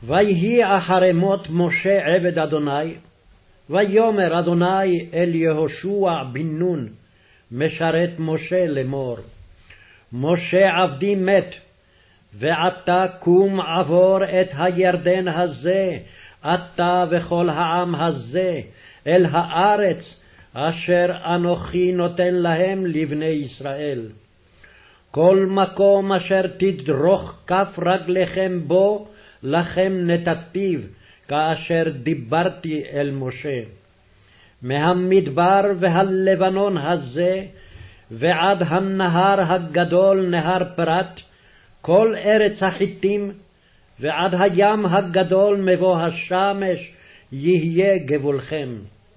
ויהי אחרי מות משה עבד אדוני, ויאמר אדוני אל יהושע בן נון, משרת משה לאמור, משה עבדי מת, ועתה קום עבור את הירדן הזה, אתה וכל העם הזה, אל הארץ אשר אנוכי נותן להם לבני ישראל. כל מקום אשר תדרוך כף רגליכם בו, לכם נתתיו, כאשר דיברתי אל משה. מהמדבר והלבנון הזה, ועד הנהר הגדול נהר פרת, כל ארץ החיתים, ועד הים הגדול מבוא השמש, יהיה גבולכם.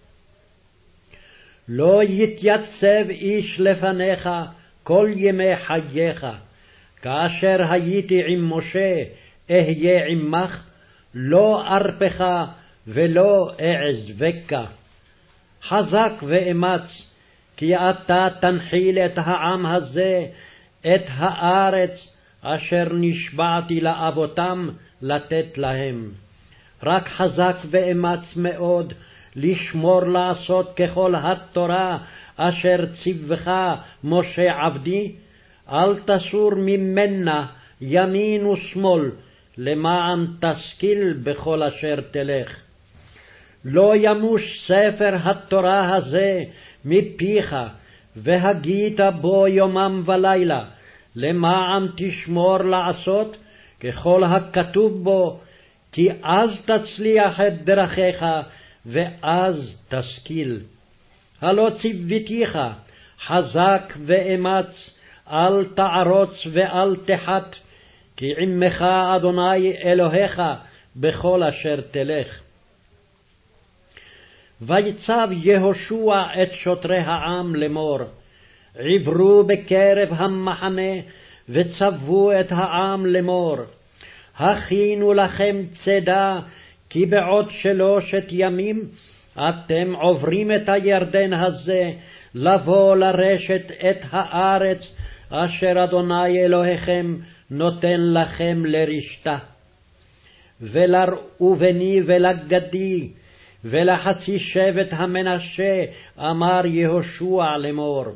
לא יתייצב איש לפניך כל ימי חייך, כאשר הייתי עם משה, אהיה עמך, לא ארפך ולא אעזבך. חזק ואמץ, כי אתה תנחיל את העם הזה, את הארץ אשר נשבעתי לאבותם לתת להם. רק חזק ואמץ מאוד, לשמור לעשות ככל התורה אשר ציווך משה עבדי, אל תסור ממנה ימין ושמאל, למען תשכיל בכל אשר תלך. לא ימוש ספר התורה הזה מפיך, והגית בו יומם ולילה, למען תשמור לעשות ככל הכתוב בו, כי אז תצליח את דרכיך, ואז תשכיל. הלא ציוותיך, חזק ואמץ, אל תערוץ ואל תחת, כי עמך אדוני אלוהיך בכל אשר תלך. ויצב יהושע את שוטרי העם לאמור, עברו בקרב המחנה, וצוו את העם לאמור, הכינו לכם צידה, כי בעוד 3 ימים אתם עוברים את הירדן הזה, לבוא לרשת את הארץ אשר אדוני אלוהיכם נותן לכם לרשתה. ולראובני ולגדי ולחצי שבט המנשה אמר יהושע לאמור,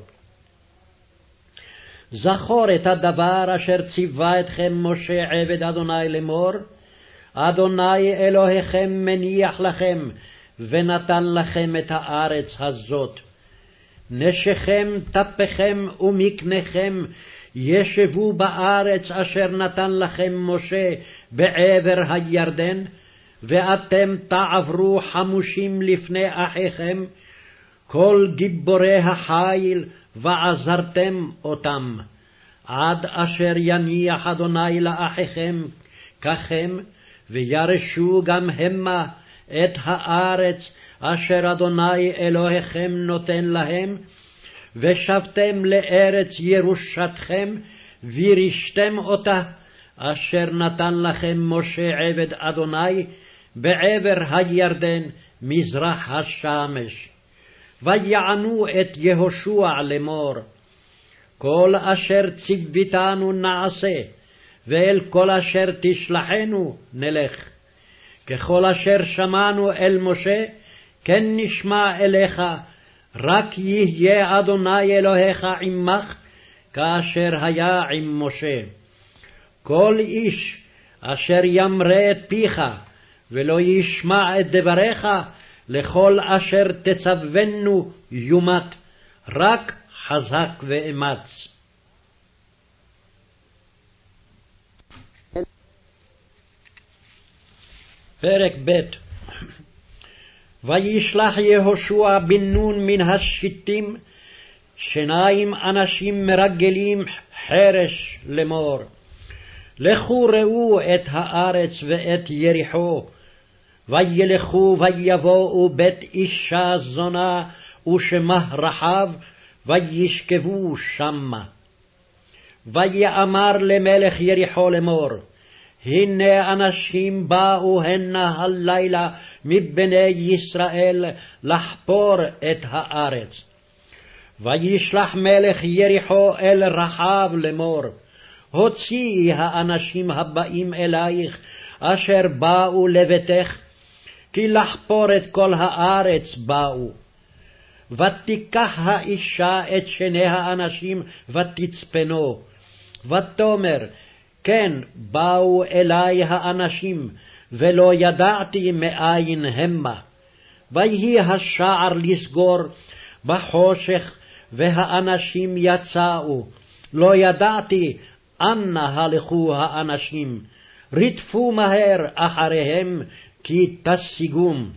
זכור את הדבר אשר ציווה אתכם משה עבד אדוני לאמור, אדוני אלוהיכם מניח לכם ונתן לכם את הארץ הזאת. נשיכם, טפכם ומקניכם ישבו בארץ אשר נתן לכם משה בעבר הירדן, ואתם תעברו חמושים לפני אחיכם, כל גיבורי החיל, ועזרתם אותם, עד אשר יניח אדוני לאחיכם ככם, וירשו גם המה את הארץ אשר אדוני אלוהיכם נותן להם, ושבתם לארץ ירושתכם, וירשתם אותה, אשר נתן לכם משה עבד אדוני בעבר הירדן מזרח השמש. ויענו את יהושע לאמור, כל אשר ציוותנו נעשה, ואל כל אשר תשלחנו נלך. ככל אשר שמענו אל משה, כן נשמע אליך, רק יהיה אדוני אלוהיך עמך, כאשר היה עם משה. כל איש אשר ימרה את פיך, ולא ישמע את דבריך, לכל אשר תצוונו יומת, רק חזק ואמץ. פרק ב'. וישלח יהושע בן נון מן השיטים 2 אנשים מרגלים חרש לאמור, לכו ראו את הארץ ואת יריחו. וילכו ויבואו בית אישה זונה ושמה רחב, וישכבו שמה. ויאמר למלך יריחו לאמור, הנה אנשים באו הנה הלילה מבני ישראל לחפור את הארץ. וישלח מלך יריחו אל רחב לאמור, הוציאי האנשים הבאים אלייך אשר באו לביתך, כי לחפור את כל הארץ באו. ותיקח האישה את שני האנשים ותצפנו, ותאמר, כן, באו אלי האנשים, ולא ידעתי מאין המה. ויהי השער לסגור בחושך, והאנשים יצאו, לא ידעתי אנה הלכו האנשים, רדפו מהר אחריהם, כי תשיגום.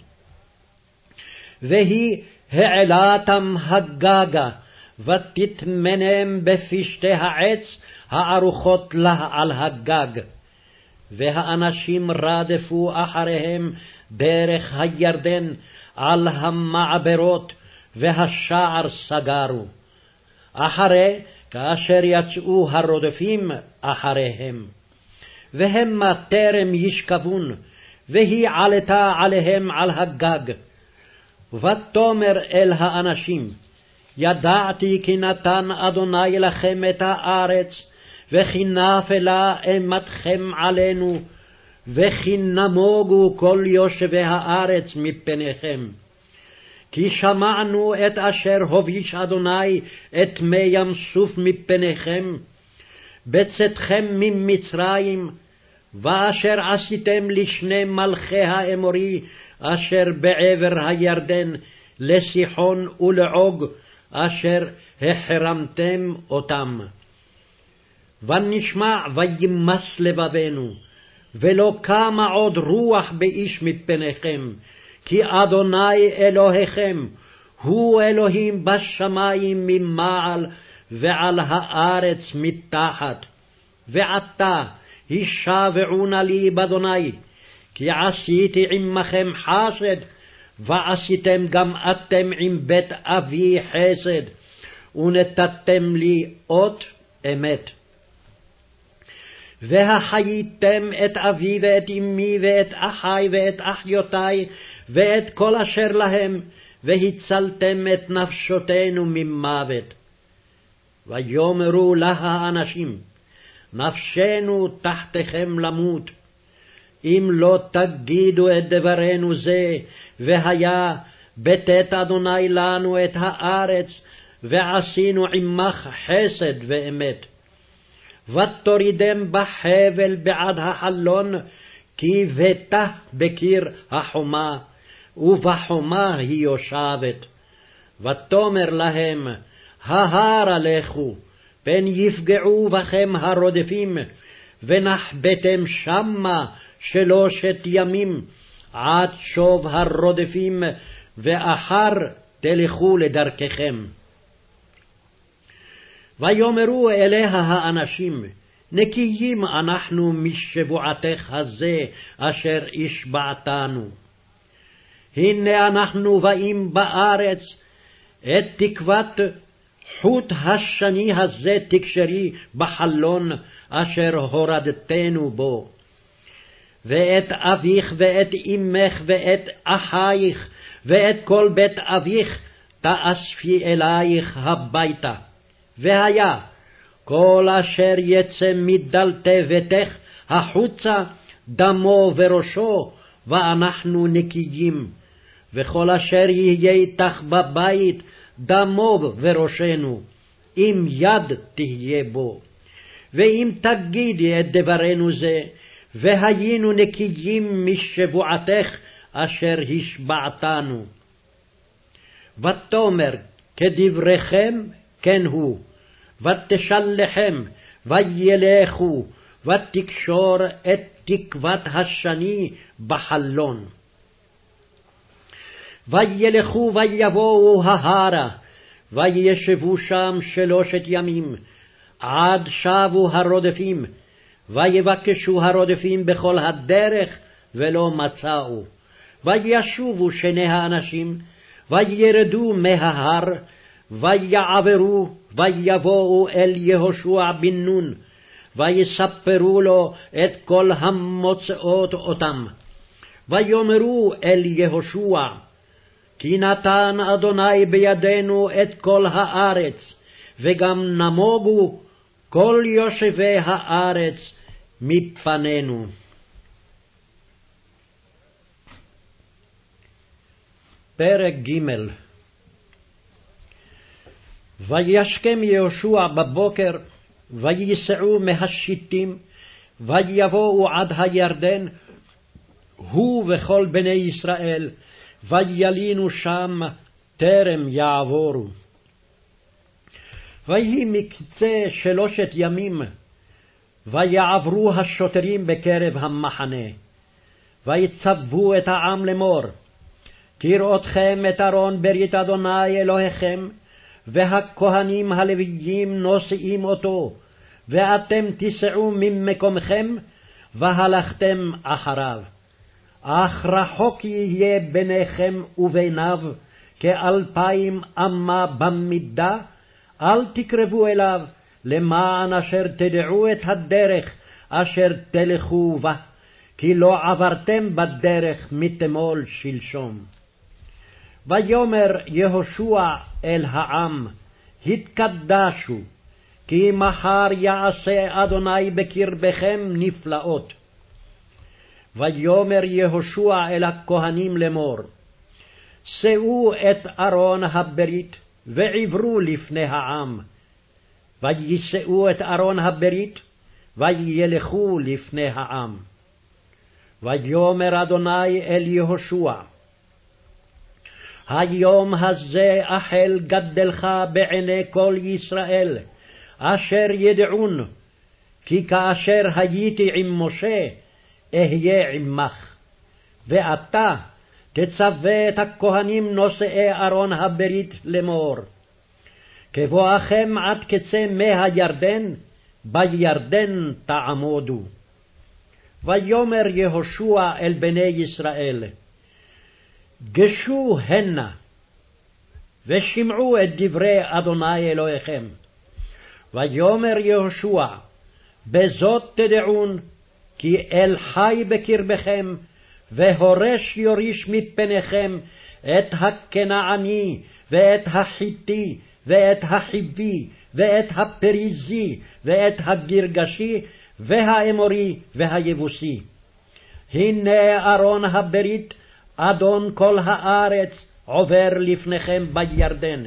והיא העלתם הגגה, ותטמנם בפשתי העץ הערוכות לה על הגג. והאנשים רדפו אחריהם דרך הירדן על המעברות, והשער סגרו. אחרי כאשר יצאו הרודפים אחריהם. והמה טרם ישכבון, והיא עלתה עליהם על הגג. ותאמר אל האנשים, ידעתי כי נתן אדוני לכם את הארץ, וכי נפלה אימתכם עלינו, וכי נמוגו כל יושבי הארץ מפניכם. כי שמענו את אשר הוביש אדוני את מי ים סוף מפניכם, בצאתכם ממצרים, ואשר עשיתם לשני מלכי האמורי, אשר בעבר הירדן, לסיחון ולעוג, אשר החרמתם אותם. ונשמע וימס לבבנו, ולא קמה עוד רוח באיש מפניכם, כי אדוני אלוהיכם, הוא אלוהים בשמיים ממעל, ועל הארץ מתחת. ועתה הישבעו נא לי באדוני, כי עשיתי עמכם חסד, ועשיתם גם אתם עם בית אבי חסד, ונתתם לי אות אמת. והחייתם את אבי ואת אמי ואת אחי ואת אחיותי ואת כל אשר להם, והצלתם את נפשותינו ממוות. ויאמרו לה האנשים, נפשנו תחתכם למות, אם לא תגידו את דברנו זה, והיה בתת אדוני לנו את הארץ, ועשינו עמך חסד ואמת. ותורידם בחבל בעד החלון, כי ביתה בקיר החומה, ובחומה היא יושבת. ותאמר להם, ההרה לכו, פן יפגעו בכם הרודפים, ונחבאתם שמה 3 ימים, עד שוב הרודפים, ואחר תלכו לדרככם. ויאמרו אליה האנשים, נקיים אנחנו משבועתך הזה, אשר השבעתנו. הנה אנחנו באים בארץ, את תקוות חוט השני הזה תקשרי בחלון, אשר הורדתנו בו. ואת אביך ואת אמך ואת אחייך, ואת כל בית אביך, תאספי אלייך הביתה. והיה, כל אשר יצא מדלתי ביתך החוצה, דמו וראשו, ואנחנו נקיים. וכל אשר יהיה איתך בבית, דמו וראשנו, אם יד תהיה בו. ואם תגידי את דברנו זה, והיינו נקיים משבועתך אשר השבעתנו. ותאמר, כדבריכם כן הוא, ותשלחם, וילכו, ותקשור את תקוות השני בחלון. וילכו ויבואו ההרה, וישבו שם 3 ימים, עד שבו הרודפים, ויבקשו הרודפים בכל הדרך, ולא מצאו. וישובו שני האנשים, וירדו מההר, ויעברו, ויבואו אל יהושע בן נון, ויספרו לו את כל המוצאות אותם. ויאמרו אל יהושע, כי נתן אדוני בידינו את כל הארץ, וגם נמוגו כל יושבי הארץ מפנינו. פרק ג'. וישכם יהושע בבוקר, וייסעו מהשיטים, ויבואו עד הירדן, הוא וכל בני ישראל, וילינו שם טרם יעבורו. ויהי מקצה 3 ימים, ויעברו השוטרים בקרב המחנה, ויצוו את העם לאמור, כראותכם את ארון ברית אדוני אלוהיכם, והכהנים הלוויים נושאים אותו, ואתם תיסעו ממקומכם, והלכתם אחריו. אך רחוק יהיה ביניכם וביניו 2,000 אמה במידה, אל תקרבו אליו, למען אשר תדעו את הדרך אשר תלכו בה, כי לא עברתם בדרך מתמול שלשום. ויאמר יהושע אל העם, התקדשו, כי מחר יעשה אדוני בקרבכם נפלאות. ויאמר יהושע אל הכהנים לאמור, שאו את ארון הברית, ועברו לפני העם. ויישאו את ארון הברית, וילכו לפני העם. ויאמר אדוני אל יהושע, היום הזה החל גדלך בעיני כל ישראל, אשר ידעון, כי כאשר הייתי עם משה, אהיה עמך. ואתה תצווה את הכהנים נושאי ארון הברית לאמור, כבואכם עד קצה מי הירדן, בירדן תעמודו. ויאמר יהושע אל בני ישראל, גשו הנה, ושמעו את דברי אדוני אלוהיכם. ויאמר יהושע, בזאת תדעון, כי אל חי בקרבכם, והורש יוריש מפניכם את הכנעני, ואת החיתי, ואת החיבי, ואת הפריזי, ואת הגרגשי, והאמורי, והיבוסי. הנה ארון הברית, אדון כל הארץ, עובר לפניכם בירדן.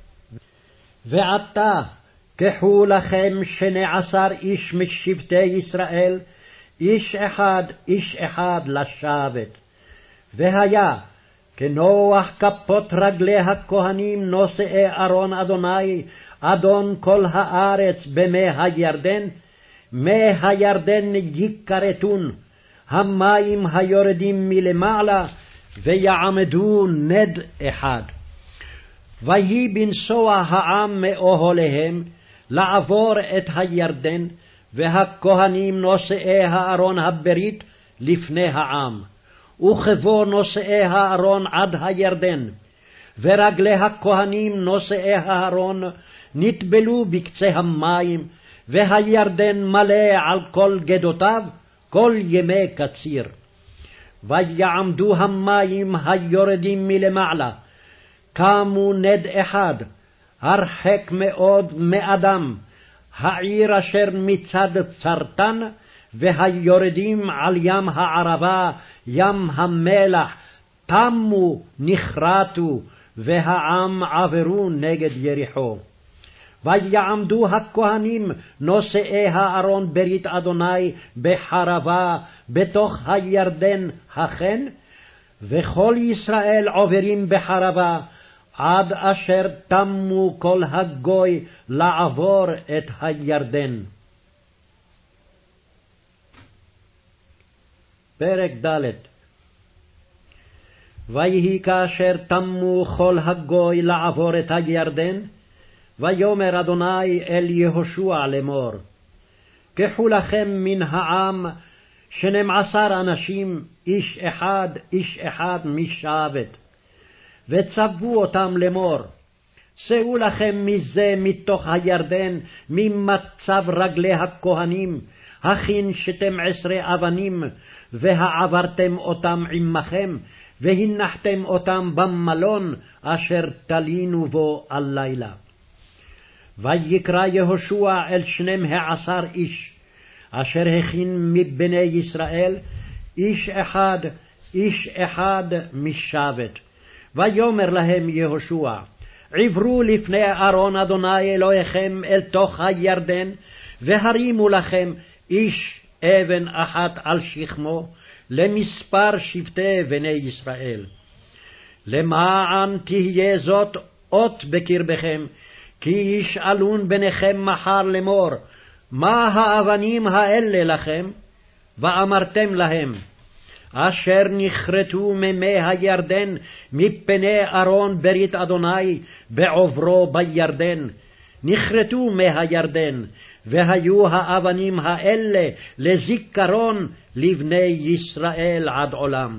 ועתה קחו לכם 12 איש משבטי ישראל, איש אחד לשבת. והיה כנוח כפות רגלי הכהנים נושאי ארון אדוני, אדון כל הארץ במי הירדן, מי הירדן יכרתון, המים היורדים מלמעלה, ויעמדו נד אחד. ויהי בנסוע העם מאוהליהם לעבור את הירדן, והכהנים נושאי הארון הברית לפני העם, וכבוא נושאי הארון עד הירדן, ורגלי הכהנים נושאי הארון נטבלו בקצה המים, והירדן מלא על כל גדותיו כל ימי קציר. ויעמדו המים היורדים מלמעלה, קמו נד אחד, הרחק מאוד מאדם, העיר אשר מצד צרתן, והיורדים על ים הערבה, ים המלח, תמו נחרטו, והעם עברו נגד יריחו. ויעמדו הכהנים נושאי הארון ברית אדוני בחרבה בתוך הירדן החן, וכל ישראל עוברים בחרבה, עד אשר תמו כל הגוי לעבור את הירדן. פרק ד'. ויהי כאשר תמו כל הגוי לעבור את הירדן, ויאמר אדוני אל יהושע לאמור, קחו לכם מן העם 12 אנשים, איש אחד משבט, וצוו אותם לאמור, שאו לכם מזה מתוך הירדן, ממצב רגלי הכהנים, הכין 12 אבנים, והעברתם אותם עמכם, והנחתם אותם במלון אשר תלינו בו הלילה. ויקרא יהושע אל 12 איש, אשר הכין מבני ישראל, איש אחד משבט, ויאמר להם יהושע, עברו לפני ארון אדוני אלוהיכם אל תוך הירדן, והרימו לכם איש אבן אחת על שכמו, למספר שבטי בני ישראל. למען תהיה זאת אות בקרבכם, כי ישאלון בניכם מחר לאמור, מה האבנים האלה לכם? ואמרתם להם, אשר נכרתו ממי הירדן מפני ארון ברית אדוני בעוברו בירדן, נכרתו מהירדן, והיו האבנים האלה לזיכרון לבני ישראל עד עולם.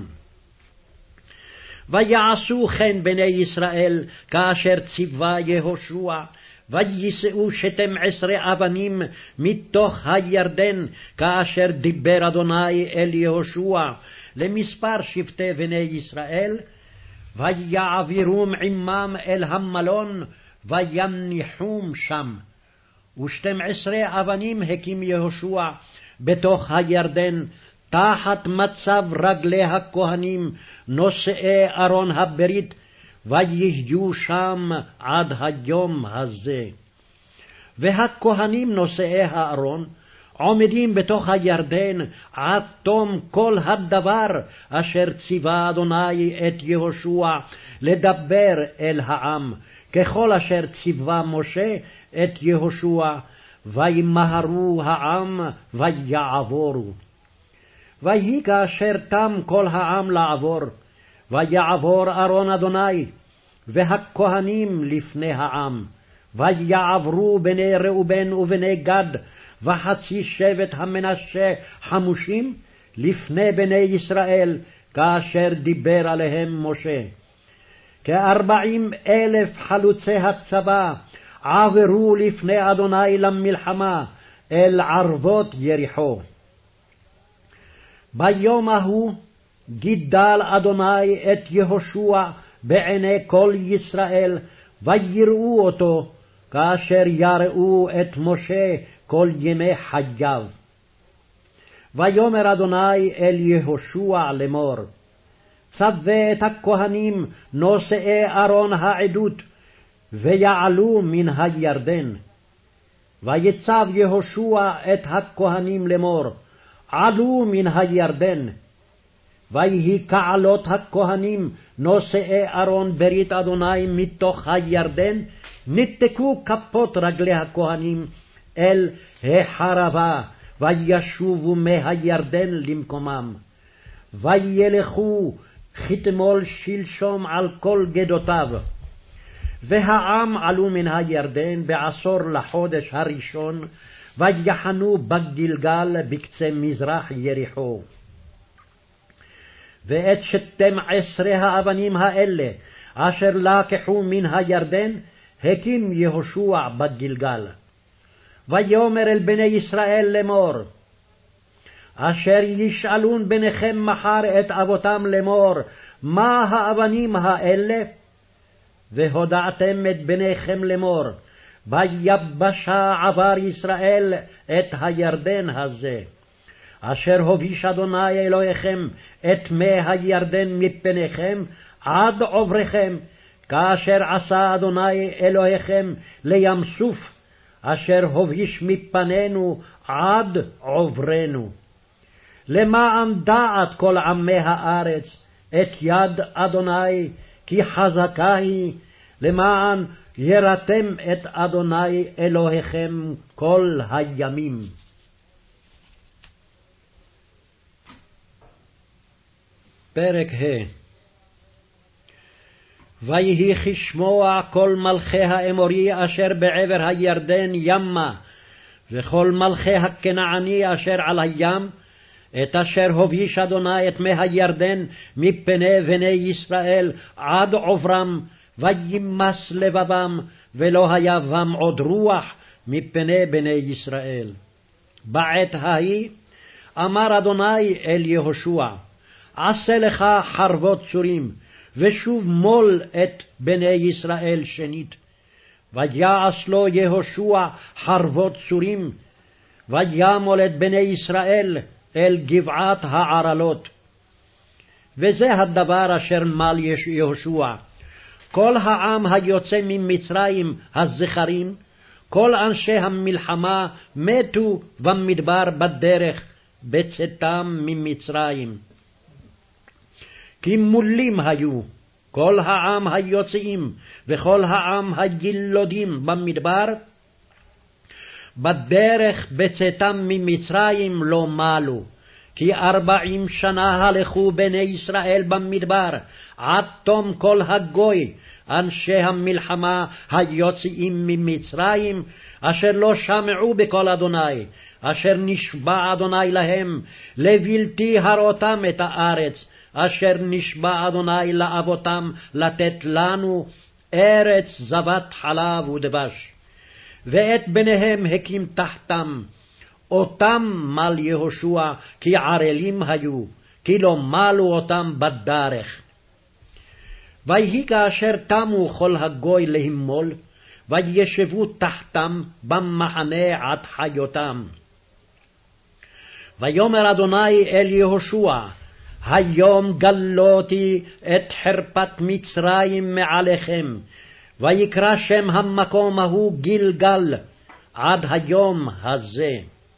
ויעשו כן בני ישראל כאשר ציווה יהושע, ויישאו 12 אבנים מתוך הירדן, כאשר דיבר אדוני אל יהושע למספר שבטי בני ישראל, ויעבירום עמם אל המלון, ויניחום שם. 12 אבנים הקים יהושע בתוך הירדן, תחת מצב רגלי הכהנים נושאי ארון הברית, ויהיו שם עד היום הזה. והכהנים נושאי הארון עומדים בתוך הירדן עד תום כל הדבר אשר ציווה אדוני את יהושע לדבר אל העם, ככל אשר ציווה משה את יהושע, וימהרו העם ויעבורו. ויהי כאשר תם כל העם לעבור, ויעבור ארון אדוני והכהנים לפני העם, ויעברו בני ראובן ובני גד וחצי שבט המנשה חמושים לפני בני ישראל, כאשר דיבר עליהם משה. 40,000 חלוצי הצבא עברו לפני אדוני למלחמה אל ערבות יריחו. ביום ההוא גידל אדוני את יהושע בעיני כל ישראל, ויראו אותו כאשר יראו את משה כל ימי חייו. ויאמר אדוני אל יהושע לאמור, צווה את הכהנים נושאי ארון העדות, ויעלו מן הירדן. ויצב יהושע את הכהנים לאמור, עלו מן הירדן. ויהי כעלות הכהנים נושאי ארון ברית אדוני מתוך הירדן, נתקו כפות רגלי הכהנים אל החרבה, וישובו מהירדן למקומם. וילכו כתמול שלשום על כל גדותיו. והעם עלו מן הירדן ב10 לחודש הראשון, ויחנו בגלגל בקצה מזרח יריחו. ואת 12 האבנים האלה אשר לקחו מן הירדן הקים יהושע בגלגל. ויאמר אל בני ישראל לאמור, אשר ישאלון בניכם מחר את אבותם לאמור, מה האבנים האלה? והודעתם את בניכם לאמור, ביבשה עבר ישראל את הירדן הזה, אשר הוביש אדוני אלוהיכם את מי הירדן מפניכם עד עובריכם, כאשר עשה אדוני אלוהיכם לים סוף, אשר הוביש מפנינו עד עוברנו. למען דעת כל עמי הארץ את יד אדוני, כי חזקה היא, למען יראתם את אדוני אלוהיכם כל הימים. פרק ה'. ויהי כשמוע כל מלכי האמורי אשר בעבר הירדן ימה, וכל מלכי הכנעני אשר על הים, את אשר הוביש אדוני את מי הירדן מפני בני ישראל עד עוברם, וימס לבבם, ולא היה בם עוד רוח מפני בני ישראל. בעת ההיא אמר אדוני אל יהושע, עשה לך חרבות צורים, ושוב מול את בני ישראל שנית. ויעש לו יהושע חרבות צורים, וימול את בני ישראל אל גבעת הערלות. וזה הדבר אשר מל יהושע. כל העם היוצא ממצרים הזכרים, כל אנשי המלחמה מתו במדבר בדרך בצאתם ממצרים. כי מולים היו כל העם היוצאים וכל העם הילודים במדבר, בדרך בצאתם ממצרים לא מלו. כי 40 שנה הלכו בני ישראל במדבר, עד תום כל הגוי, אנשי המלחמה היוצאים ממצרים, אשר לא שמעו בקול אדוני, אשר נשבע אדוני להם, לבלתי הראותם את הארץ, אשר נשבע אדוני לאבותם לתת לנו, ארץ זבת חלב ודבש. ואת בניהם הקים תחתם, אותם מל יהושע, כי ערלים היו, כי לא מלו אותם בדרך. ויהי כאשר תמו כל הגוי להימול, וישבו תחתם במחנה עד חיותם. ויאמר אדוני אל יהושע, היום גלותי את חרפת מצרים מעליכם, ויקרא שם המקום ההוא גילגל עד היום הזה.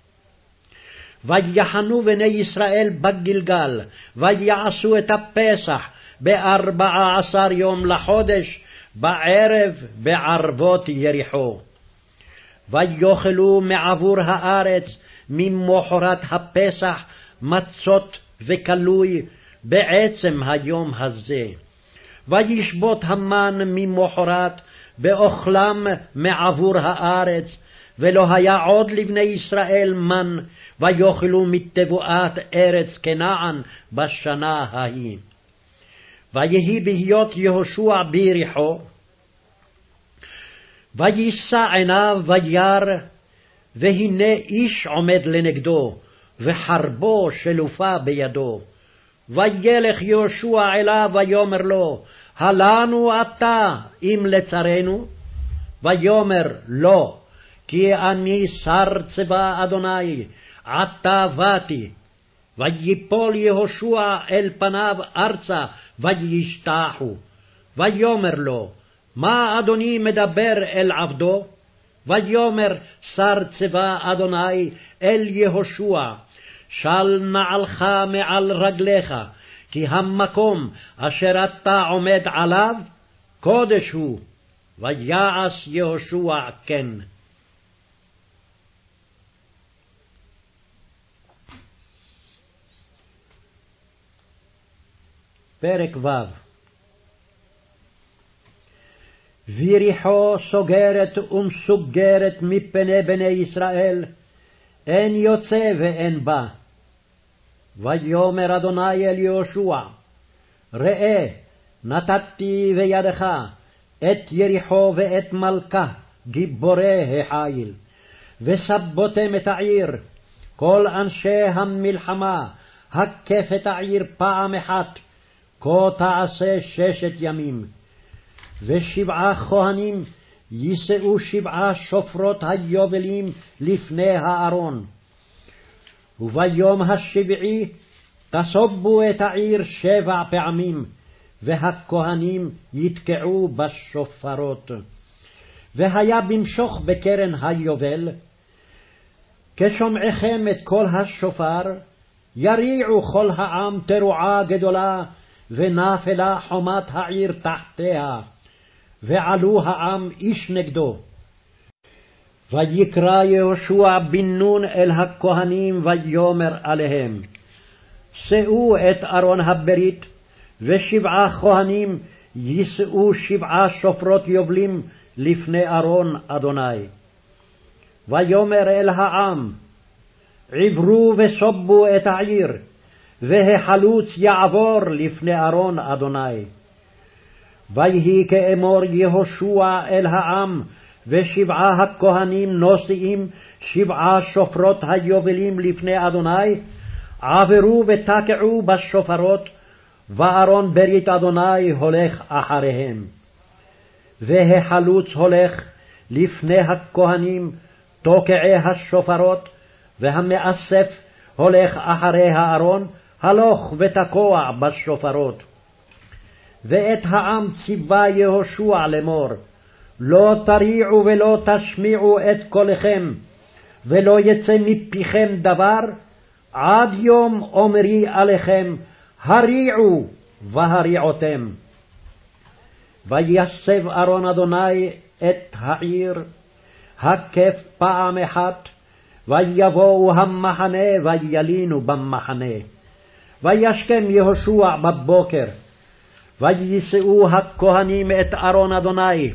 ויחנו בני ישראל בגילגל, ויעשו את הפסח ב14 יום לחודש, בערב בערבות יריחו. ויאכלו מעבור הארץ ממחרת הפסח מצות וכלוי בעצם היום הזה. וישבות המן ממחרת באוכלם מעבור הארץ, ולא היה עוד לבני ישראל מן, ויאכלו מתבואת ארץ כנען בשנה ההיא. ויהי בהיות יהושע ביריחו, ויישא עיניו וירא, והנה איש עומד לנגדו, וחרבו שלופה בידו. וילך יהושע אליו ויאמר לו, הלנו אתה אם לצרנו? ויאמר לא, כי אני שר צבא אדוני, עתה באתי. ויפול יהושע אל פניו ארצה, וישתחו. ויאמר לו, מה אדוני מדבר אל עבדו? ויאמר שר צבא אדוני אל יהושע, של נעלך מעל רגליך, כי המקום אשר אתה עומד עליו קודש הוא. ויעש יהושע כן. פרק ו'. ויריחו סוגרת ומסוגרת מפני בני ישראל, אין יוצא ואין בא. ויאמר אדוני אל יהושע, ראה, נתתי בידך את יריחו ואת מלכה, גיבורי החיל, וסבותם את העיר, כל אנשי המלחמה, הקף את העיר פעם אחת, כה תעשה 6 ימים. ו7 כהנים יישאו 7 שופרות היובלים לפני הארון. וביום השביעי תסובו את העיר 7 פעמים, והכהנים יתקעו בשופרות. והיה במשוך בקרן היובל, כשומעכם את קול השופר, יריעו כל העם תרועה גדולה, ונפלה חומת העיר תחתיה, ועלו העם איש נגדו. ויקרא יהושע בן נון אל הכהנים ויאמר עליהם, שאו את ארון הברית, ו7 כהנים יישאו 7 שופרות יובלים לפני ארון אדוני. ויאמר אל העם, עברו וסובו את העיר, והחלוץ יעבור לפני ארון אדוני. ויהי כאמור יהושע אל העם, ו7 הכהנים נושאים 7 שופרות היובלים לפני אדוני, עברו ותקעו בשופרות, וארון ברית אדוני הולך אחריהם. והחלוץ הולך לפני הכהנים תוקעי השופרות, והמאסף הולך אחרי הארון, הלוך ותקוע בשופרות. ואת העם ציווה יהושע לאמור, לא תריעו ולא תשמיעו את קולכם, ולא יצא מפיכם דבר, עד יום אומרי עליכם, הריעו והריעותם. ויסב ארון אדוני את העיר, הקף פעם אחת, ויבואו המחנה וילינו במחנה. וישכם יהושע בבוקר, ויישאו הכהנים את ארון אדוני.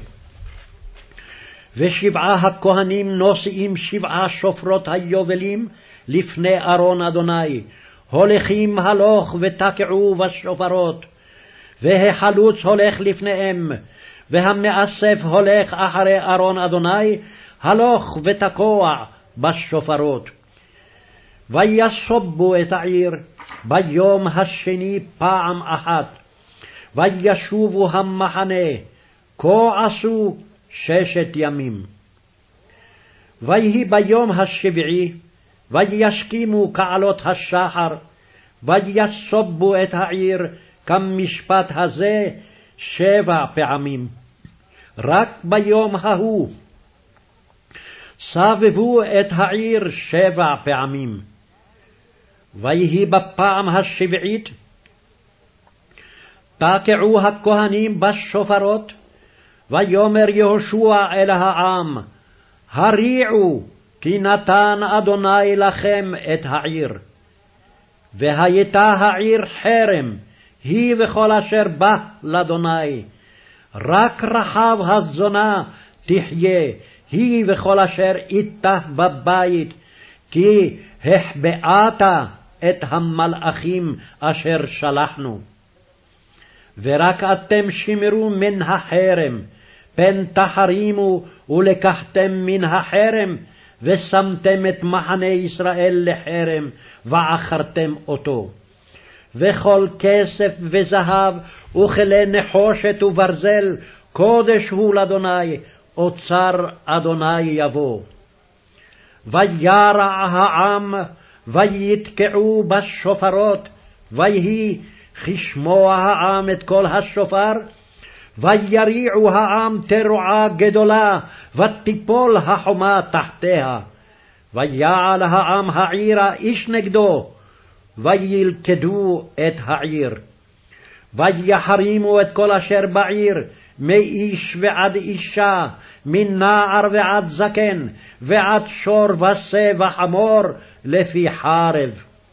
ושבעה הכהנים נושאים 7 שופרות היובלים לפני ארון אדוני, הולכים הלוך ותקעו בשופרות. והחלוץ הולך לפניהם, והמאסף הולך אחרי ארון אדוני, הלוך ותקוע בשופרות. ויסובו את העיר ביום השני פעם אחת, וישובו המחנה, כה עשו 6 ימים. ויהי ביום השביעי, וישכימו כעלות השחר, ויסובו את העיר כמשפט הזה 7 פעמים. רק ביום ההוא סבבו את העיר 7 פעמים. ויהי בפעם השביעית, תקעו הכהנים בשופרות, ויאמר יהושע אל העם, הריעו, כי נתן אדוני לכם את העיר. והייתה העיר חרם, היא וכל אשר בא לאדוני. רק רחב הזונה תחיה, היא וכל אשר איתה בבית, כי החבאת את המלאכים אשר שלחנו. ורק אתם שמרו מן החרם, פן תחרימו ולקחתם מן החרם, ושמתם את מחנה ישראל לחרם, ועכרתם אותו. וכל כסף וזהב וכלי נחושת וברזל, קודש הוא לאדוני, אוצר אדוני יבוא. וירע העם, ויתקעו בשופרות, ויהי כשמוע העם את כל השופר, ויריעו העם תרועה גדולה, ותיפול החומה תחתיה. ויעל העם העירה איש נגדו, וילכדו את העיר. ויחרימו את כל אשר בעיר, מאיש ועד אישה, מנער ועד זקן, ועד שור ושה וחמור, לפי חרב.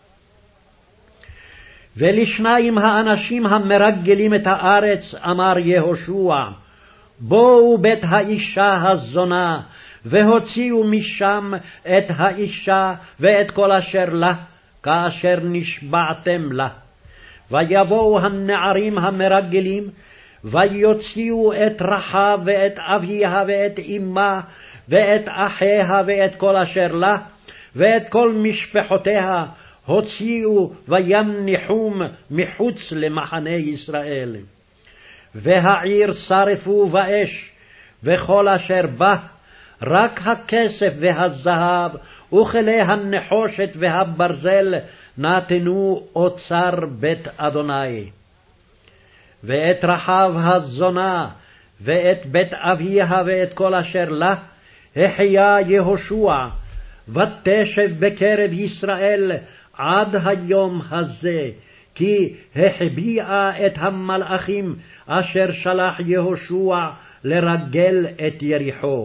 ולשניים האנשים המרגלים את הארץ אמר יהושע, בואו בית האישה הזונה, והוציאו משם את האישה ואת כל אשר לה, כאשר נשבעתם לה. ויבואו הנערים המרגלים, ויוציאו את רחב ואת אביה ואת אמה ואת אחיה ואת כל אשר לה, ואת כל משפחותיה, הוציאו וימניחום מחוץ למחנה ישראל. והעיר שרפו באש, וכל אשר בה, רק הכסף והזהב וכלי הנחושת והברזל נתנו אוצר בית אדוני. ואת רחב הזונה ואת בית אביה ואת כל אשר לה החיה יהושע, ותשב בקרב ישראל עד היום הזה, כי החביאה את המלאכים אשר שלח יהושע לרגל את יריחו.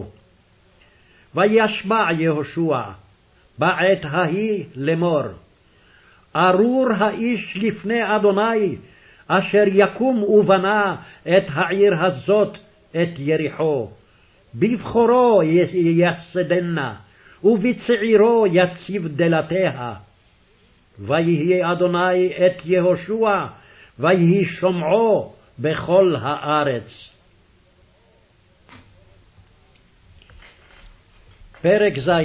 וישבע יהושע בעת ההיא לאמור, ארור האיש לפני אדוני, אשר יקום ובנה את העיר הזאת, את יריחו. בבחורו ייסדנה, ובצעירו יציב דלתיה. ויהי אדוני את יהושע, ויהי שומעו בכל הארץ. פרק ז'.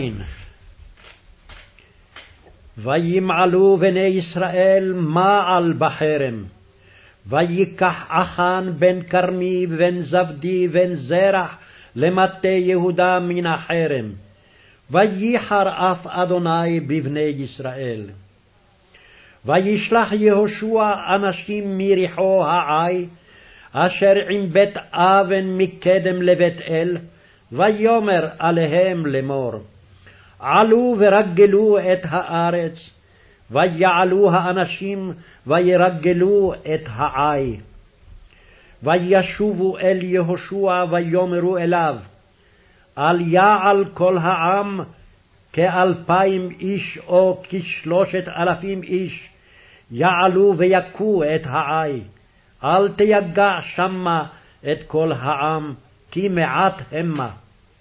וימעלו בני ישראל מעל בחרם, ויקח אחן בן כרמי בן זבדי בן זרח למטה יהודה מן החרם, וייחר אף אדוני בבני ישראל. וישלח יהושע אנשים מריחו העי, אשר עם בית אבן מקדם לבית אל, ויאמר עליהם לאמור, עלו ורגלו את הארץ, ויעלו האנשים וירגלו את העי. וישובו אל יהושע ויאמרו אליו, אל יעל כל העם 2,000 איש או 3,000 איש, יעלו ויכו את העי, אל תיגע שמה את כל העם, כי מעט המה.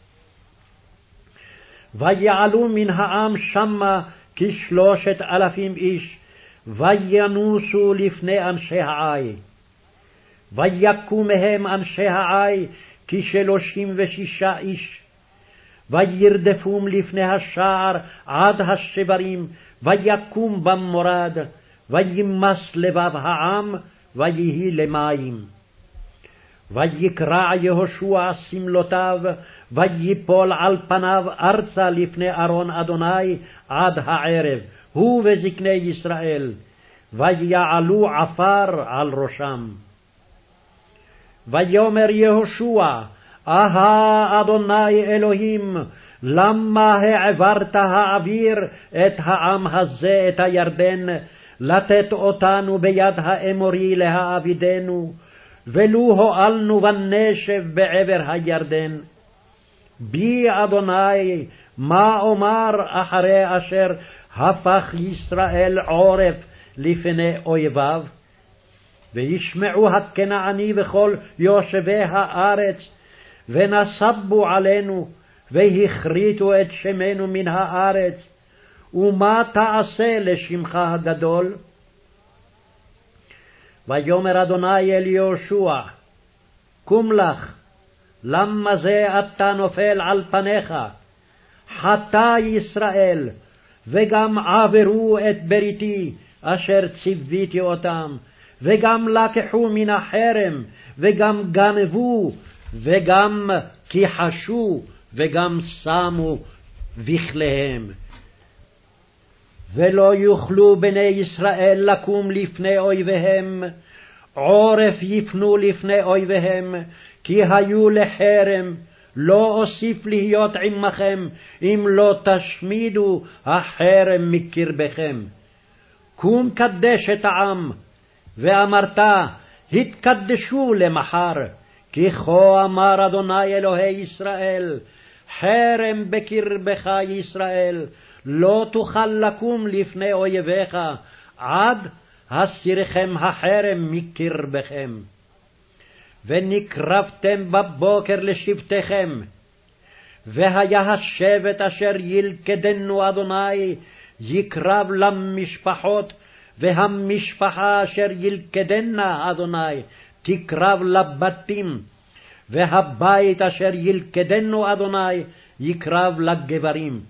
ויעלו מן העם שמה 3,000 איש, וינוסו לפני אנשי העי. ויכו מהם אנשי העי 36 איש, וירדפום לפני השער עד השברים, ויקום במורד, וימס לבב העם, ויהי למים. ויקרע יהושע סמלותיו, ויפול על פניו ארצה לפני ארון אדוני עד הערב, הוא וזקני ישראל, ויעלו עפר על ראשם. ויאמר יהושע, אהה אדוני אלוהים, למה העברת האוויר את העם הזה את הירדן, לתת אותנו ביד האמורי להעבידנו, ולו הועלנו בנשב בעבר הירדן. בי אדוני, מה אומר אחרי אשר הפך ישראל עורף לפני אויביו? וישמעו הכנעני וכל יושבי הארץ, ונסבו עלינו, והכריתו את שמנו מן הארץ, ומה תעשה לשמך הגדול? ויאמר אדוני אל יהושע, קום לך, למה זה אתה נופל על פניך? חטא ישראל, וגם עברו את בריתי אשר ציוויתי אותם, וגם לקחו מן החרם, וגם גנבו, וגם כיחשו, וגם שמו בכליהם. ולא יוכלו בני ישראל לקום לפני אויביהם, עורף יפנו לפני אויביהם, כי היו לחרם, לא אוסיף להיות עמכם, אם לא תשמידו החרם מקרבכם. קום קדש את העם, ואמרת, התקדשו למחר, כי כה אמר אדוני אלוהי ישראל, חרם בקרבך ישראל, לא תוכל לקום לפני אויביך, עד הסירכם החרם מקרבכם. ונקרבתם בבוקר לשבטיכם, והיה השבט אשר ילכדנו אדוני יקרב למשפחות, והמשפחה אשר ילכדנה אדוני תקרב לבתים, והבית אשר ילכדנו אדוני יקרב לגברים.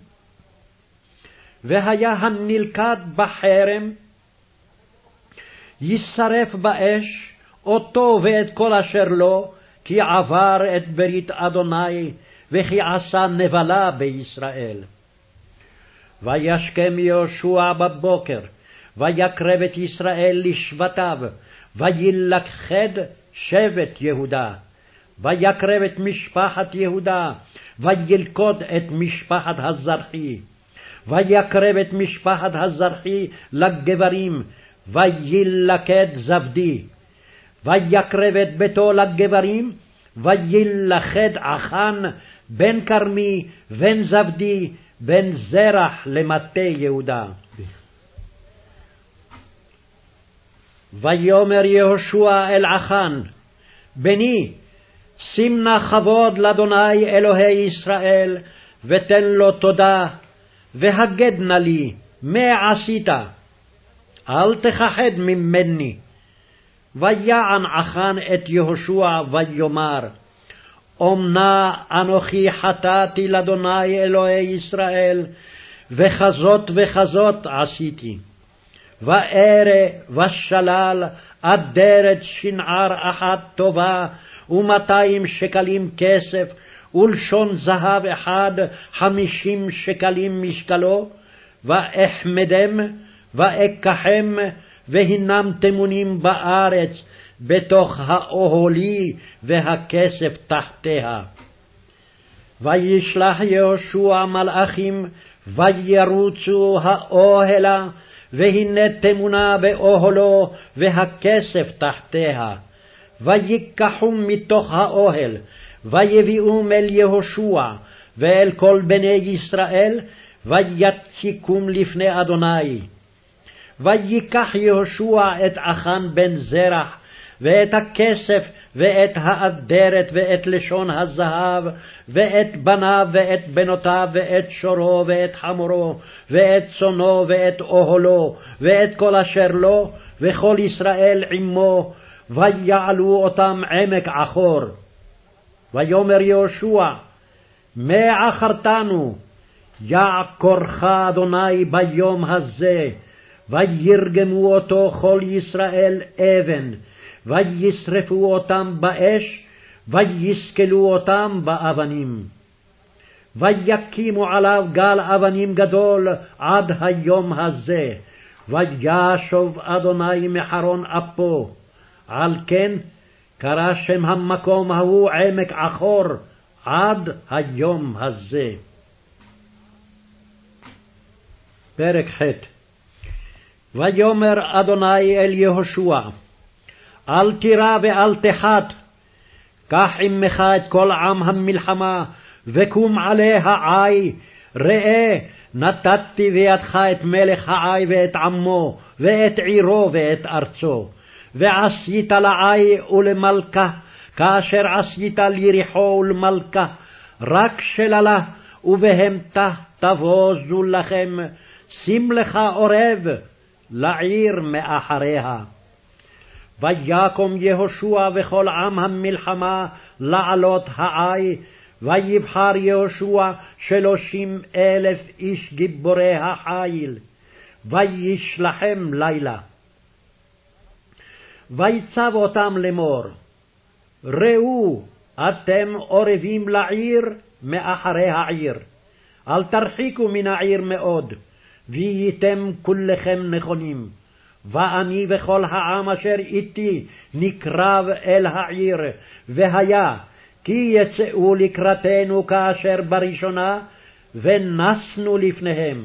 והיה הנלכד בחרם ישרף באש, אותו ואת כל אשר לו, כי עבר את ברית אדוני, וכי עשה נבלה בישראל. וישכם יהושע בבוקר, ויקרב את ישראל לשבטיו, וילכד שבט יהודה. ויקרב את משפחת יהודה, וילכוד את משפחת הזרחי. ויקרב את משפחת הזרחי לגברים, וילכד זבדי. ויקרב את ביתו לגברים, וילכד עכן בן כרמי, בן זבדי, בן זרח למטה יהודה. ויאמר יהושע אל עכן, בני, שים נא כבוד לאדוני אלוהי ישראל, ותן לו תודה, והגד נא לי, מה עשית? אל תכחד ממני. ויען עכן את יהושע ויאמר, אמנה אנוכי חטאתי לאדוני אלוהי ישראל, וכזאת וכזאת עשיתי. וארא ושלל אדרת שנער אחת טובה, 200 שקלים כסף, ולשון זהב אחד 50 שקלים משקלו, ואחמדם, ואקחם והנם תמונים בארץ, בתוך האוהלי והכסף תחתיה. וישלח יהושע מלאכים, וירוצו האוהלה, והנה תמונה באוהלו, והכסף תחתיה. ויקחו מתוך האוהל, ויביאום אל יהושע, ואל כל בני ישראל, ויציקום לפני אדוני. ויקח יהושע את אחן בן זרח, ואת הכסף, ואת האדרת, ואת לשון הזהב, ואת בניו, ואת בנותיו, ואת שורו, ואת חמורו, ואת צונו, ואת אוהלו, ואת כל אשר לו, וכל ישראל עמו, ויעלו אותם עמק עכור. ויאמר יהושע, מה עכרתנו? יעקורך אדוני ביום הזה. וירגמו אותו כל ישראל אבן, וישרפו אותם באש, ויסקלו אותם באבנים. ויקימו עליו גל אבנים גדול עד היום הזה, וישוב אדוני מחרון אפו. על כן קרא שם המקום ההוא עמק עכור עד היום הזה. פרק ח'. ויאמר אדוני אל יהושע, אל תירא ואל תחת, קח עמך את כל עם המלחמה, וקום עליה עי. ראה, נתתי בידך את מלך העי ואת עמו, ואת עירו ואת ארצו. ועשית לעי ולמלכה, כאשר עשית ליריחו ולמלכה, רק שללה ובהמתה תבוזו לכם, שים לך עורב לעיר מאחריה. ויקום יהושע וכל עם המלחמה לעלות העי, ויבחר יהושע 30,000 איש גיבורי החיל, וישלחם לילה. ויצב אותם לאמור, ראו, אתם עורבים לעיר מאחרי העיר, אל תרחיקו מן העיר מאוד, והייתם כולכם נכונים. ואני וכל העם אשר איתי נקרב אל העיר, והיה כי יצאו לקראתנו כאשר בראשונה, ונסנו לפניהם.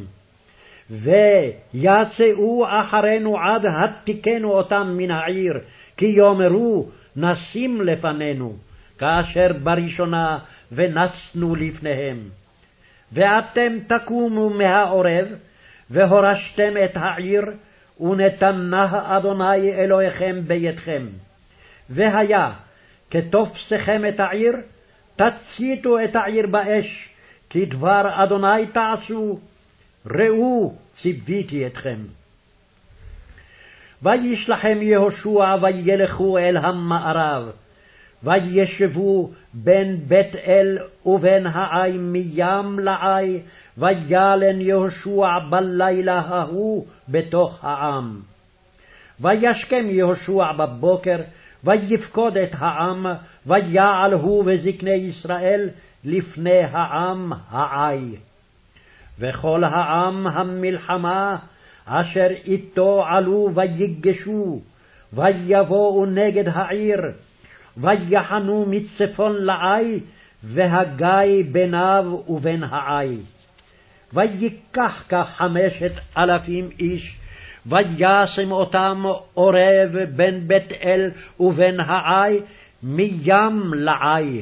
ויצאו אחרינו עד התיקנו אותם מן העיר, כי יאמרו נשים לפנינו, כאשר בראשונה ונסנו לפניהם. ואתם תקומו מהעורב, והורשתם את העיר, ונתנה אדוני אלוהיכם בידכם. והיה, כתופסכם את העיר, תציתו את העיר באש, כי דבר אדוני תעשו. ראו, ציוויתי אתכם. וישלחם יהושע וילכו אל המערב, וישבו בין בית אל ובין העי מים לעי, וילן יהושע בלילה ההוא בתוך העם. וישכם יהושע בבוקר, ויפקוד את העם, ויעל הוא וזקני ישראל לפני העם העי. וכל העם המלחמה אשר איתו עלו ויגשו, ויבואו נגד העיר, ויחנו מצפון לעי, והגיא ביניו ובין העי. ויקח כ5,000 איש, וישם אותם עורב בין בית אל ובין העי, מים לעי.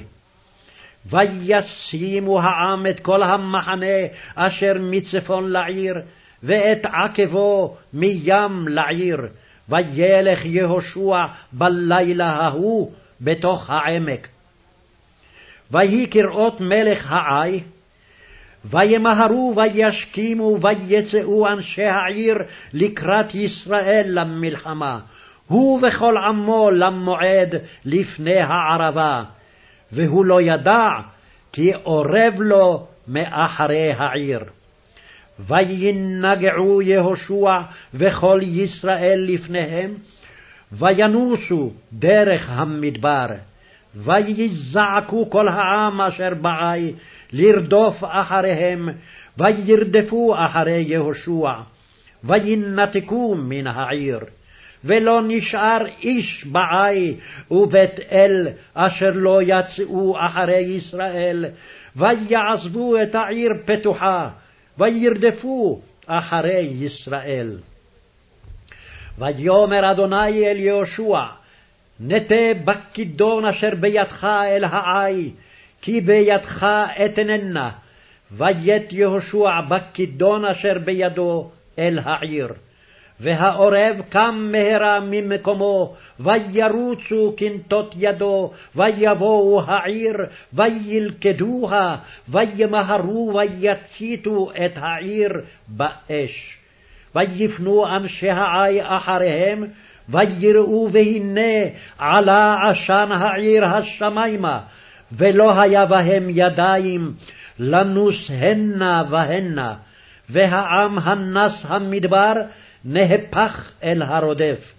וישימו העם את כל המחנה אשר מצפון לעיר, ואת עקבו מים לעיר, וילך יהושע בלילה ההוא בתוך העמק. ויהי כראות מלך העי, וימהרו וישכימו ויצאו אנשי העיר לקראת ישראל למלחמה, הוא וכל עמו למועד לפני הערבה, והוא לא ידע כי אורב לו מאחרי העיר. וינגעו יהושע וכל ישראל לפניהם, וינוסו דרך המדבר, ויזעקו כל העם אשר בעי לרדוף אחריהם, וירדפו אחרי יהושע, וינתקו מן העיר. ולא נשאר איש בעי ובית אל אשר לא יצאו אחרי ישראל, ויעזבו את העיר פתוחה, וירדפו אחרי ישראל. ויאמר אדוני אל יהושע, נטה בכידון אשר בידך אל העי, כי בידך אתננה. וית יהושע בכידון אשר בידו אל העיר. והעורב קם מהרה ממקומו, וירוצו כנתות ידו, ויבואו העיר, וילכדוה, וימהרו ויציתו את העיר באש. ויפנו אנשי העי אחריהם, ויראו והנה עלה עשן העיר השמיימה, ולא היה בהם ידיים לנוס הנה והנה, והעם הנס המדבר נהפך אל הרודף.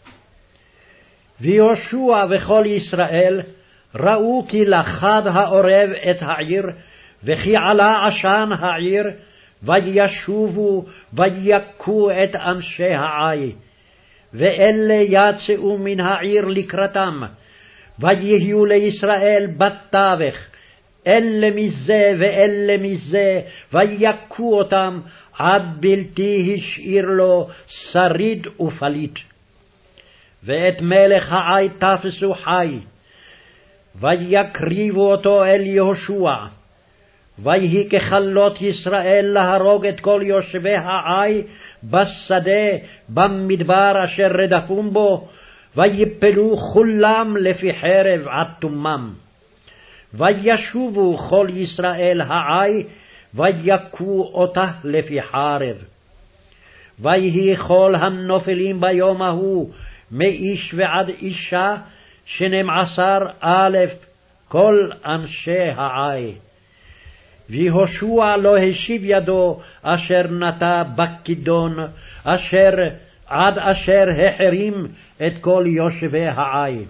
ויהושע וכל ישראל ראו כי לכד העורב את העיר, וכי עלה עשן העיר, וישובו ויכו את אנשי העי. ואלה יצאו מן העיר לקראתם, ויהיו לישראל בתווך, אלה מזה ואלה מזה, ויכו אותם עד בלתי השאיר לו שריד ופליט. ואת מלך העי תפסו חי, ויקריבו אותו אל יהושע. ויהי ככלות ישראל להרוג את כל יושבי העי בשדה במדבר אשר רדפום בו, ויפלו כולם לפי חרב עד תומם. וישובו כל ישראל העי, ויכו אותה לפי חרב. ויהי כל הנופלים ביום ההוא, מאיש ועד אישה, 12,000 כל אנשי העי. ויהושע לא השיב ידו אשר נטה בכידון, עד אשר החרים את כל יושבי העי.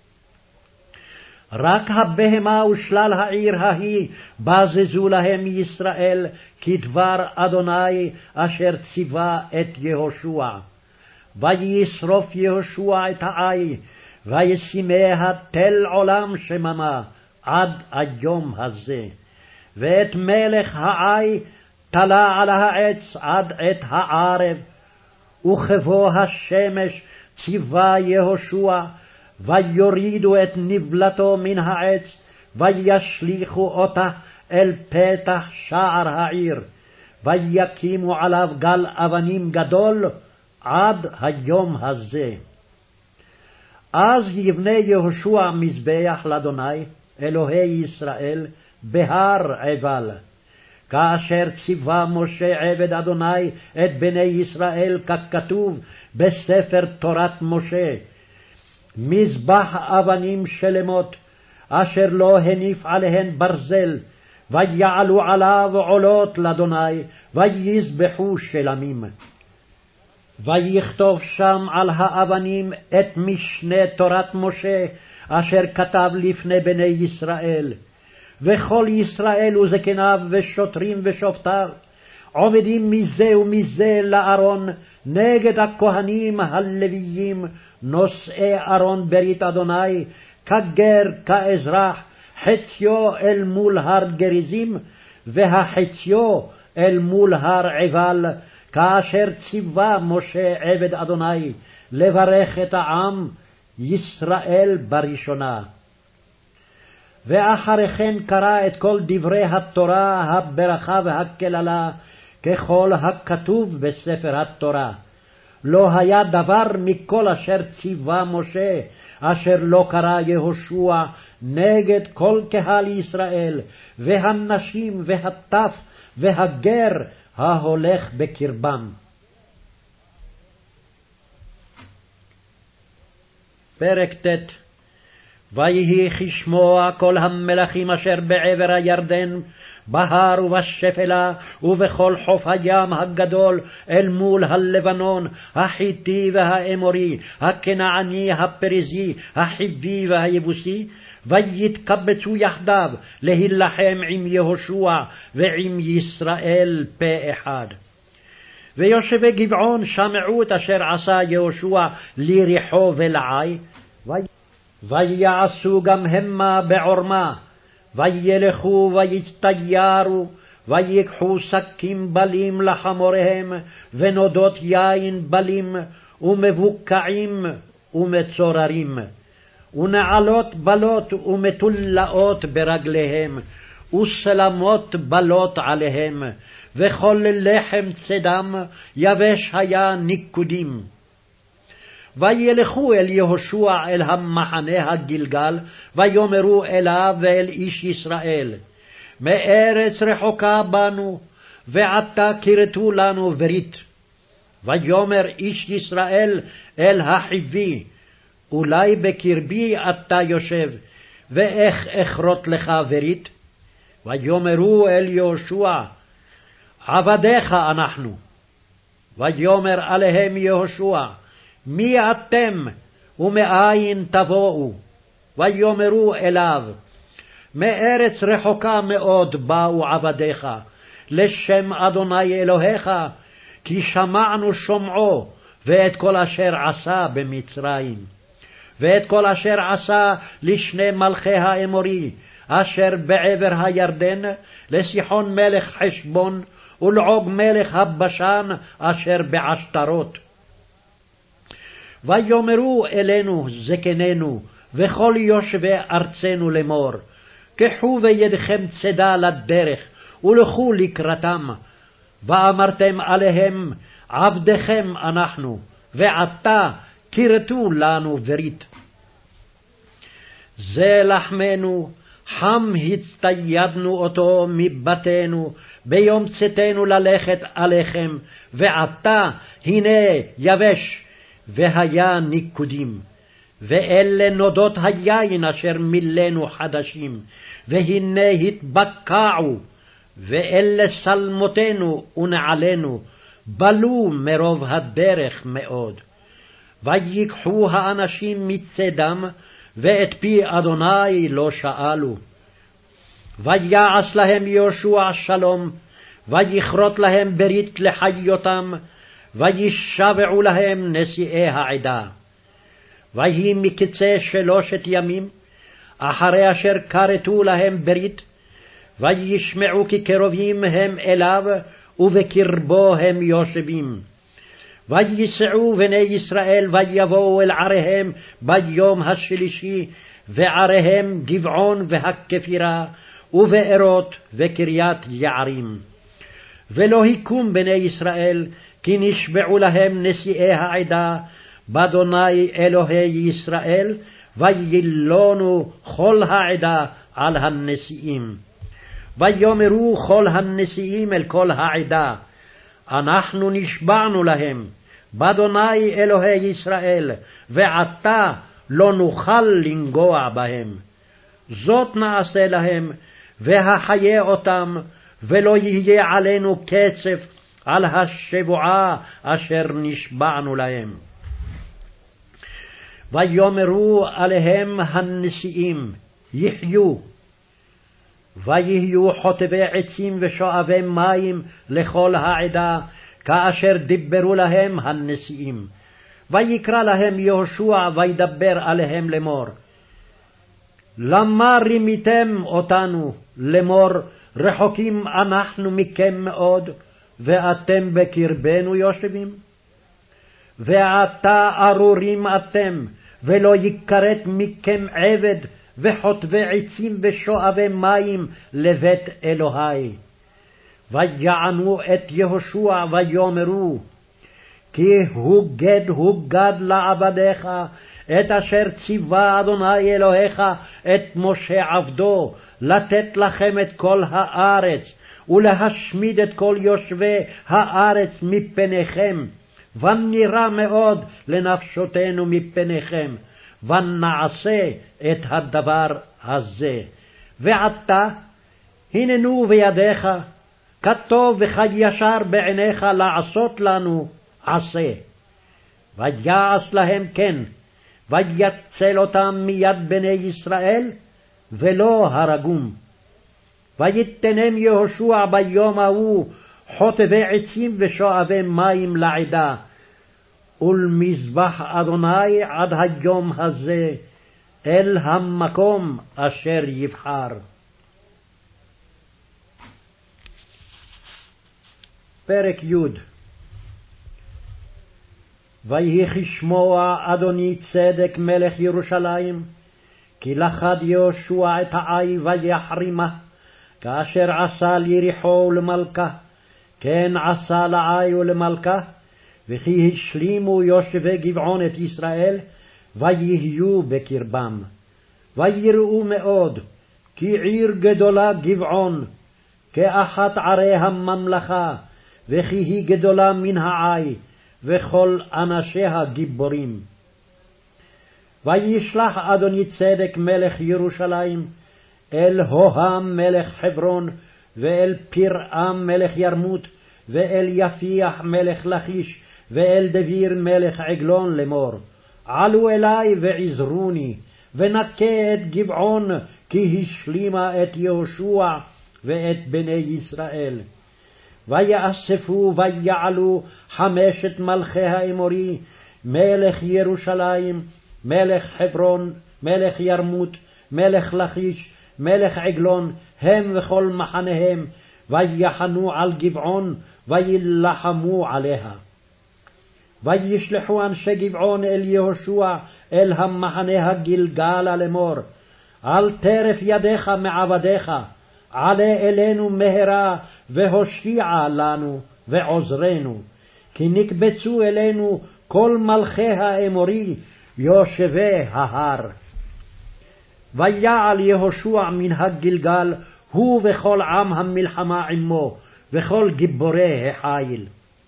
רק הבהמה ושלל העיר ההיא בזזו להם ישראל, כדבר אדוני אשר ציווה את יהושע. וישרוף יהושע את העי, וישימיה תל עולם שממה, עד היום הזה. ואת מלך העי תלה על העץ עד עת הערב, וכבוא השמש ציווה יהושע, ויורידו את נבלתו מן העץ, וישליכו אותה אל פתח שער העיר, ויקימו עליו גל אבנים גדול עד היום הזה. אז יבנה יהושע מזבח לאדוני אלוהי ישראל בהר עיבל, כאשר ציווה משה עבד אדוני את בני ישראל, ככתוב בספר תורת משה, מזבח אבנים שלמות, אשר לא הניף עליהן ברזל, ויעלו עליו עולות לאדוני, ויזבחו שלמים. ויכתוב שם על האבנים את משנה תורת משה, אשר כתב לפני בני ישראל. וכל ישראל וזקניו ושוטרים ושופטיו עומדים מזה ומזה לארון נגד הכהנים הלוויים, נושאי ארון ברית אדוני, כגר כאזרח, חציו אל מול הר גריזים, והחציו אל מול הר עיבל, כאשר ציווה משה עבד אדוני לברך את העם ישראל בראשונה. ואחרי כן קרא את כל דברי התורה, הברכה והקללה, ככל הכתוב בספר התורה. לא היה דבר מכל אשר ציווה משה, אשר לא קרא יהושע נגד כל קהל ישראל, והנשים והטף והגר ההולך בקרבם. פרק ט'. ויהי כשמוע כל המלכים אשר בעבר הירדן, בהר ובשפלה, ובכל חוף הים הגדול, אל מול הלבנון, החיתי והאמורי, הכנעני, הפריזי, החיבי והיבוסי, ויתקבצו יחדיו להילחם עם יהושע ועם ישראל פה אחד. ויושבי גבעון שמעו את אשר עשה יהושע ליריחו ולעי, ויעשו גם המה בעורמה, וילכו ויצטיירו, ויקחו שקים בלים לחמוריהם, ונודות יין בלים, ומבוקעים ומצוררים, ונעלות בלות ומטולאות ברגליהם, וסלמות בלות עליהם, וכל לחם צדם יבש היה ניקודים. וילכו אל יהושע אל המחנה הגלגל, ויאמרו אליו ואל איש ישראל, מארץ רחוקה בנו, ועתה כרתו לנו ברית. ויאמר איש ישראל אל החיבי, אולי בקרבי אתה יושב, ואיך אכרות לך ברית? ויאמרו אל יהושע, עבדיך אנחנו. ויאמר עליהם יהושע, מי אתם ומאין תבואו? ויאמרו אליו, מארץ רחוקה מאוד באו עבדיך, לשם אדוני אלוהיך, כי שמענו שומעו, ואת כל אשר עשה במצרים, ואת כל אשר עשה לשני מלכי האמורי, אשר בעבר הירדן, לסיחון מלך חשבון, ולעוג מלך הבשן, אשר בעשתרות. ויאמרו אלינו זקנינו, וכל יושבי ארצנו לאמור, קחו בידכם צידה לדרך, ולכו לקראתם, ואמרתם עליהם, עבדכם אנחנו, ועתה כרתו לנו ברית. זה לחמנו, חם הצטיידנו אותו מבתינו, ביום צאתנו ללכת עליכם, ועתה הנה יבש, והיה ניקודים. ואלה נודות היין אשר מילאנו חדשים, והנה התבקעו, ואלה שלמותינו ונעלינו, בלו מרוב הדרך מאוד. ויקחו האנשים מצדם, ואת פי אדוני לא שאלו. ויעש להם יהושע שלום, ויכרות להם ברית לחיותם, וישבעו להם נשיאי העדה. ויהי מקצה 3 ימים, אחרי אשר כרתו להם ברית, וישמעו כי קרובים הם אליו, ובקרבו הם יושבים. ויסעו בני ישראל ויבואו אל עריהם ביום השלישי, ועריהם גבעון והכפירה, ובארות וקריית יערים. ולא היקום בני ישראל, כי נשבעו להם נשיאי העדה, באדוני אלוהי ישראל, וילונו כל העדה על הנשיאים. ויאמרו כל הנשיאים אל כל העדה, אנחנו נשבענו להם, באדוני אלוהי ישראל, ועתה לא נוכל לנגוע בהם. זאת נעשה להם, והחיה אותם, ולא יהיה עלינו קצף על השבועה אשר נשבענו להם. ויאמרו עליהם הנשיאים, יחיו, ויהיו חוטבי עצים ושואבי מים לכל העדה, כאשר דיברו להם הנשיאים. ויקרא להם יהושע וידבר עליהם לאמור, למה רימיתם אותנו לאמור, רחוקים אנחנו מכם מאוד, ואתם בקרבנו יושבים? ועתה ארורים אתם, ולא יכרת מכם עבד, וחוטבי עצים ושואבי מים לבית אלוהי. ויענו את יהושע ויאמרו, כי הוגד לעבדיך, את אשר ציווה אדוני אלוהיך את משה עבדו, לתת לכם את כל הארץ, ולהשמיד את כל יושבי הארץ מפניכם, ונירא מאוד לנפשותנו מפניכם, ונעשה את הדבר הזה. ועתה הננו בידיך, כטוב וכישר בעיניך לעשות לנו עשה. ויעש להם כן, ויצל אותם מיד בני ישראל, ולא הרגום. ויתנם יהושע ביום ההוא חוטבי עצים ושואבי מים לעדה, ולמזבח אדוני עד היום הזה, אל המקום אשר יבחר. פרק י'. ויהי כשמוע אדוני צדק מלך ירושלים, כי לכד יהושע את העי ויחרימה, כאשר עשה ליריחו ולמלכה, כן עשה לעי ולמלכה, וכי השלימו יושבי גבעון את ישראל, ויהיו בקרבם. ויראו מאוד, כי עיר גדולה גבעון, כאחת ערי הממלכה, וכי היא גדולה מן העי, וכל אנשיה גיבורים. וישלח אדוני צדק מלך ירושלים, אל הוהם מלך חברון, ואל פירעם מלך ירמות, ואל יפיח מלך לכיש, ואל דביר מלך עגלון לאמור, עלו אלי ועזרוני, ונקה את גבעון, כי השלימה את יהושע ואת בני ישראל. ויאספו ויעלו 5 מלכי האמורי, מלך ירושלים, מלך חברון, מלך ירמות, מלך לכיש, מלך עגלון, הם וכל מחניהם, ויחנו על גבעון, וילחמו עליה. וישלחו אנשי גבעון אל יהושע, אל המחנה הגלגלה לאמור, אל טרף ידיך מעבדיך, עלה אלינו מהרה, והושיע לנו, ועוזרנו, כי נקבצו אלינו כל מלכי האמורי, יושבי ההר. ויעל יהושע מן הגלגל, הוא וכל עם המלחמה עמו, וכל גיבורי החיל.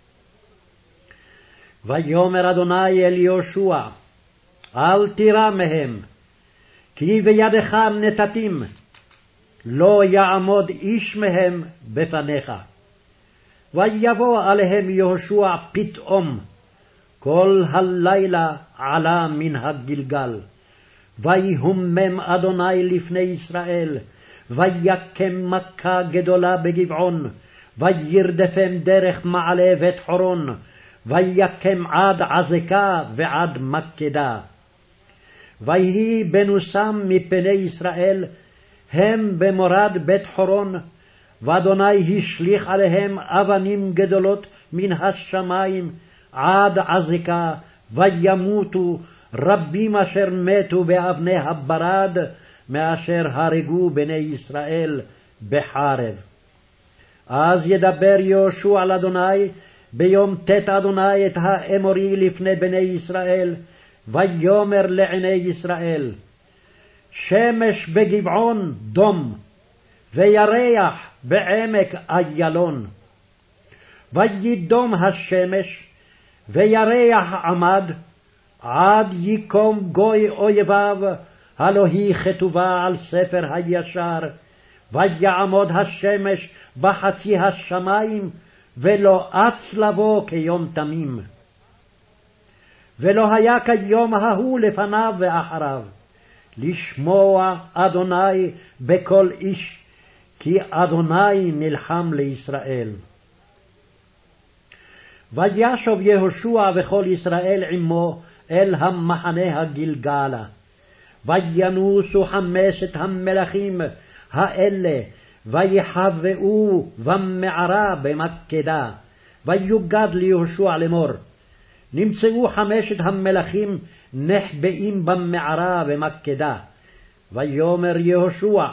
ויאמר אדוני אל יהושע, אל תירא מהם, כי בידך נתתים, לא יעמוד איש מהם בפניך. ויבוא עליהם יהושע פתאום, כל הלילה עלה מן הגלגל. ויהומם אדוני לפני ישראל, ויקם מכה גדולה בגבעון, וירדפם דרך מעלה בית חורון, ויקם עד עזקה ועד מקדה. ויהי בנוסם מפני ישראל, הם במורד בית חורון, ואדוני השליך עליהם אבנים גדולות מן השמיים עד עזקה, וימותו רבים אשר מתו באבני הברד, מאשר הרגו בני ישראל בחרב. אז ידבר יהושע לאדוני ביום ט' אדוני את האמורי לפני בני ישראל, ויאמר לעיני ישראל, שמש בגבעון דום, וירח בעמק איילון. וידום השמש, וירח עמד, עד יקום גוי אויביו, הלא היא כתובה על ספר הישר, ויעמוד השמש בחצי השמיים, ולא אץ לבוא כיום תמים. ולא היה כיום ההוא לפניו ואחריו, לשמוע אדוני בכל איש, כי אדוני נלחם לישראל. וישוב יהושע וכל ישראל עמו אל המחנה הגלגלה. וינוסו 5 המלכים האלה, ויחבאו במערה במקדה. ויוגד ליהושע לאמור, נמצאו 5 המלכים נחבאים במערה במקדה. ויאמר יהושע,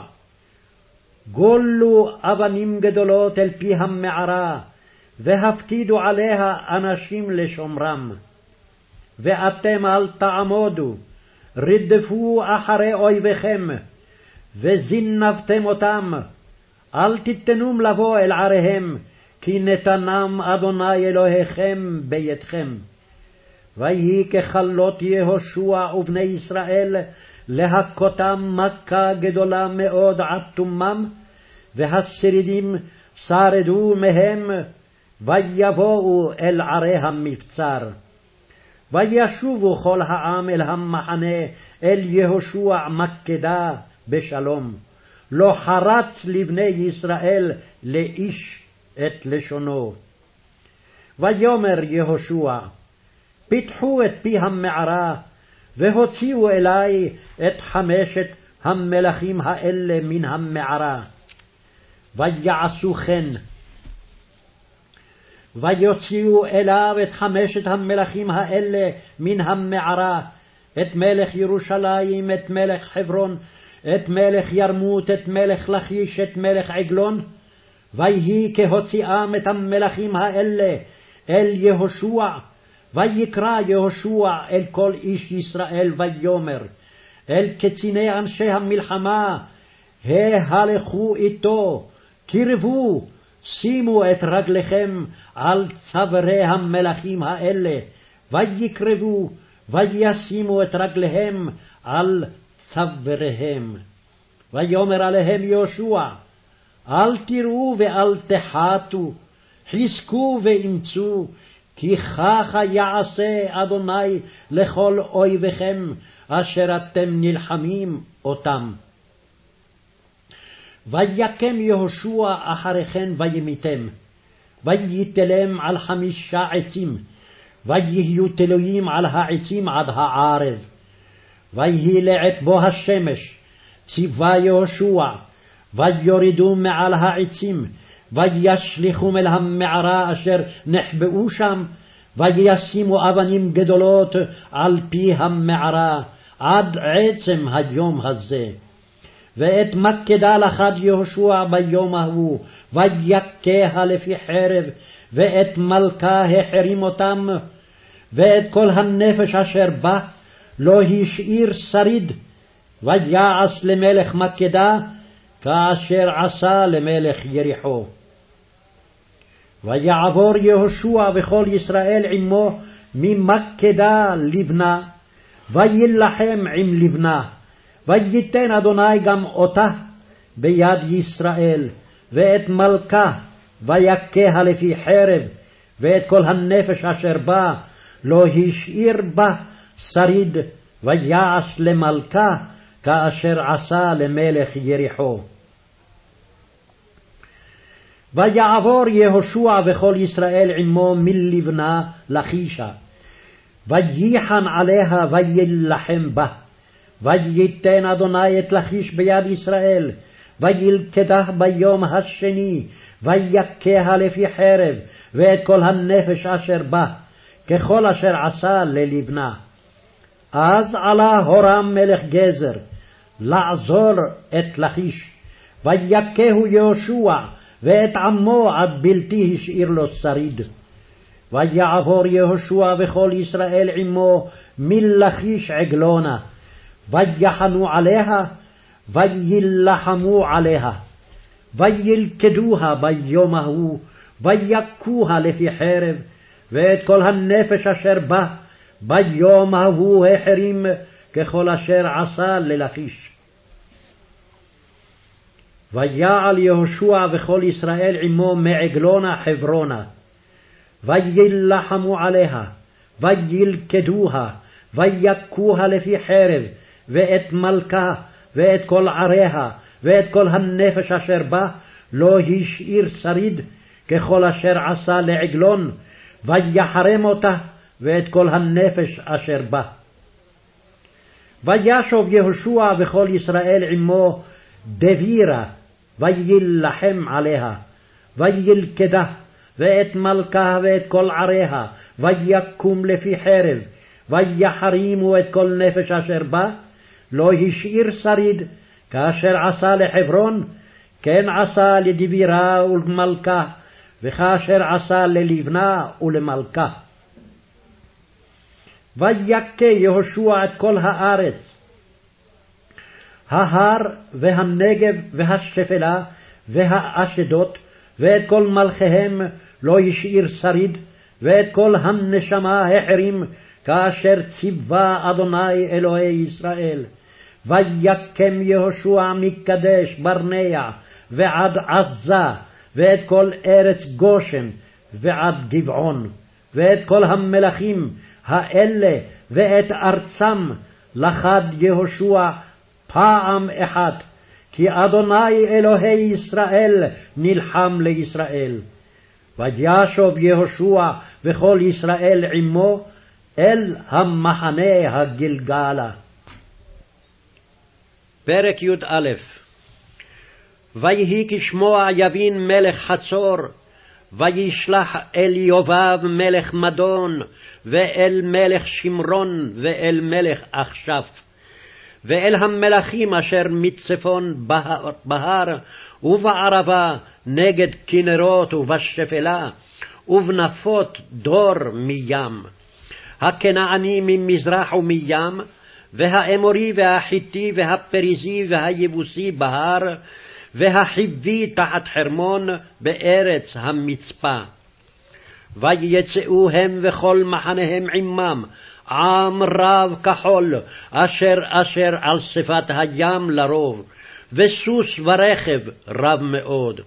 גולו אבנים גדולות אל פי המערה, והפקידו עליה אנשים לשומרם. ואתם אל תעמודו, רדפו אחרי אויביכם, וזינבתם אותם, אל תיתנום לבוא אל עריהם, כי נתנם אדוני אלוהיכם בידכם. ויהי ככלות יהושע ובני ישראל, להכותם מכה גדולה מאוד עד תומם, והשרידים שרדו מהם, ויבואו אל ערי המבצר. וישובו כל העם אל המחנה, אל יהושע מקדה בשלום. לא חרץ לבני ישראל לאיש את לשונו. ויאמר יהושע, פיתחו את פי המערה, והוציאו אלי את 5 המלכים האלה מן המערה. ויעשו כן. ויוציאו אליו את 5 המלכים האלה מן המערה, את מלך ירושלים, את מלך חברון, את מלך ירמות, את מלך לכיש, את מלך עגלון. ויהי כהוציאם את המלכים האלה אל יהושע, ויקרא יהושע אל כל איש ישראל ויאמר אל קציני אנשי המלחמה, ההלכו איתו, קרבו, שימו את רגליכם על צווארי המלכים האלה, ויקרבו, וישימו את רגליהם על צוואריהם. ויאמר עליהם יהושע, אל תראו ואל תחתו, חזקו ואמצו, כי ככה יעשה אדוני לכל אויביכם אשר אתם נלחמים אותם. ויקם יהושע אחרי כן וימיתם, ויתלם על 5 עצים, ויהיו תלויים על העצים עד הערב. ויהי לעת בו השמש, ציווה יהושע, ויורידו מעל העצים, וישליכום אל המערה אשר נחבאו שם, וישימו אבנים גדולות על פי המערה, עד עצם היום הזה. ואת מקדה לחד יהושע ביום ההוא, ויכה לפי חרב, ואת מלכה החרים אותם, ואת כל הנפש אשר בה לא השאיר שריד, ויעש למלך מקדה כאשר עשה למלך יריחו. ויעבור יהושע וכל ישראל עמו ממקדה לבנה, וילחם עם לבנה, וייתן אדוני גם אותה ביד ישראל, ואת מלכה ויכה לפי חרב, ואת כל הנפש אשר בה לא השאיר בה שריד, ויעש למלכה כאשר עשה למלך יריחו. ויעבור יהושע וכל ישראל עמו מלבנה לכישה, וייחן עליה וילחם בה, וייתן אדוני את לכיש ביד ישראל, וילכדה ביום השני, ויכה לפי חרב, ואת כל הנפש אשר בה, ככל אשר עשה ללבנה. אז עלה הורם מלך גזר לעזור את לכיש, ויכהו יהושע ואת עמו עד בלתי השאיר לו שריד. ויעבור יהושע וכל ישראל עמו מלכיש עגלונה, ויחנו עליה, ויילחמו עליה, וילכדוה ביום ההוא, ויכוה לפי חרב, ואת כל הנפש אשר בה ביום ההוא החרים, ככל אשר עשה ללכיש. ויעל יהושע וכל ישראל עמו מעגלונה חברונה, ויילחמו עליה, וילכדוה, ויכוה לפי חרב, ואת מלכה, ואת כל עריה, ואת כל הנפש אשר בה, לא השאיר שריד, ככל אשר עשה לעגלון, ויחרם אותה, ואת כל הנפש אשר בה. וישוב יהושע וכל ישראל עמו דבירה, ויילחם עליה, וילכדה, ואת מלכה ואת כל עריה, ויקום לפי חרב, ויחרימו את כל נפש אשר בה, לא השאיר שריד, כאשר עשה לחברון, כן עשה לדבירה ולמלכה, וכאשר עשה ללבנה ולמלכה. ויכה יהושע את כל הארץ, ההר והנגב והשפלה והאשדות, ואת כל מלכיהם לא השאיר שריד, ואת כל הנשמה החרים, כאשר ציווה אדוני אלוהי ישראל. ויקם יהושע מקדש ברנע ועד עזה, ואת כל ארץ גושן ועד גבעון, ואת כל המלכים האלה ואת ארצם לחד יהושע פעם אחת, כי אדוני אלוהי ישראל נלחם לישראל. וישוב יהושע וכל ישראל עמו אל המחנה הגלגלה. פרק י"א. ויהי כשמוע יבין מלך חצור, וישלח אל יובב מלך מדון, ואל מלך שמרון, ואל מלך אכשף, ואל המלכים אשר מצפון בהר, ובערבה נגד כנרות ובשפלה, ובנפות דור מים, הכנעני ממזרח ומים, והאמורי והחיתי והפריזי והיבוסי בהר, והחיבי תחת חרמון בארץ המצפה. ויצאו הם וכל מחניהם עמם, עם רב כחול, אשר על שפת הים לרוב, וסוס ורכב רב מאוד.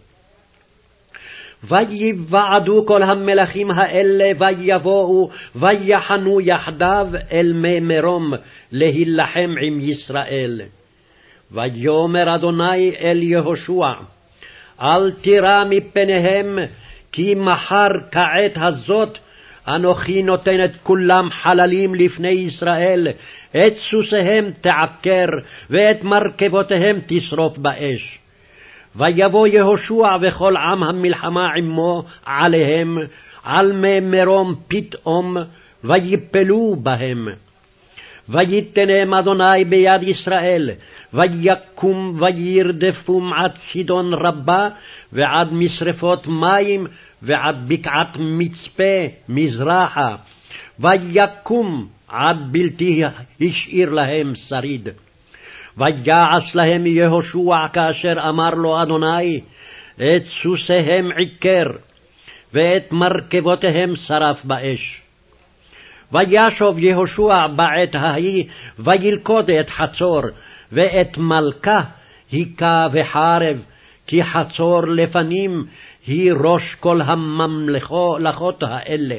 ויוועדו כל המלכים האלה, ויבואו ויחנו יחדיו אל מי מרום, להילחם עם ישראל. ויאמר אדוני אל יהושע, אל תירא מפניהם, כי מחר כעת הזאת אנוכי נותן את כולם חללים לפני ישראל, את סוסיהם תעקר, ואת מרכבותיהם תשרוף באש. ויבוא יהושע וכל עם המלחמה עמו עליהם, על מי מרום פתאום, ויפלו בהם. ויתנם אדוני ביד ישראל, ויקום וירדפום עד צידון רבה, ועד משרפות מים, ועד בקעת מצפה מזרחה, ויקום עד בלתי השאיר להם שריד. ויעש להם יהושע כאשר אמר לו אדוני, את סוסיהם עיקר, ואת מרכבותיהם שרף באש. וישוב יהושע בעת ההיא, וילכוד את חצור, ואת מלכה היכה בחרב, כי חצור לפנים היא ראש כל הממלכות האלה.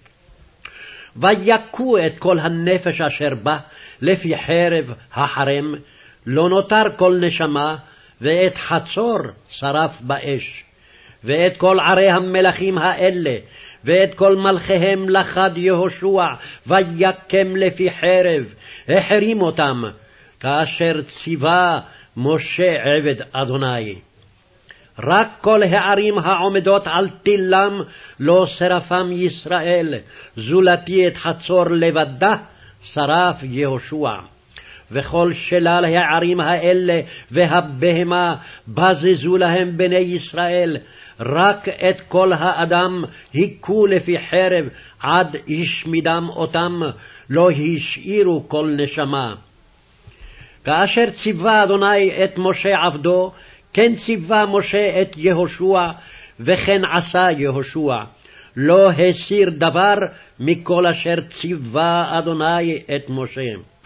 ויכו את כל הנפש אשר בה לפי חרב החרם, לא נותר כל נשמה, ואת חצור שרף באש. ואת כל ערי המלכים האלה, ואת כל מלכיהם לכד יהושע, ויקם לפי חרב, החרים אותם, כאשר ציווה משה עבד אדוני. רק כל הערים העומדות על תילם לא שרפם ישראל, זולתי את חצור לבדה שרף יהושע. וכל שלל הערים האלה והבהמה בזזו להם בני ישראל, רק את כל האדם היכו לפי חרב עד השמידם אותם, לא השאירו כל נשמה. כאשר ציווה אדוני את משה עבדו, כן ציווה משה את יהושע, וכן עשה יהושע. לא הסיר דבר מכל אשר ציווה אדוני את משה.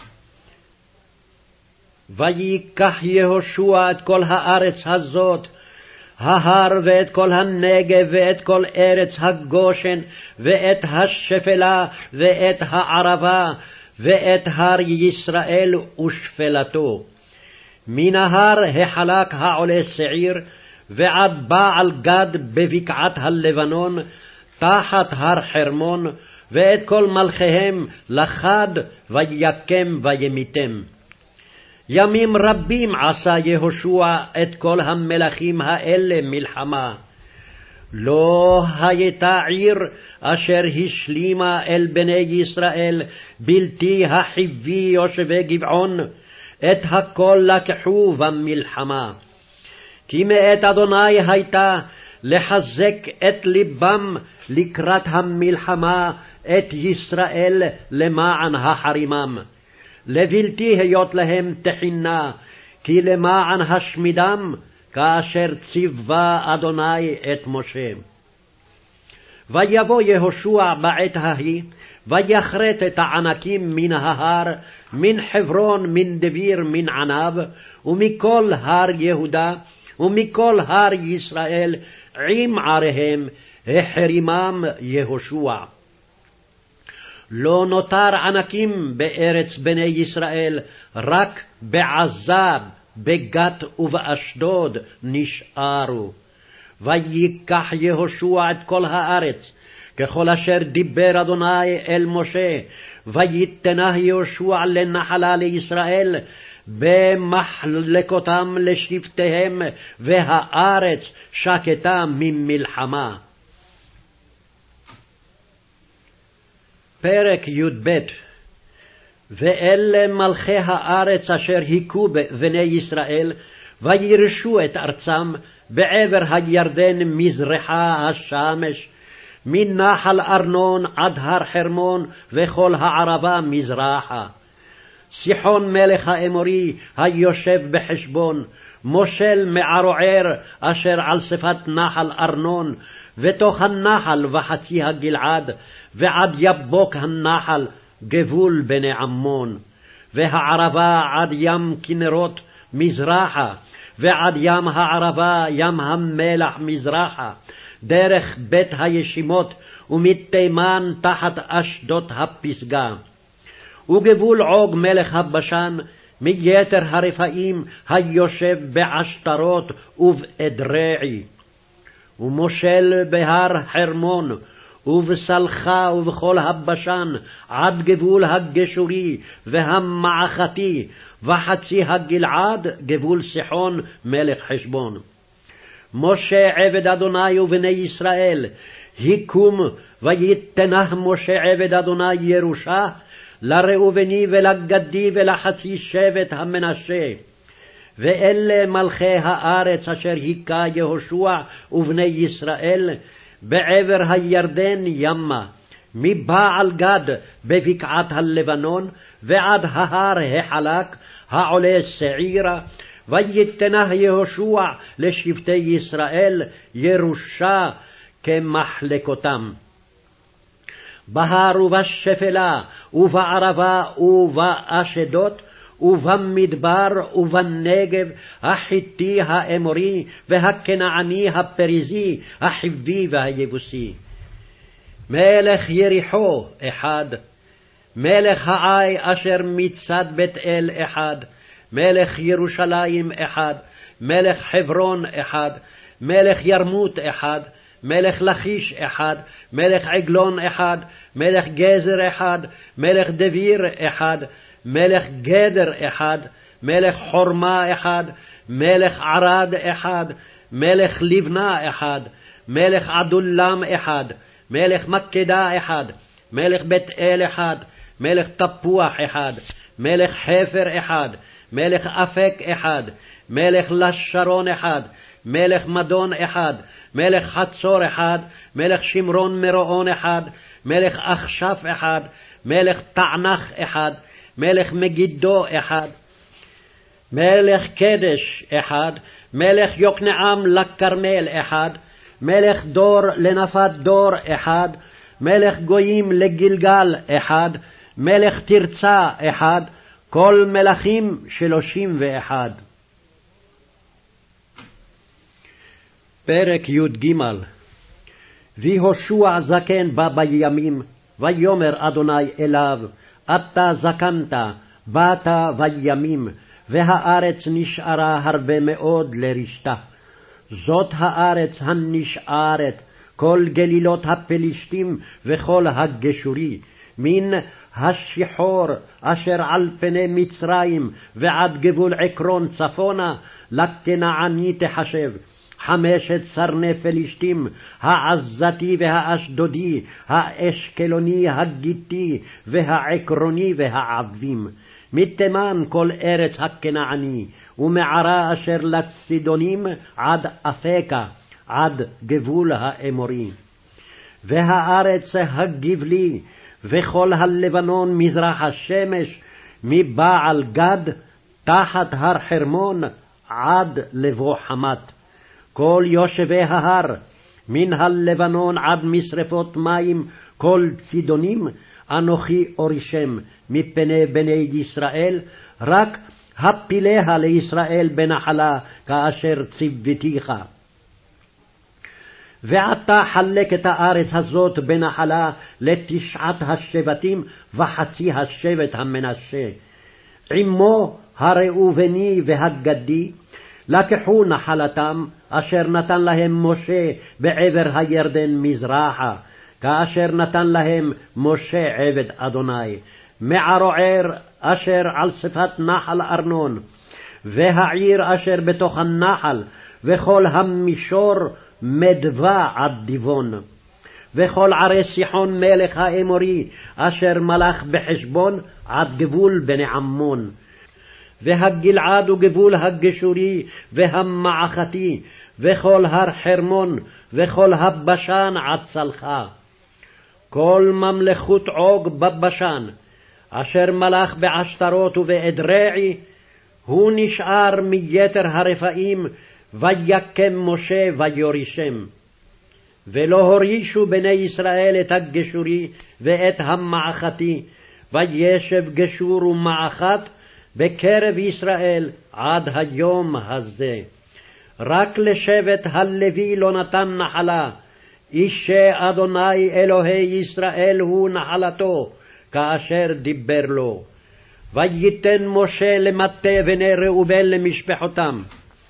ויקח יהושע את כל הארץ הזאת, ההר ואת כל הנגב ואת כל ארץ הגושן ואת השפלה ואת הערבה ואת הר ישראל ושפלתו. מנהר החלק העולה שעיר ועד בעל גד בבקעת הלבנון, תחת הר חרמון, ואת כל מלכיהם לכד ויקם וימיתם. ימים רבים עשה יהושע את כל המלכים האלה מלחמה. לא הייתה עיר אשר השלימה אל בני ישראל, בלתי החיבי יושבי גבעון, את הכל לקחו במלחמה. כי מאת אדוני הייתה לחזק את ליבם לקראת המלחמה את ישראל למען החרימם. לבלתי היות להם תחינה, כי למען השמידם, כאשר ציווה אדוני את משה. ויבוא יהושע בעת ההיא, ויחרט את הענקים מן ההר, מן חברון, מן דביר, מן ענב, ומכל הר יהודה, ומכל הר ישראל, עם עריהם, החרימם יהושע. לא נותר ענקים בארץ בני ישראל, רק בעזב, בגת ובאשדוד נשארו. ויקח יהושע את כל הארץ, ככל אשר דיבר אדוני אל משה, ויתנה יהושע לנחלה לישראל, במחלקותם לשבטיהם, והארץ שקטה ממלחמה. פרק י"ב. ואלה מלכי הארץ אשר היכו בני ישראל, וירשו את ארצם בעבר הירדן מזרחה השמש, מנחל ארנון עד הר חרמון וכל הערבה מזרחה. סיחון מלך האמורי היושב בחשבון, מושל מערוער אשר על שפת נחל ארנון, ותוך הנחל וחצי הגלעד, ועד יבוק הנחל גבול בני עמון, והערבה עד ים כנרות מזרחה, ועד ים הערבה ים המלח מזרחה, דרך בית הישימות, ומתימן תחת אשדות הפסגה. וגבול עוג מלך הבשן, מיתר הרפאים היושב בעשתרות ובאדרעי. ומושל בהר חרמון, ובסלחה ובכל הבשן, עד גבול הגשורי והמעכתי, וחצי הגלעד גבול סיחון מלך חשבון. משה עבד אדוני ובני ישראל, היקום ויתנה משה עבד אדוני ירושה, לראובני ולגדי ולחצי שבט המנשה. ואלה מלכי הארץ אשר היכה יהושע ובני ישראל, בעבר הירדן ימה, מבעל גד בבקעת הלבנון, ועד ההר החלק העולה שעירה, ויתנה יהושע לשבטי ישראל ירושה כמחלקותם. בהר ובשפלה ובערבה ובאשדות ובמדבר ובנגב, החיתי האמורי והכנעני הפריזי החיבי והיבוסי. מלך יריחו אחד, מלך העי אשר מצד בית אל אחד, מלך ירושלים אחד, מלך חברון אחד, מלך ירמות אחד, מלך לכיש אחד, מלך עגלון אחד, מלך גזר אחד, מלך דביר אחד, מלך גדר אחד, מלך חורמה אחד, מלך ערד אחד, מלך לבנה אחד, מלך עדולם אחד, מלך מקדה אחד, מלך בית אל אחד, מלך תפוח אחד, מלך חפר אחד, מלך אפק אחד, מלך לשרון אחד, מלך מדון אחד, מלך חצור אחד, מלך שמרון מרועון אחד, מלך אכשף אחד, מלך תענך אחד, מלך מגידו אחד, מלך קדש אחד, מלך יוקנעם לכרמל אחד, מלך דור לנפת דור אחד, מלך גויים לגלגל אחד, מלך תרצה אחד, כל מלכים 31. פרק י"ג. ויהושע זקן בא בימים, ויאמר אדוני אליו, אתה זקנת, באת בימים, והארץ נשארה הרבה מאוד לרשתה. זאת הארץ הנשארת, כל גלילות הפלישתים וכל הגשורי, מן השחור אשר על פני מצרים ועד גבול עקרון צפונה, לכנעני תחשב. 5 סרני פלישתים, העזתי והאשדודי, האשקלוני, הגיתי והעקרוני והעבים. מתימן כל ארץ הכנעני, ומערה אשר לצידונים עד אפקה, עד גבול האמורי. והארץ הגבלי, וכל הלבנון מזרח השמש, מבעל גד תחת הר חרמון עד לבוא חמת. כל יושבי ההר, מן הלבנון עד משרפות מים, כל צידונים, אנוכי אורישם מפני בני ישראל, רק הפיליה לישראל בנחלה, כאשר ציוותיך. ועתה חלק את הארץ הזאת בנחלה ל9 השבטים וחצי השבט המנשה, עמו הראובני והגדי, לקחו נחלתם אשר נתן להם משה בעבר הירדן מזרחה, כאשר נתן להם משה עבד אדוני, מערוער אשר על שפת נחל ארנון, והעיר אשר בתוך הנחל, וכל המישור מדווה עד דיבון, וכל ערי סיחון מלך האמורי, אשר מלך בחשבון עד גבול בני עמון, והגלעד וגבול הגשורי והמעכתי, וכל הר חרמון, וכל הבשן עד צלחה. כל ממלכות עוג בבשן, אשר מלך בעשתרות ובאדרעי, הוא נשאר מיתר הרפאים, ויקם משה ויורישם. ולא הורישו בני ישראל את הגשורי ואת המעכתי, וישב גשור ומעכת בקרב ישראל עד היום הזה. רק לשבט הלוי לא נתן נחלה, אישי אדוני אלוהי ישראל הוא נחלתו, כאשר דיבר לו. וייתן משה למטה בני ראובן למשפחותם.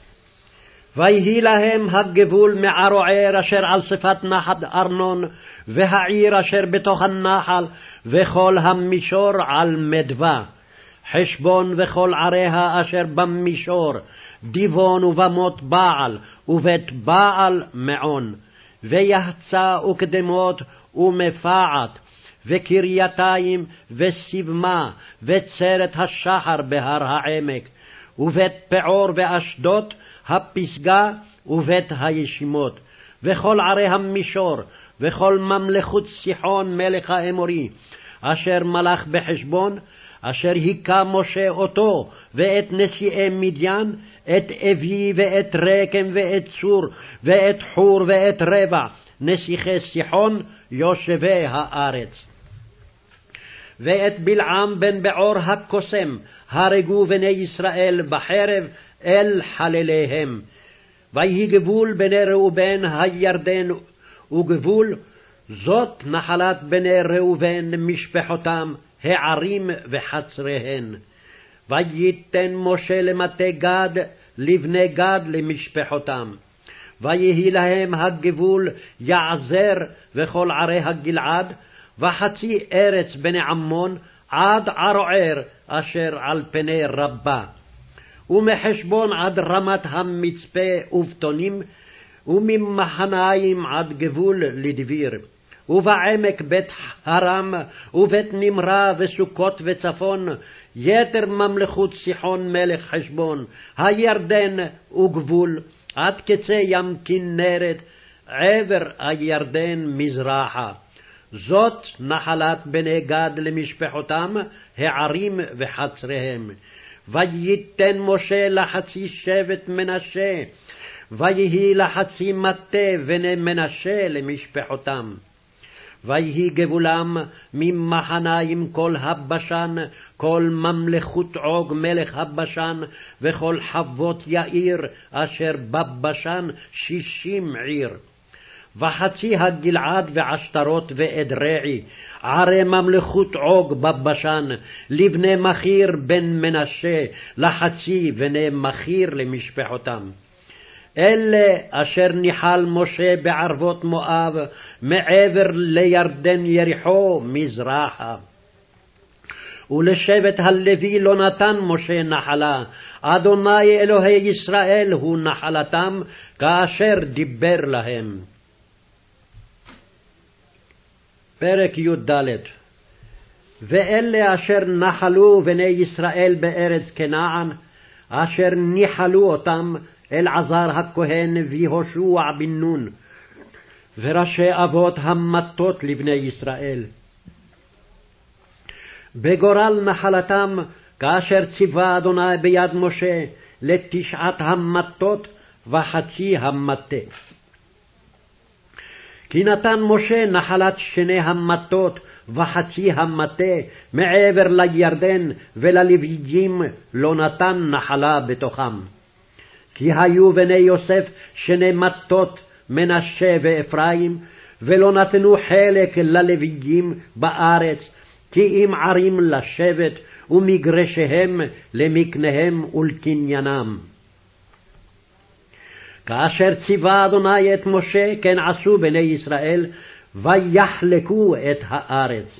ויהי להם הגבול מערוער אשר על שפת נחל ארנון, והעיר אשר בתוך הנחל, וכל המישור על מדווה, חשבון וכל עריה אשר במישור, דיבון ובמות בעל, ובית בעל מעון, ויחצה וקדמות ומפעת, וקרייתיים וסיבמה, וצרת השחר בהר העמק, ובית פעור ואשדות, הפסגה ובית הישימות, וכל ערי המישור, וכל ממלכות סיחון מלך האמורי, אשר מלך בחשבון, אשר היכה משה אותו, ואת נשיאי מדיין, את אבי ואת רקם ואת צור, ואת חור ואת רבע, נסיכי סיחון, יושבי הארץ. ואת בלעם בן בעור הקוסם, הרגו בני ישראל בחרב אל חלליהם. ויהי גבול בני ראובן הירדן וגבול, זאת נחלת בני ראובן משפחותם, הערים וחצריהן. וייתן משה למטה גד, לבני גד למשפחותם. ויהי להם הגבול יעזר וכל ערי הגלעד, וחצי ארץ בני עמון עד ערוער אשר על פני רבה. ומחשבון עד רמת המצפה ובטונים, וממחניים עד גבול לדביר. ובעמק בית הרם, ובית נמרה וסוכות וצפון, יתר ממלכות סיחון מלך חשבון, הירדן וגבול, עד קצה ים כנרת, עבר הירדן מזרחה. זאת נחלת בני גד למשפחותם, הערים וחצריהם. וייתן משה לחצי שבט מנשה, ויהי לחצי מטה בני מנשה למשפחותם. ויהי גבולם ממחניים כל הבשן, כל ממלכות עוג מלך הבשן, וכל חוות יאיר אשר בבשן 60 עיר. וחצי הגלעד ועשתרות ואדרעי, ערי ממלכות עוג בבשן, לבני מחיר בן מנשה, לחצי בני מחיר למשפחותם. אלה אשר ניחל משה בערבות מואב, מעבר לירדן יריחו מזרחה. ולשבט הלוי לא נתן משה נחלה, אדוני אלוהי ישראל הוא נחלתם, כאשר דיבר להם. פרק י"ד. ואלה אשר נחלו בני ישראל בארץ כנען, אשר ניחלו אותם, אלעזר הכהן ויהושע בן נון, וראשי אבות המטות לבני ישראל. בגורל נחלתם, כאשר ציווה אדוני ביד משה, 9 המטות וחצי המטה. כי נתן משה נחלת 2 המטות וחצי המטה מעבר לירדן, וללוויים לא נתן נחלה בתוכם. כי היו בני יוסף 2 מטות, מנשה ואפרים, ולא נתנו חלק ללוויים בארץ, כי אם ערים לשבט, ומגרשיהם למקניהם ולקניינם. כאשר ציווה אדוני את משה, כן עשו בני ישראל, ויחלקו את הארץ.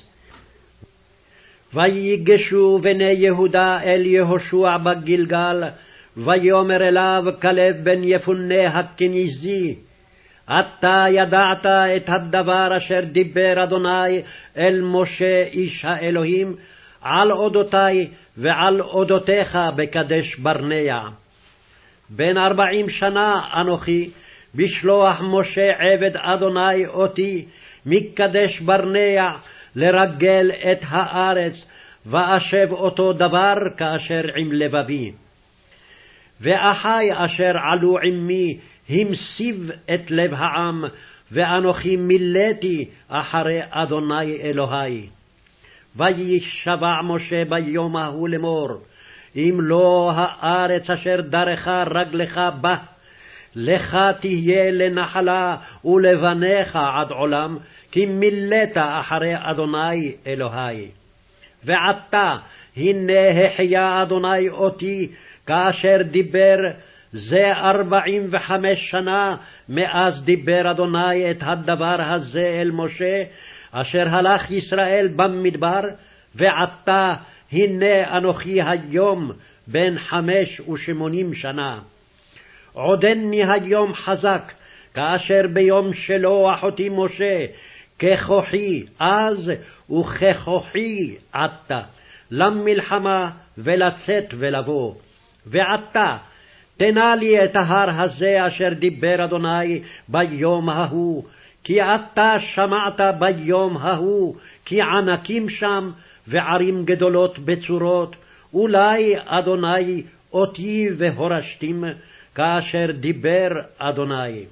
ויגשו בני יהודה אל יהושע בגלגל, ויאמר אליו כלב בן יפונה הכנזי, אתה ידעת את הדבר אשר דיבר אדוני אל משה איש האלוהים, על אודותי ועל אודותיך בקדש ברנע. בן 40 שנה אנוכי, בשלוח משה עבד אדוני אותי, מקדש ברנע לרגל את הארץ, ואשב אותו דבר כאשר עם לבבי. ואחי אשר עלו עמי, המסיב את לב העם, ואנוכי מילאתי אחרי אדוני אלוהי. וישבע משה ביום ההוא לאמור, אם לא הארץ אשר דרכה רגלך בה, לך תהיה לנחלה ולבניך עד עולם, כי מילאת אחרי אדוני אלוהי. ועתה הנה החיה אדוני אותי, כאשר דיבר, זה 45 שנה מאז דיבר אדוני את הדבר הזה אל משה, אשר הלך ישראל במדבר, ועתה הנה אנוכי היום בן 85 שנה. עודני היום חזק, כאשר ביום שלוח אותי משה, ככוחי אז וככוחי עתה, למלחמה ולצאת ולבוא. ועתה תנה לי את ההר הזה אשר דיבר אדוני ביום ההוא, כי אתה שמעת ביום ההוא, כי ענקים שם וערים גדולות בצורות, אולי אדוני אותי והורשתים, כאשר דיבר אדוני.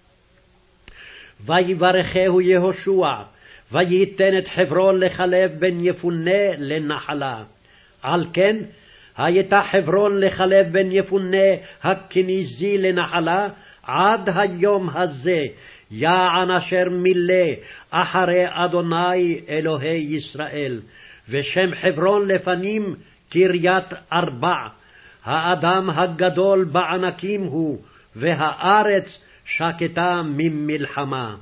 ויברכהו יהושע, וייתן את חברון לכלב בן יפונה לנחלה. על כן הייתה חברון לכלב בן יפונה הכנזי לנחלה, עד היום הזה, יען אשר מילא אחרי אדוני אלוהי ישראל. ושם חברון לפנים קריית ארבע, האדם הגדול בענקים הוא, והארץ שקטה ממלחמה.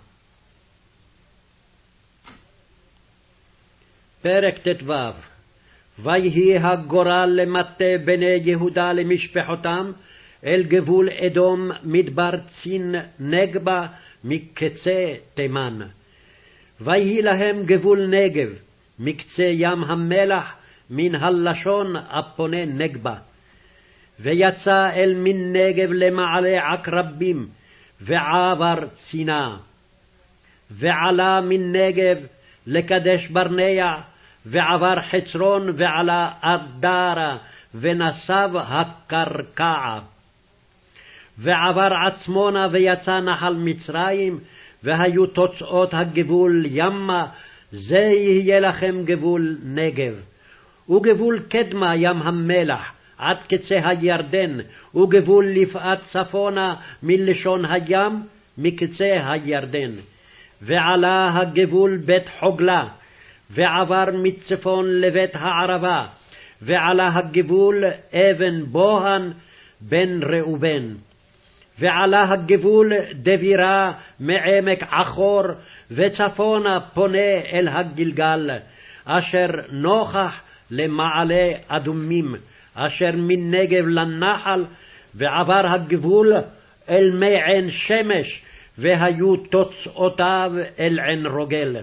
פרק ט"ו. ויהי הגורל למטה בני יהודה למשפחותם, אל גבול אדום מדבר צין נגבה מקצה תימן. ויהי להם גבול נגב, מקצה ים המלח, מן הלשון הפונה נגבה. ויצא אל מן נגב למעלה עקרבים, ועבר צינה. ועלה מן נגב לקדש ברנע, ועבר חצרון, ועלה אדרה, ונסב הקרקעה. ועבר עצמונה, ויצא נחל מצרים, והיו תוצאות הגבול ימה, זה יהיה לכם גבול נגב. וגבול קדמה ים המלח, עד קצה הירדן, וגבול לפאת צפונה מלשון הים, מקצה הירדן. ועלה הגבול בית חוגלה, ועבר מצפון לבית הערבה, ועלה הגבול אבן בוהן בן ראובן. ועלה הגבול דבירה מעמק עכור, וצפונה פונה אל הגלגל, אשר נוכח למעלה אדומים, אשר מנגב לנחל, ועבר הגבול אל מי עין שמש, והיו תוצאותיו אל עין רוגל.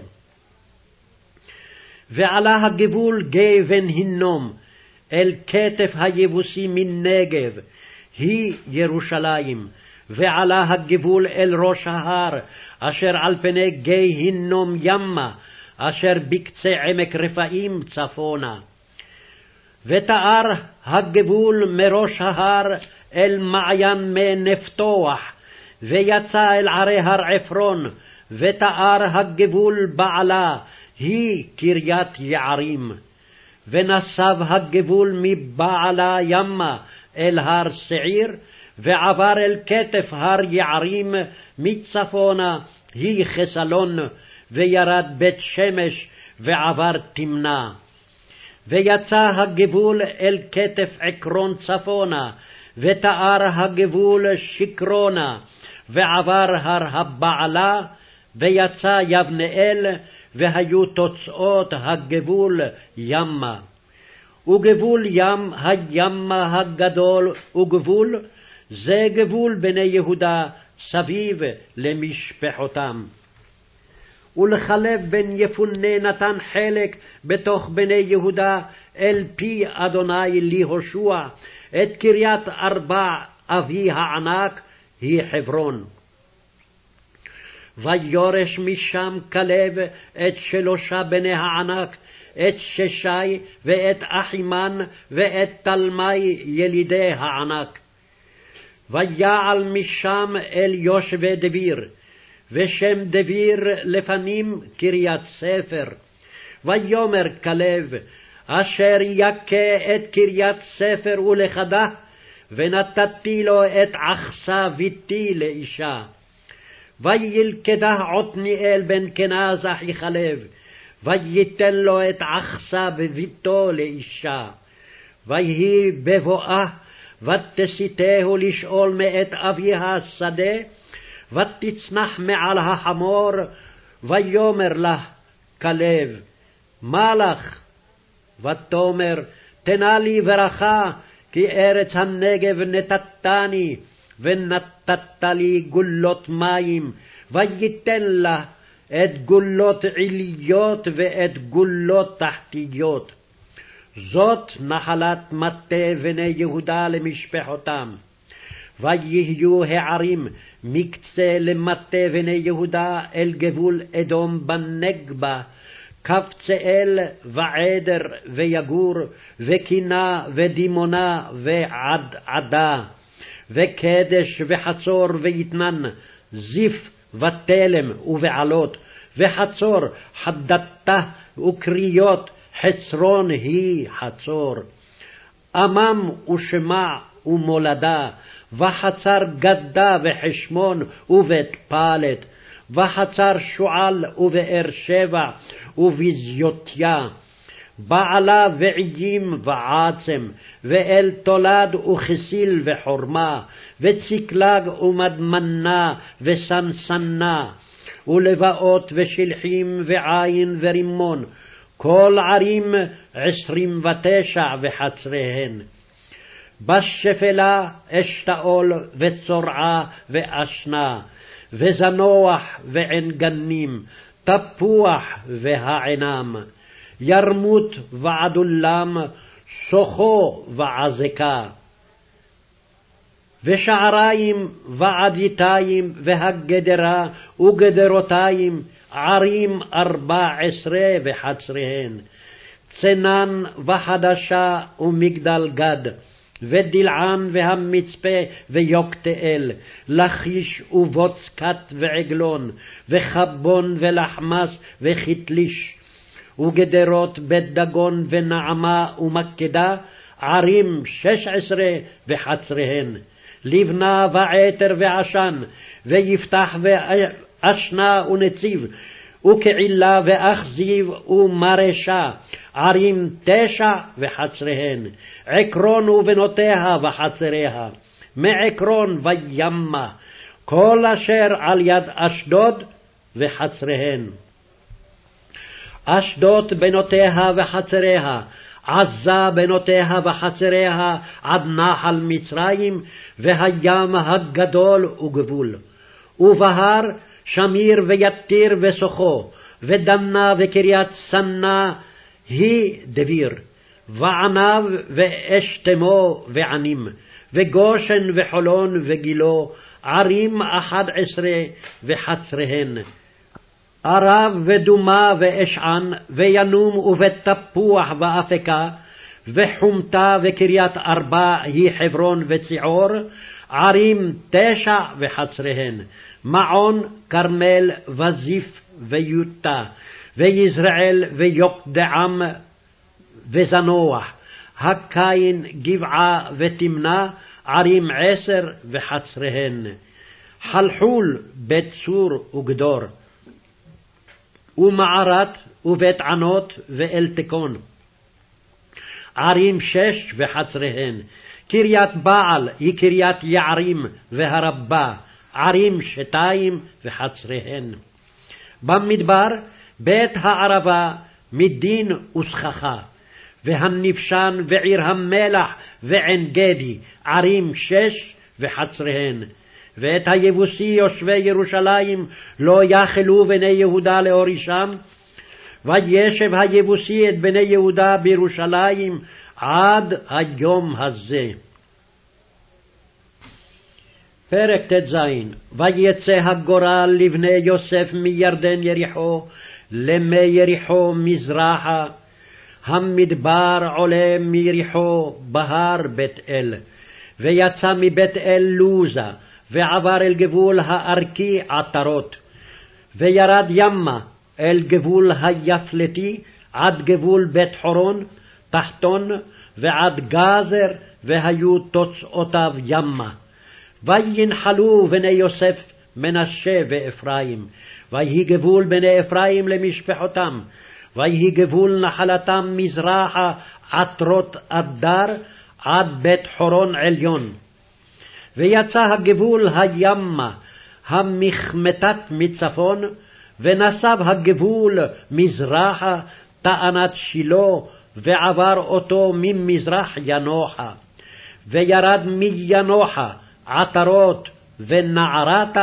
ועלה הגבול גבן הינום, אל כתף היבוסי מנגב, היא ירושלים. ועלה הגבול אל ראש ההר, אשר על פני גיא הינום ימה, אשר בקצה עמק רפאים צפונה. ותאר הגבול מראש ההר אל מעיין מי נפתוח, ויצא אל ערי הר עפרון, ותאר הגבול בעלה, היא קריית יערים. ונסב הגבול מבעלה ימה אל הר שעיר, ועבר אל כתף הר יערים מצפונה, היא חסלון, וירד בית שמש, ועבר תמנה. ויצא הגבול אל כתף עקרון צפונה, ותאר הגבול שקרונה, ועבר הר הבעלה, ויצא יבנאל, והיו תוצאות הגבול ימה. וגבול ים הימה הגדול וגבול, זה גבול בני יהודה סביב למשפחותם. ולכלב בן יפונה נתן חלק בתוך בני יהודה אל פי אדוני להושע, את קריית ארבע אבי הענק היא חברון. ויורש משם כלב את שלושה בני הענק, את ששי ואת אחימן ואת תלמי ילידי הענק. ויעל משם אל יושבי דביר, ושם דביר לפנים קריית ספר. ויאמר כלב, אשר יכה את קריית ספר ולכדה, ונתתי לו את עכסה ביתי לאישה. וילכדה עתניאל בן כנז אחי כלב, וייתן לו את עכסה בביתו לאישה. ויהי בבואה, ותסיתהו לשאול מאת אביה השדה, ותצנח מעל החמור, ויאמר לה כלב, מה לך? ותאמר, תנה לי ברכה, כי ארץ הנגב נתתני, ונתת לי גולות מים, וייתן לה את גולות עיליות ואת גולות תחתיות. זאת נחלת מטה בני יהודה למשפחותם. ויהיו הערים מקצה למטה בני יהודה אל גבול אדום בנגבה, קבצאל ועדר ויגור, וקינה ודימונה ועדה, וקדש וחצור ויתנן, זיף ותלם ובעלות, וחצור חדתה וקריות, חצרון היא חצור. עמם ושמע ומולדה, וחצר גדה וחשמון ובית פלט, וחצר שועל ובאר שבע ובזיותיה, בעלה ועיים ועצם, ואל תולד וכסיל וחורמה, וצקלג ומדמנה וסנסנה, ולבאות ושלחים ועין ורימון, כל ערים 29 וחצריהן. בשפלה אשתאול וצורעה ואשנה, וזנוח ועין גנים, תפוח והעינם, ירמות ועדולם, סוחו ועזקה. ושעריים ועדיתיים והגדרה וגדרותיים, ערים 14 וחצריהן. צנן וחדשה ומגדל גד, ודלען והמצפה ויוקתאל, לכיש ובוצקת ועגלון, וחבון ולחמס וחיתליש, וגדרות בית דגון ונעמה ומקדה, ערים 16 וחצריהן. לבנה ועתר ועשן, ויפתח ואשנה ונציב, וקעילה ואכזיב ומרשה, ערים 9 וחצריהן. עקרון ובנותיה וחצריה, מעקרון וימה, כל אשר על יד אשדוד וחצריהן. אשדוד בנותיה וחצריה, עזה בנותיה וחצריה, עד נחל מצרים, והים הגדול וגבול. ובהר שמיר ויתיר וסוחו, ודנה וקריית סנה היא דביר, וענב ואשתמו וענים, וגושן וחולון וגילו, ערים 11 וחצריהן. ערב ודומה ואשען, וינום ובית תפוח ואפקה, וחומתה וקריית ארבע היא חברון וציעור, ערים 9 וחצריהן. מעון, כרמל וזיף ויוטה, ויזרעאל ויוקדעם וזנוח, הקין גבעה ותמנה, ערים 10 וחצריהן. חלחול בית צור וגדור, ומערת ובית ענות ואל תקון, ערים 6 וחצריהן. קריית בעל היא קריית יערים והרבה, ערים שתיים וחצריהן. במדבר בית הערבה מדין וסככה, והנפשן ועיר המלח ועין גדי, ערים שש וחצריהן. ואת היבוסי יושבי ירושלים לא יחלו בני יהודה להורישם, וישב היבוסי את בני יהודה בירושלים עד היום הזה. פרק ט"ז. ויצא הגורל לבני יוסף מירדן יריחו למי יריחו מזרחה, המדבר עולה מיריחו בהר בית אל, ויצא מבית אל לוזה, ועבר אל גבול הארקי עטרות, וירד ימה אל גבול היפלתי עד גבול בית חורון תחתון ועד גזר, והיו תוצאותיו ימה. וינחלו בני יוסף מנשה ואפרים, ויהי גבול בני אפרים למשפחותם, ויהי גבול נחלתם מזרחה עטרות אדר עד בית חורון עליון. ויצא הגבול הימה המחמתת מצפון, ונסב הגבול מזרחה תענת שילה, ועבר אותו ממזרח ינוחה, וירד מינוחה עטרות ונערתה,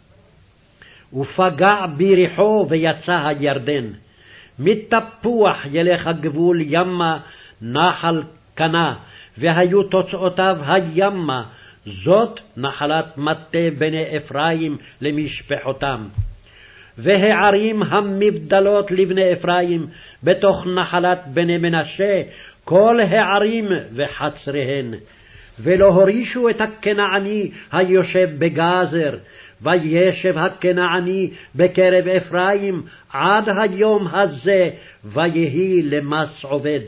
ופגע ביריחו ויצא הירדן. מתפוח ילך הגבול ימה נחל קנה, והיו תוצאותיו הימה, זאת נחלת מטה בני אפרים למשפחותם. והערים המבדלות לבני אפרים בתוך נחלת בני מנשה, כל הערים וחצריהן. ולא הורישו את הכנעני היושב בגזר, וישב הכנעני בקרב אפרים עד היום הזה, ויהי למס עובד.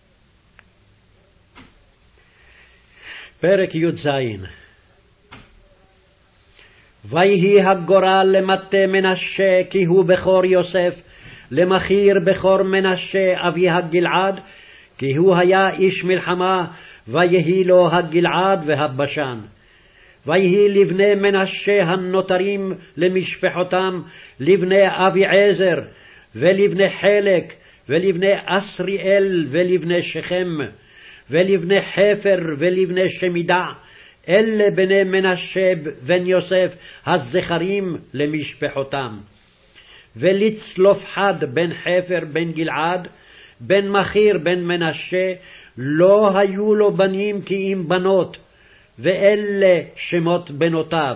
פרק י"ז. ויהי הגורל למטה מנשה, כי הוא בכור יוסף, למחיר בכור מנשה אבי הגלעד, כי הוא היה איש מלחמה, ויהי לו הגלעד והבשן. ויהי לבני מנשה הנותרים למשפחותם, לבני אביעזר, ולבני חלק, ולבני אסריאל, ולבני שכם, ולבני חפר, ולבני שמידה, אלה בני מנשה בן יוסף הזכרים למשפחותם. ולצלופחד בן חפר בן גלעד, בן מחיר בן מנשה, לא היו לו בנים כי אם בנות, ואלה שמות בנותיו: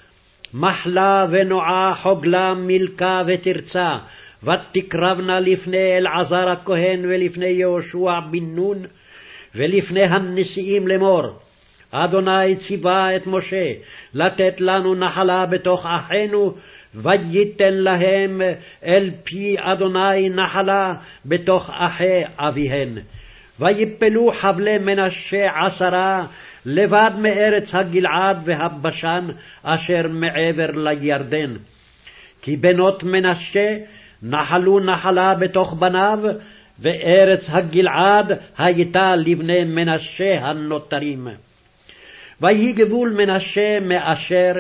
מחלה ונועה, חוגלה, מילכה ותרצה, ותקרבנה לפני אלעזר הכהן ולפני יהושע בן נון ולפני הנשיאים לאמור: אדוני ציווה את משה לתת לנו נחלה בתוך אחינו, וייתן להם אל פי אדוני נחלה בתוך אחי אביהן. ויפלו חבלי מנשה 10 לבד מארץ הגלעד והבשן אשר מעבר לירדן. כי בנות מנשה נחלו נחלה בתוך בניו, וארץ הגלעד הייתה לבני מנשה הנותרים. ויהי גבול מנשה מאשר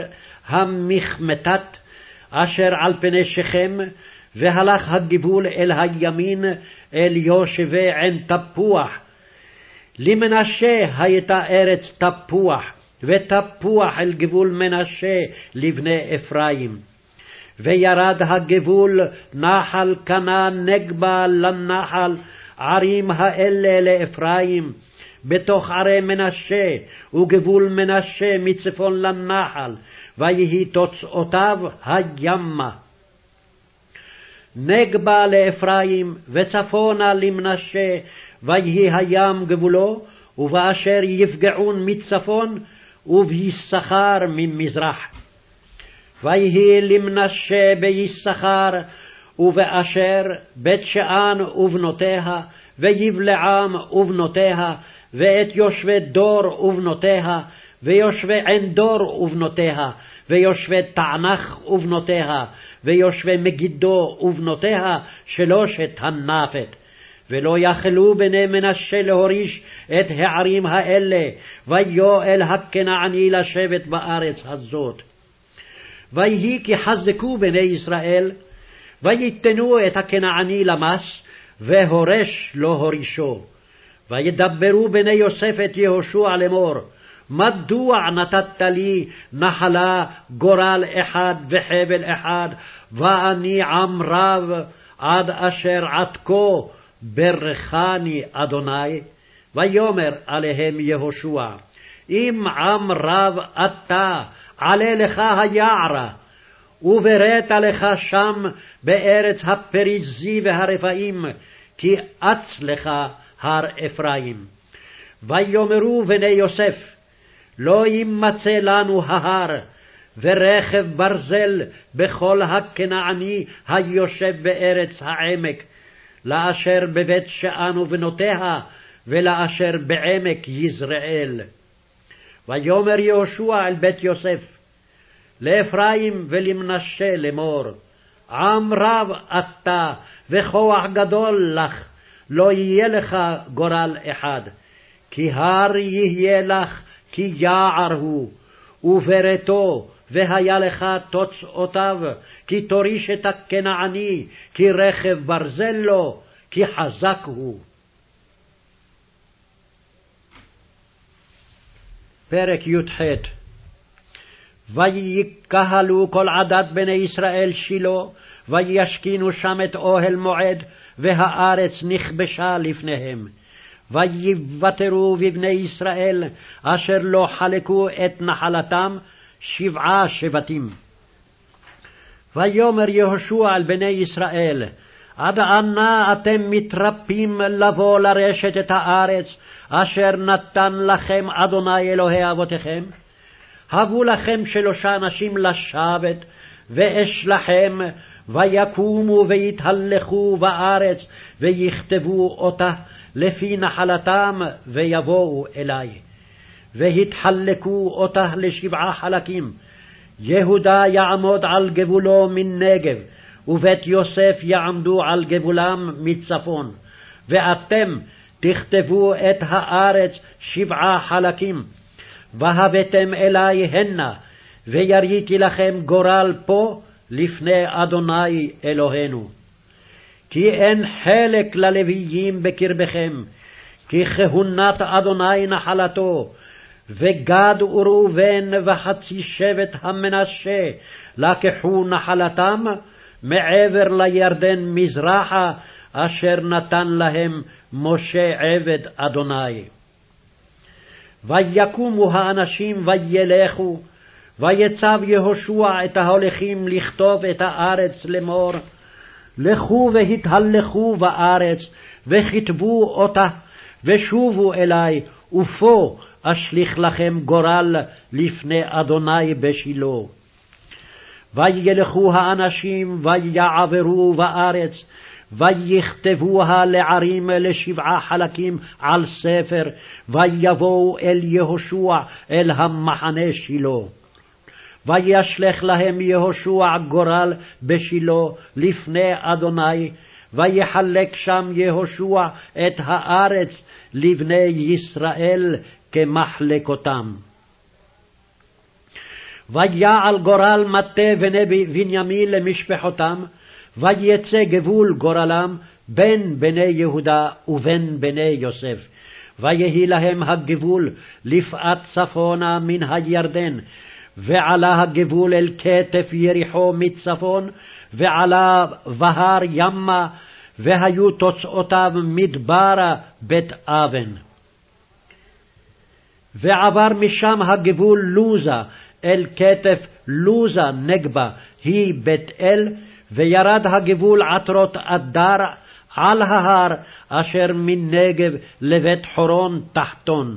המחמתת אשר על פני שכם, והלך הגבול אל הימין אל יושבי עין תפוח. למנשה הייתה ארץ תפוח, ותפוח אל גבול מנשה לבני אפרים. וירד הגבול נחל קנה נגבה לנחל, ערים האלה לאפרים, בתוך ערי מנשה, וגבול מנשה מצפון לנחל, ויהי תוצאותיו הימה. נגבה לאפרים וצפונה למנשה, ויהי הים גבולו, ובאשר יפגעון מצפון, וביששכר ממזרח. ויהי למנשה ביששכר, ובאשר בית שאן ובנותיה, ויבלעם ובנותיה, ואת יושבי דור ובנותיה, ויושבי עין דור ובנותיה, ויושבי תענך ובנותיה, ויושבי מגידו ובנותיה, 3 הנפת. ולא יכלו בני מנשה להוריש את הערים האלה, ויואל הכנעני לשבת בארץ הזאת. ויהי כי חזקו בני ישראל, ויתנו את הכנעני למס, והורש לא הורישו. וידברו בני יוסף את יהושע לאמור, מדוע נתת לי נחלה גורל אחד וחבל אחד, ואני עם רב עד אשר עד כה ברכני אדוני? ויאמר עליהם יהושע, אם עם רב אתה, עלה לך היערה, ובראת לך שם בארץ הפריזי והרפאים, כי אץ לך הר אפרים. ויאמרו בני יוסף, לא ימצא לנו ההר, ורכב ברזל בכל הכנעני היושב בארץ העמק, לאשר בבית שאן ובנותיה, ולאשר בעמק יזרעאל. ויאמר יהושע אל בית יוסף, לאפרים ולמנשה לאמור, עם רב אתה וכוח גדול לך, לא יהיה לך גורל אחד, כי הר יהיה לך כי יער הוא, וברתו והיה לך תוצאותיו, כי תוריש את הכנעני, כי רכב ברזל לו, כי חזק הוא. פרק י"ח. ויקהלו כל עדת בני ישראל שילה, וישכינו שם את אוהל מועד, והארץ נכבשה לפניהם. ויוותרו בבני ישראל, אשר לא חלקו את נחלתם, 7 שבטים. ויאמר יהושע על בני ישראל, עד אנה אתם מתרפים לבוא לרשת את הארץ, אשר נתן לכם אדוני אלוהי אבותיכם? הבו לכם 3 אנשים לשבת, ואשלחם, ויקומו ויתהלכו בארץ, ויכתבו אותה לפי נחלתם, ויבואו אלי. והתחלקו אותה ל7 חלקים. יהודה יעמוד על גבולו מנגב, ובית יוסף יעמדו על גבולם מצפון. ואתם תכתבו את הארץ 7 חלקים, והבאתם אלי הנה, ויריתי לכם גורל פה לפני אדוני אלוהינו. כי אין חלק ללוויים בקרבכם, כי כהונת אדוני נחלתו, וגד וראובן וחצי שבט המנשה לקחו נחלתם מעבר לירדן מזרחה, אשר נתן להם משה עבד אדוני. ויקומו האנשים וילכו, ויצב יהושע את ההולכים לכתוב את הארץ לאמור, לכו והתהלכו בארץ, וכתבו אותה, ושובו אלי, ופה אשליך לכם גורל לפני אדוני בשילה. וילכו האנשים ויעברו בארץ, ויכתבוה לערים ל7 חלקים על ספר, ויבואו אל יהושע אל המחנה שילה. וישלח להם יהושע גורל בשילה לפני אדוני, ויחלק שם יהושע את הארץ לבני ישראל כמחלקותם. ויעל גורל מטה בני בנימין למשפחותם, ויצא גבול גורלם בין בני יהודה ובין בני יוסף. ויהי להם הגבול לפאת צפונה מן הירדן, ועלה הגבול אל כתף יריחו מצפון, ועלה בהר ימה, והיו תוצאותיו מדברה בית אבן. ועבר משם הגבול לוזה אל כתף לוזה נגבה, היא בית אל, וירד הגבול עטרות אדר על ההר אשר מנגב לבית חורון תחתון.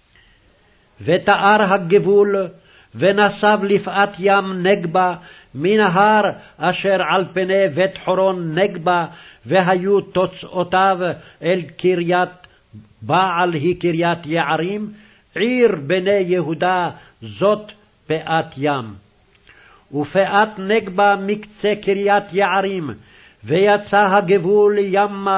ותאר הגבול, ונסב לפאת ים נגבה מן ההר אשר על פני בית חורון נגבה, והיו תוצאותיו אל קריית בעל היא קריית יערים, עיר בני יהודה, זאת פאת ים. ופאת נגבה מקצה קריית יערים, ויצא הגבול ימה,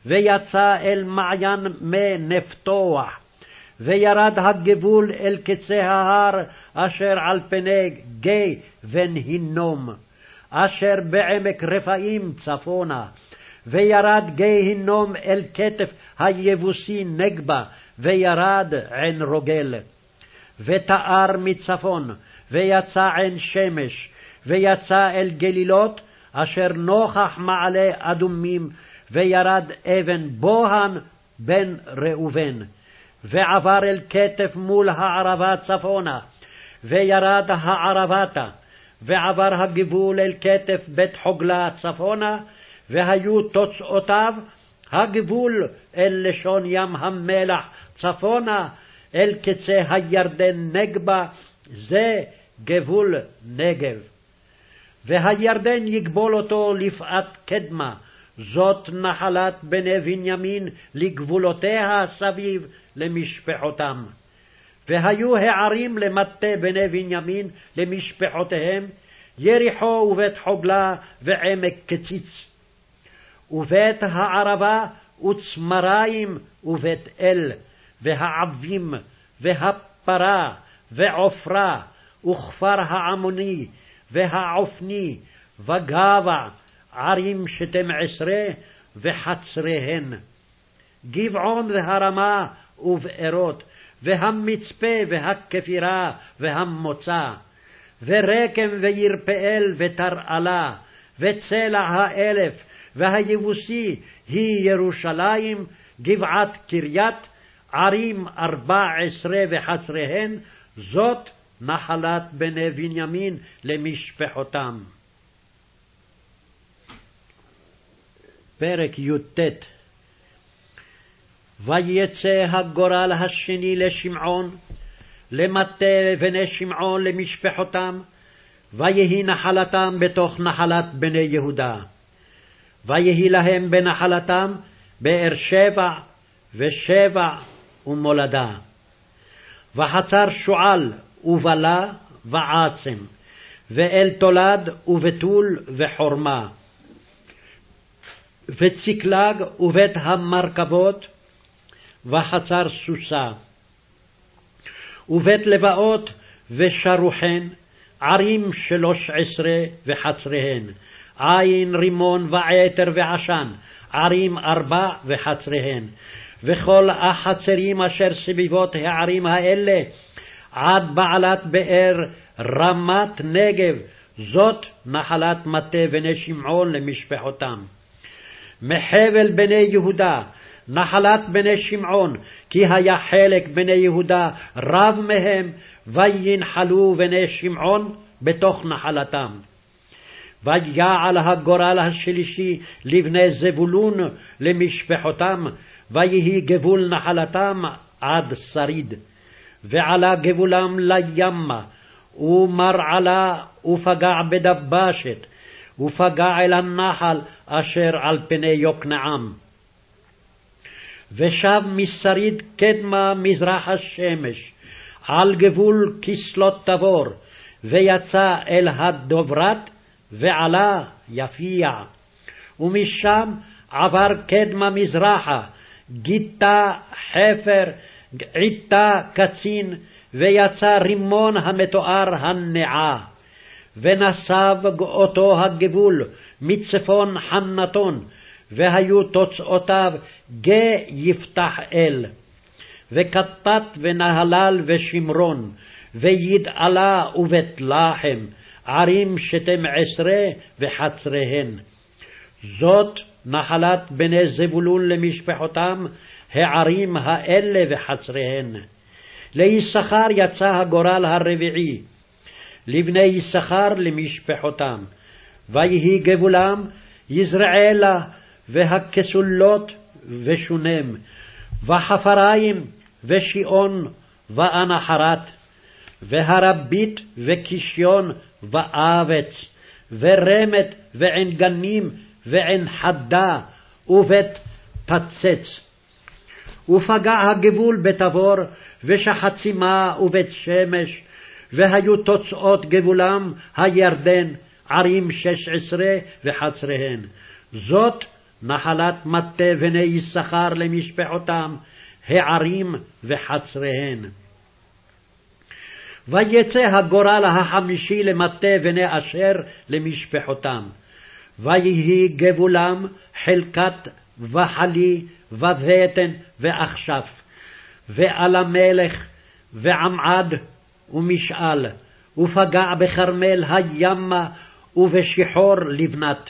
ויצא אל מעיין מי נפתוח, וירד הגבול אל קצה ההר אשר על פני גיא בן הינום, אשר בעמק רפאים צפונה, וירד גיא הינום אל כתף היבוסי נגבה, וירד עין רוגל, ותאר מצפון, ויצא עין שמש, ויצא אל גלילות, אשר נוכח מעלה אדומים, וירד אבן בוהן בן ראובן, ועבר אל כתף מול הערבה צפונה, וירד הערבתה, ועבר הגבול אל כתף בית חוגלה צפונה, והיו תוצאותיו הגבול אל לשון ים המלח צפונה, אל קצה הירדן נגבה, זה גבול נגב. והירדן יגבול אותו לפאת קדמה, זאת נחלת בני בנימין לגבולותיה סביב למשפחותם. והיו הערים למטה בני בנימין למשפחותיהם, יריחו ובית חוגלה ועמק קציץ, ובית הערבה וצמריים ובית אל, והעבים והפרה ועופרה וכפר העמוני והעופני וגבע, ערים 12 וחצריהן, גבעון והרמה ובארות, והמצפה והכפירה והמוצא, ורקם וירפאל ותרעלה, וצלע האלף, והיבוסי היא ירושלים, גבעת קריית, ערים 14 וחצריהן, זאת נחלת בני בנימין למשפחותם. פרק י"ט. ויצא הגורל השני לשמעון, למטה בני שמעון למשפחותם, ויהי נחלתם בתוך נחלת בני יהודה. ויהי להם בנחלתם באר שבע ושבע ומולדה, וחצר שועל ובלה ועצם, ואל תולד ובתול וחורמה, וצקלג ובית המרכבות, וחצר סוסה, ובית לבאות ושרוחן, ערים 13 וחצריהן, עין רימון ועתר ועשן, ערים 4 וחצריהן, וכל החצרים אשר סביבות הערים האלה, עד בעלת באר רמת נגב, זאת נחלת מטה בני שמעון למשפחותם. מחבל בני יהודה, נחלת בני שמעון, כי היה חלק בני יהודה רב מהם, וינחלו בני שמעון בתוך נחלתם. ויעל הגורל השלישי לבני זבולון למשפחותם, ויהי גבול נחלתם עד שריד, ועלה גבולם לימה, ומרעלה, ופגע בדבשת, ופגע אל הנחל אשר על פני יוקנעם. ושב משריד קדמה מזרח השמש, על גבול כסלות תבור, ויצא אל הדוברת, ועלה יפיע. ומשם עבר קדמה מזרחה, גיטה חפר, עיטה קצין, ויצא רימון המתואר הנעה. ונסב אותו הגבול מצפון חנתון, והיו תוצאותיו גיא יפתח אל, וקטט ונהלל ושמרון, וידעלה ובית לחם, ערים 12 וחצריהן. זאת נחלת בני זבולון למשפחותם, הערים האלה וחצריהן. ליששכר יצא הגורל הרביעי, לבני יששכר למשפחותם. ויהי גבולם יזרעאלה והכסולות ושונם, וחפריים ושיעון ואנחרת, והרבית וקישיון ואבץ, ורמת ועין גנים ועין חדה ובית פצץ. ופגע הגבול בתבור ושחצימה ובית שמש, והיו תוצאות גבולם הירדן, ערים 16 וחצריהן. זאת נחלת מטה בני יששכר למשפחותם, הערים וחצריהן. ויצא הגורל החמישי למטה בני אשר למשפחותם. ויהי גבולם חלקת וחלי ובטן ואכשף, ועל המלך ועמעד ומשאל, ופגע בכרמל הימה ובשיחור לבנת.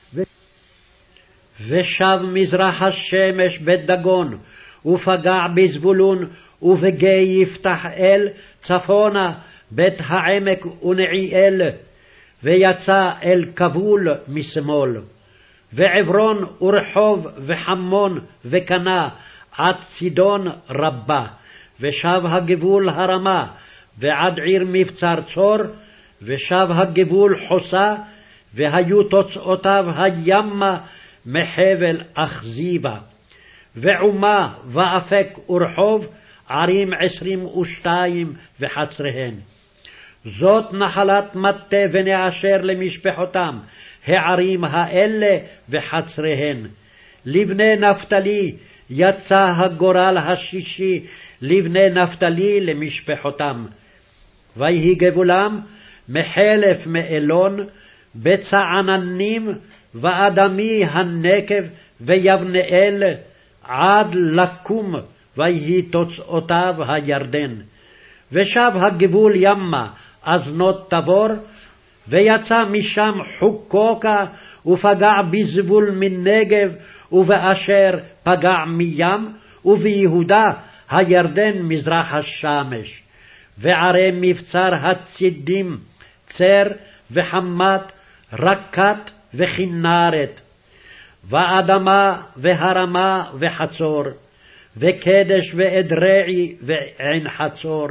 ושב מזרח השמש בדגון, ופגע בזבולון ובגיא יפתח אל צפונה בית העמק ונעיאל, ויצא אל כבול משמאל. ועברון ורחוב וחמון וקנה עד צידון רבה, ושב הגבול הרמה ועד עיר מבצר צור, ושב הגבול חוסה, והיו תוצאותיו הימה מחבל אכזיבה. ועומה ואפק ורחוב, ערים 22 וחצריהן. זאת נחלת מטה בני אשר למשפחותם, הערים האלה וחצריהן. לבני נפתלי יצא הגורל השישי, לבני נפתלי למשפחותם. ויהי גבולם מחלף מאלון, בצעננים ואדמי הנקב ויבנאל, עד לקום, ויהי תוצאותיו הירדן. ושב הגבול ימה אזנות תבור, ויצא משם חוקוקה, ופגע בזבול מנגב, ובאשר פגע מים, וביהודה הירדן מזרח השמש. וערי מבצר הצידים, צר וחמת, רקת וכנרת, ואדמה והרמה וחצור, וקדש ואדרעי ועין חצור,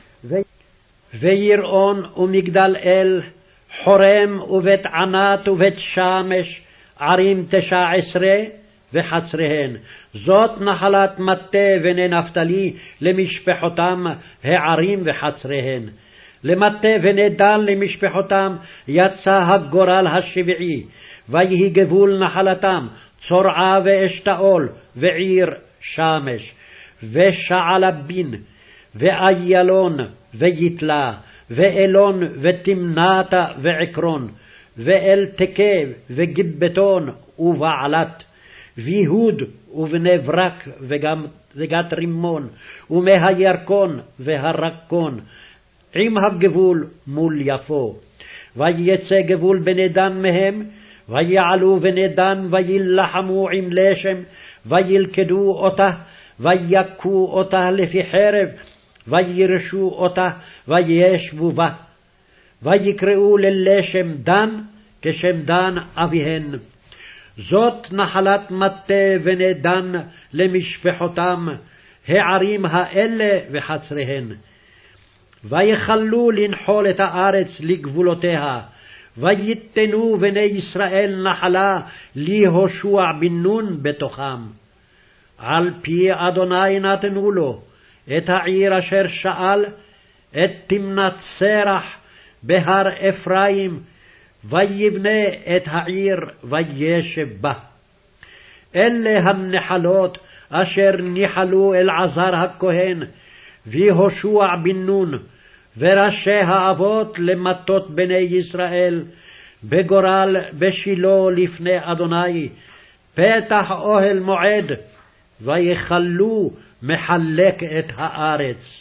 ויראון ומגדל אל, חורם ובית ענת ובית שמש, ערים 19 וחצריהן. זאת נחלת מטה בני נפתלי למשפחותם, הערים וחצריהן. למטה בני דן למשפחותם יצא הגורל השביעי. ויהי גבול נחלתם צורעה ואשתאול ועיר שמש, ושעלבין ואיילון ויתלה, ואלון ותמנתה ועקרון, ואל תקב וגיבטון ובעלת, ויהוד ובני ברק וגת רימון, ומהירקון והרקון, עם הגבול מול יפו. ויצא גבול בני דן מהם, ויעלו בני דן וילחמו עם לשם, וילכדו אותה, ויכו אותה לפי חרב, וירשו אותה, וישבו בה. ויקראו ללשם דן, כשם דן אביהן. זאת נחלת מטה בני דן למשפחותם, הערים האלה וחצריהן. ויכלו לנחול את הארץ לגבולותיה, ויתנו בני ישראל נחלה ליהושע בן נון בתוכם. על פי אדוני נתנו לו את העיר אשר שאל, את תמנת סרח בהר אפרים, ויבנה את העיר וישב בה. אלה הנחלות אשר ניחלו אלעזר הכהן ויהושע בן נון וראשי האבות למטות בני ישראל בגורל בשילה לפני אדוני, פתח אוהל מועד, ויכלו מחלק את הארץ.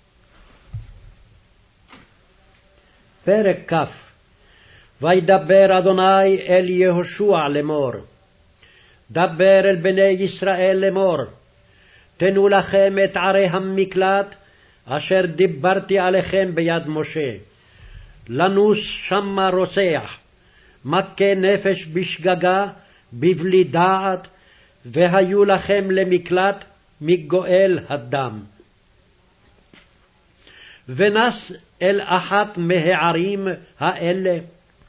פרק כ'. וידבר אדוני אל יהושע לאמור, דבר אל בני ישראל לאמור, תנו לכם את ערי המקלט אשר דיברתי עליכם ביד משה. לנוס שמה רוצח, מכה נפש בשגגה, בבלי דעת, והיו לכם למקלט מגואל הדם. ונס אל אחת מהערים האלה,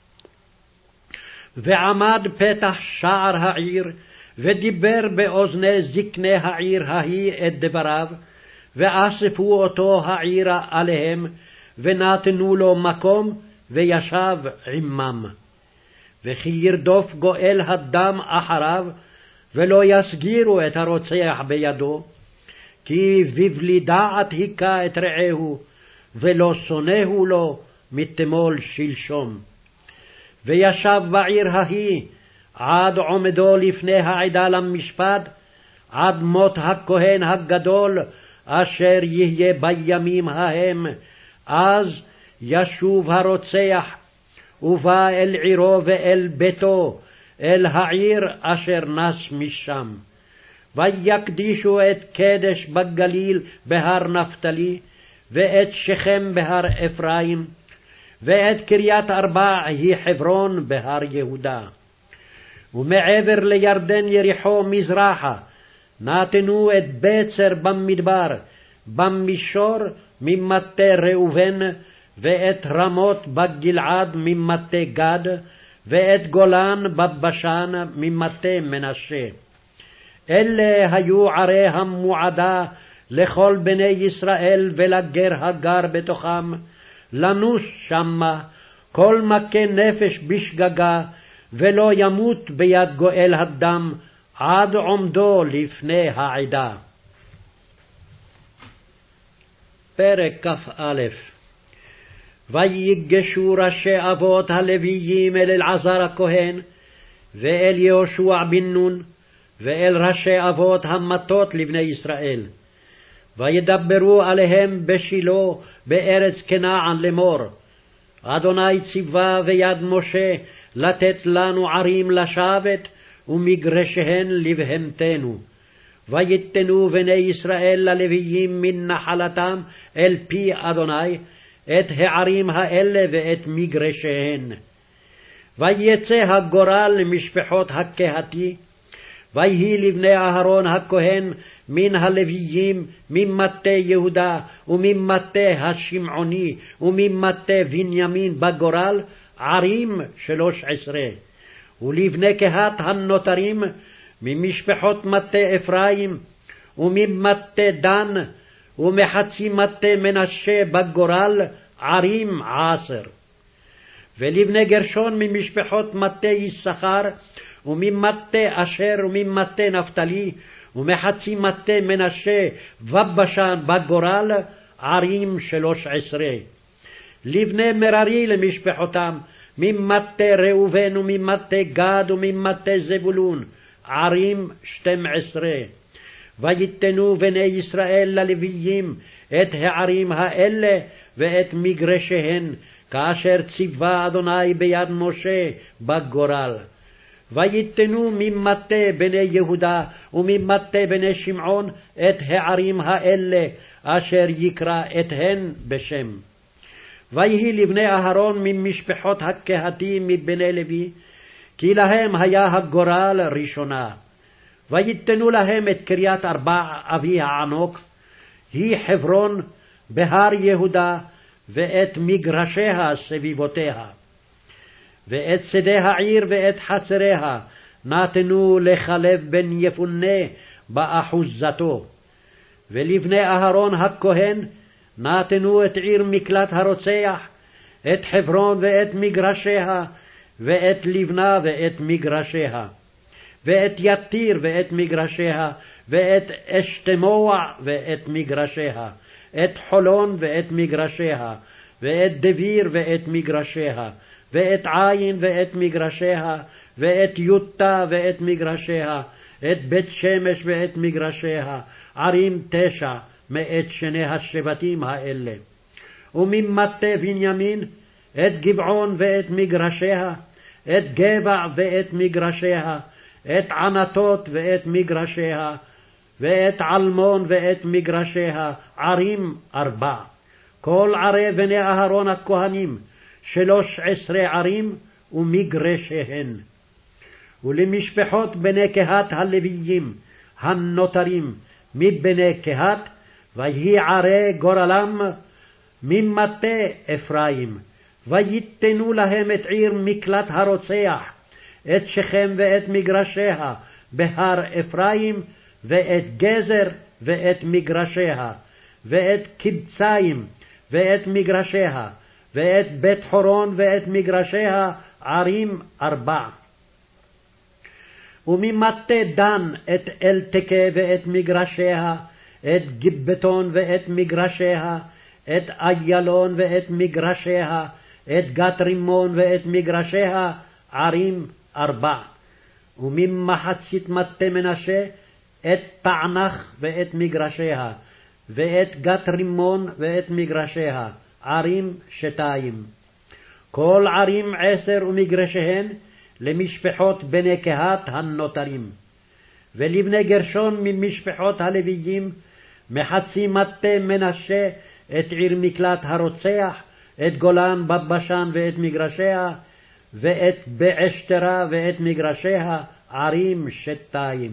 ועמד פתח שער העיר, ודיבר באוזני זקני העיר ההיא את דבריו, ואספו אותו העירה עליהם, ונתנו לו מקום, וישב עמם. וכי ירדוף גואל הדם אחריו, ולא יסגירו את הרוצח בידו, כי בבלי דעת היכה את רעהו, ולא שונאהו לו מתמול שלשום. וישב בעיר ההיא עד עומדו לפני העדה למשפט, עד מות הכהן הגדול אשר יהיה בימים ההם. אז ישוב הרוצח ובא אל עירו ואל ביתו, אל העיר אשר נס משם. ויקדישו את קדש בגליל בהר נפתלי, ואת שכם בהר אפרים, ואת קריית ארבע היא חברון בהר יהודה. ומעבר לירדן יריחו מזרחה, נתנו את בצר במדבר, במישור ממטה ראובן, ואת רמות בגלעד ממטה גד, ואת גולן בבשן ממטה מנשה. אלה היו ערי המועדה לכל בני ישראל ולגר הגר בתוכם, לנוס שמה כל מכה נפש בשגגה, ולא ימות ביד גואל הדם עד עומדו לפני העדה. פרק כ"א. ויגשו ראשי אבות הלוויים אל אלעזר הכהן, ואל יהושע בן נון, ואל ראשי אבות המטות לבני ישראל. וידברו עליהם בשילה בארץ כנען לאמור, אדוני ציווה ביד משה לתת לנו ערים לשבת, ומגרשיהן לבהמתנו. ויתנו בני ישראל ללוויים מן נחלתם אל פי אדוני, את הערים האלה ואת מגרשיהן. ויצא הגורל למשפחות הקהתי, ויהי לבני אהרון הכהן מן הלוויים, ממטה יהודה וממטה השמעוני וממטה בנימין בגורל, ערים 13. ולבני קהת הנותרים ממשפחות מטה אפרים וממטה דן ומחצי מטה מנשה בגורל, ערים 10. ולבני גרשון ממשפחות מטה יששכר וממטה אשר וממטה נפתלי ומחצי מטה מנשה ובשן בגורל, ערים 13. לבני מררי למשפחותם ממטה ראובן וממטה גד וממטה זבולון, ערים 12. ויתנו בני ישראל ללוויים את הערים האלה ואת מגרשיהן, כאשר ציווה אדוני ביד משה בגורל. ויתנו ממטה בני יהודה וממטה בני שמעון את הערים האלה, אשר יקרא אתהן בשם. ויהי לבני אהרון ממשפחות הקהתי מבני לוי, כי להם היה הגורל ראשונה. ויתנו להם את קריית ארבע אבי הענוק, היא חברון בהר יהודה, ואת מגרשיה סביבותיה. ואת שדה העיר ואת חצריה נתנו לכלב בן יפונה באחוזתו. ולבני אהרון הכהן נתנו את עיר מקלט הרוצח, את חברון ואת מגרשיה, ואת לבנה ואת מגרשיה, ואת יתיר ואת מגרשיה, ואת אשתמוע ואת מגרשיה, את חולון ואת מגרשיה, ואת דביר ואת מגרשיה, ואת עין ואת מגרשיה, ואת יוטה ואת מגרשיה, את בית שמש ואת מגרשיה, ערים 9 מאת שני השבטים האלה. וממטה בנימין את גבעון ואת מגרשיה, את גבע ואת מגרשיה, את ענתות ואת מגרשיה, ואת עלמון ואת מגרשיה, ערים 4. כל ערי בני אהרון הכהנים 13 ערים ומגרשיהן. ולמשפחות בני קהת הלוויים הנותרים מבני קהת, ויהי ערי גורלם ממטה אפרים. ויתנו להם את עיר מקלט הרוצח, את שכם ואת מגרשיה בהר אפרים, ואת גזר ואת מגרשיה, ואת קבציים ואת מגרשיה, ואת בית חורון ואת מגרשיה, ערים 4. וממטה דן את אלתקה ואת מגרשיה, את גיבטון ואת מגרשיה, את איילון ואת מגרשיה, את גת רימון ואת מגרשיה, ערים 4. וממחצית מטה מנשה, את תענך ואת מגרשיה, ואת גת רימון ואת מגרשיה, ערים 2. כל ערים 10 ומגרשיהן למשפחות בני קהת הנותרים. ולבני גרשון ממשפחות הלוויים, מחצי מטה מנשה, את עיר מקלט הרוצח, את גולן בבשן ואת מגרשיה, ואת בעשתרה ואת מגרשיה, ערים 2.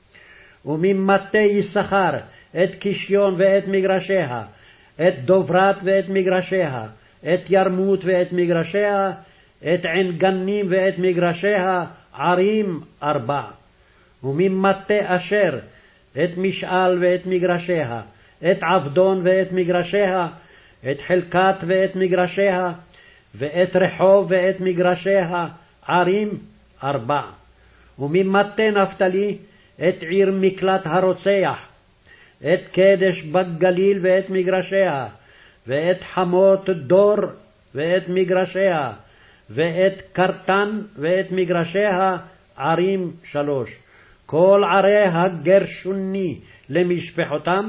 וממטה יששכר, את קישיון ואת מגרשיה, את דוברת ואת מגרשיה, את ירמות ואת מגרשיה, את עין גנים ואת מגרשיה, ערים 4. וממטה אשר, את משאל ואת מגרשיה, את עבדון ואת מגרשיה, את חלקת ואת מגרשיה, ואת רחוב ואת מגרשיה, ערים 4. וממטה נפתלי, את עיר מקלט הרוצח, את קדש בגליל ואת מגרשיה, ואת חמות דור ואת מגרשיה, ואת קרטן ואת מגרשיה, ערים 3. כל ערי הגרשוני למשפחותם,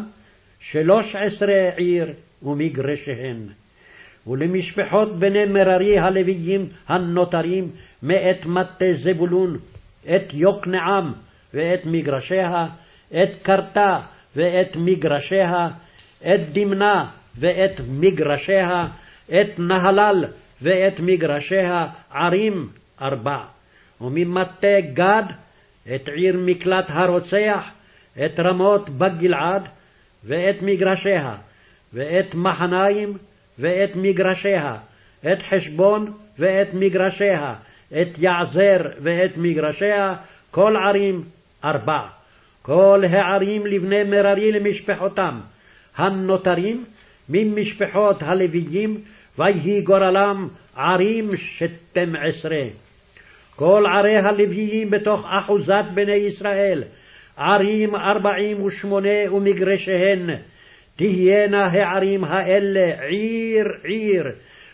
13 עיר ומגרשיהן. ולמשפחות בני מררי הלוויים הנותרים, מאת מטה זבולון, את יוקנעם ואת מגרשיה, את קרתה ואת מגרשיה, את דמנה ואת מגרשיה, את נהלל ואת מגרשיה, ערים 4. וממטה גד, את עיר מקלט הרוצח, את רמות בגלעד ואת מגרשיה, ואת מחניים ואת מגרשיה, את חשבון ואת מגרשיה, את יעזר ואת מגרשיה, כל ערים 4. כל הערים לבני מררי למשפחותם, הנותרים ממשפחות הלוויים, ויהי גורלם ערים 12. כל ערי הלוויים בתוך אחוזת בני ישראל, ערים 48 ומגרשיהן, תהיינה הערים האלה עיר עיר,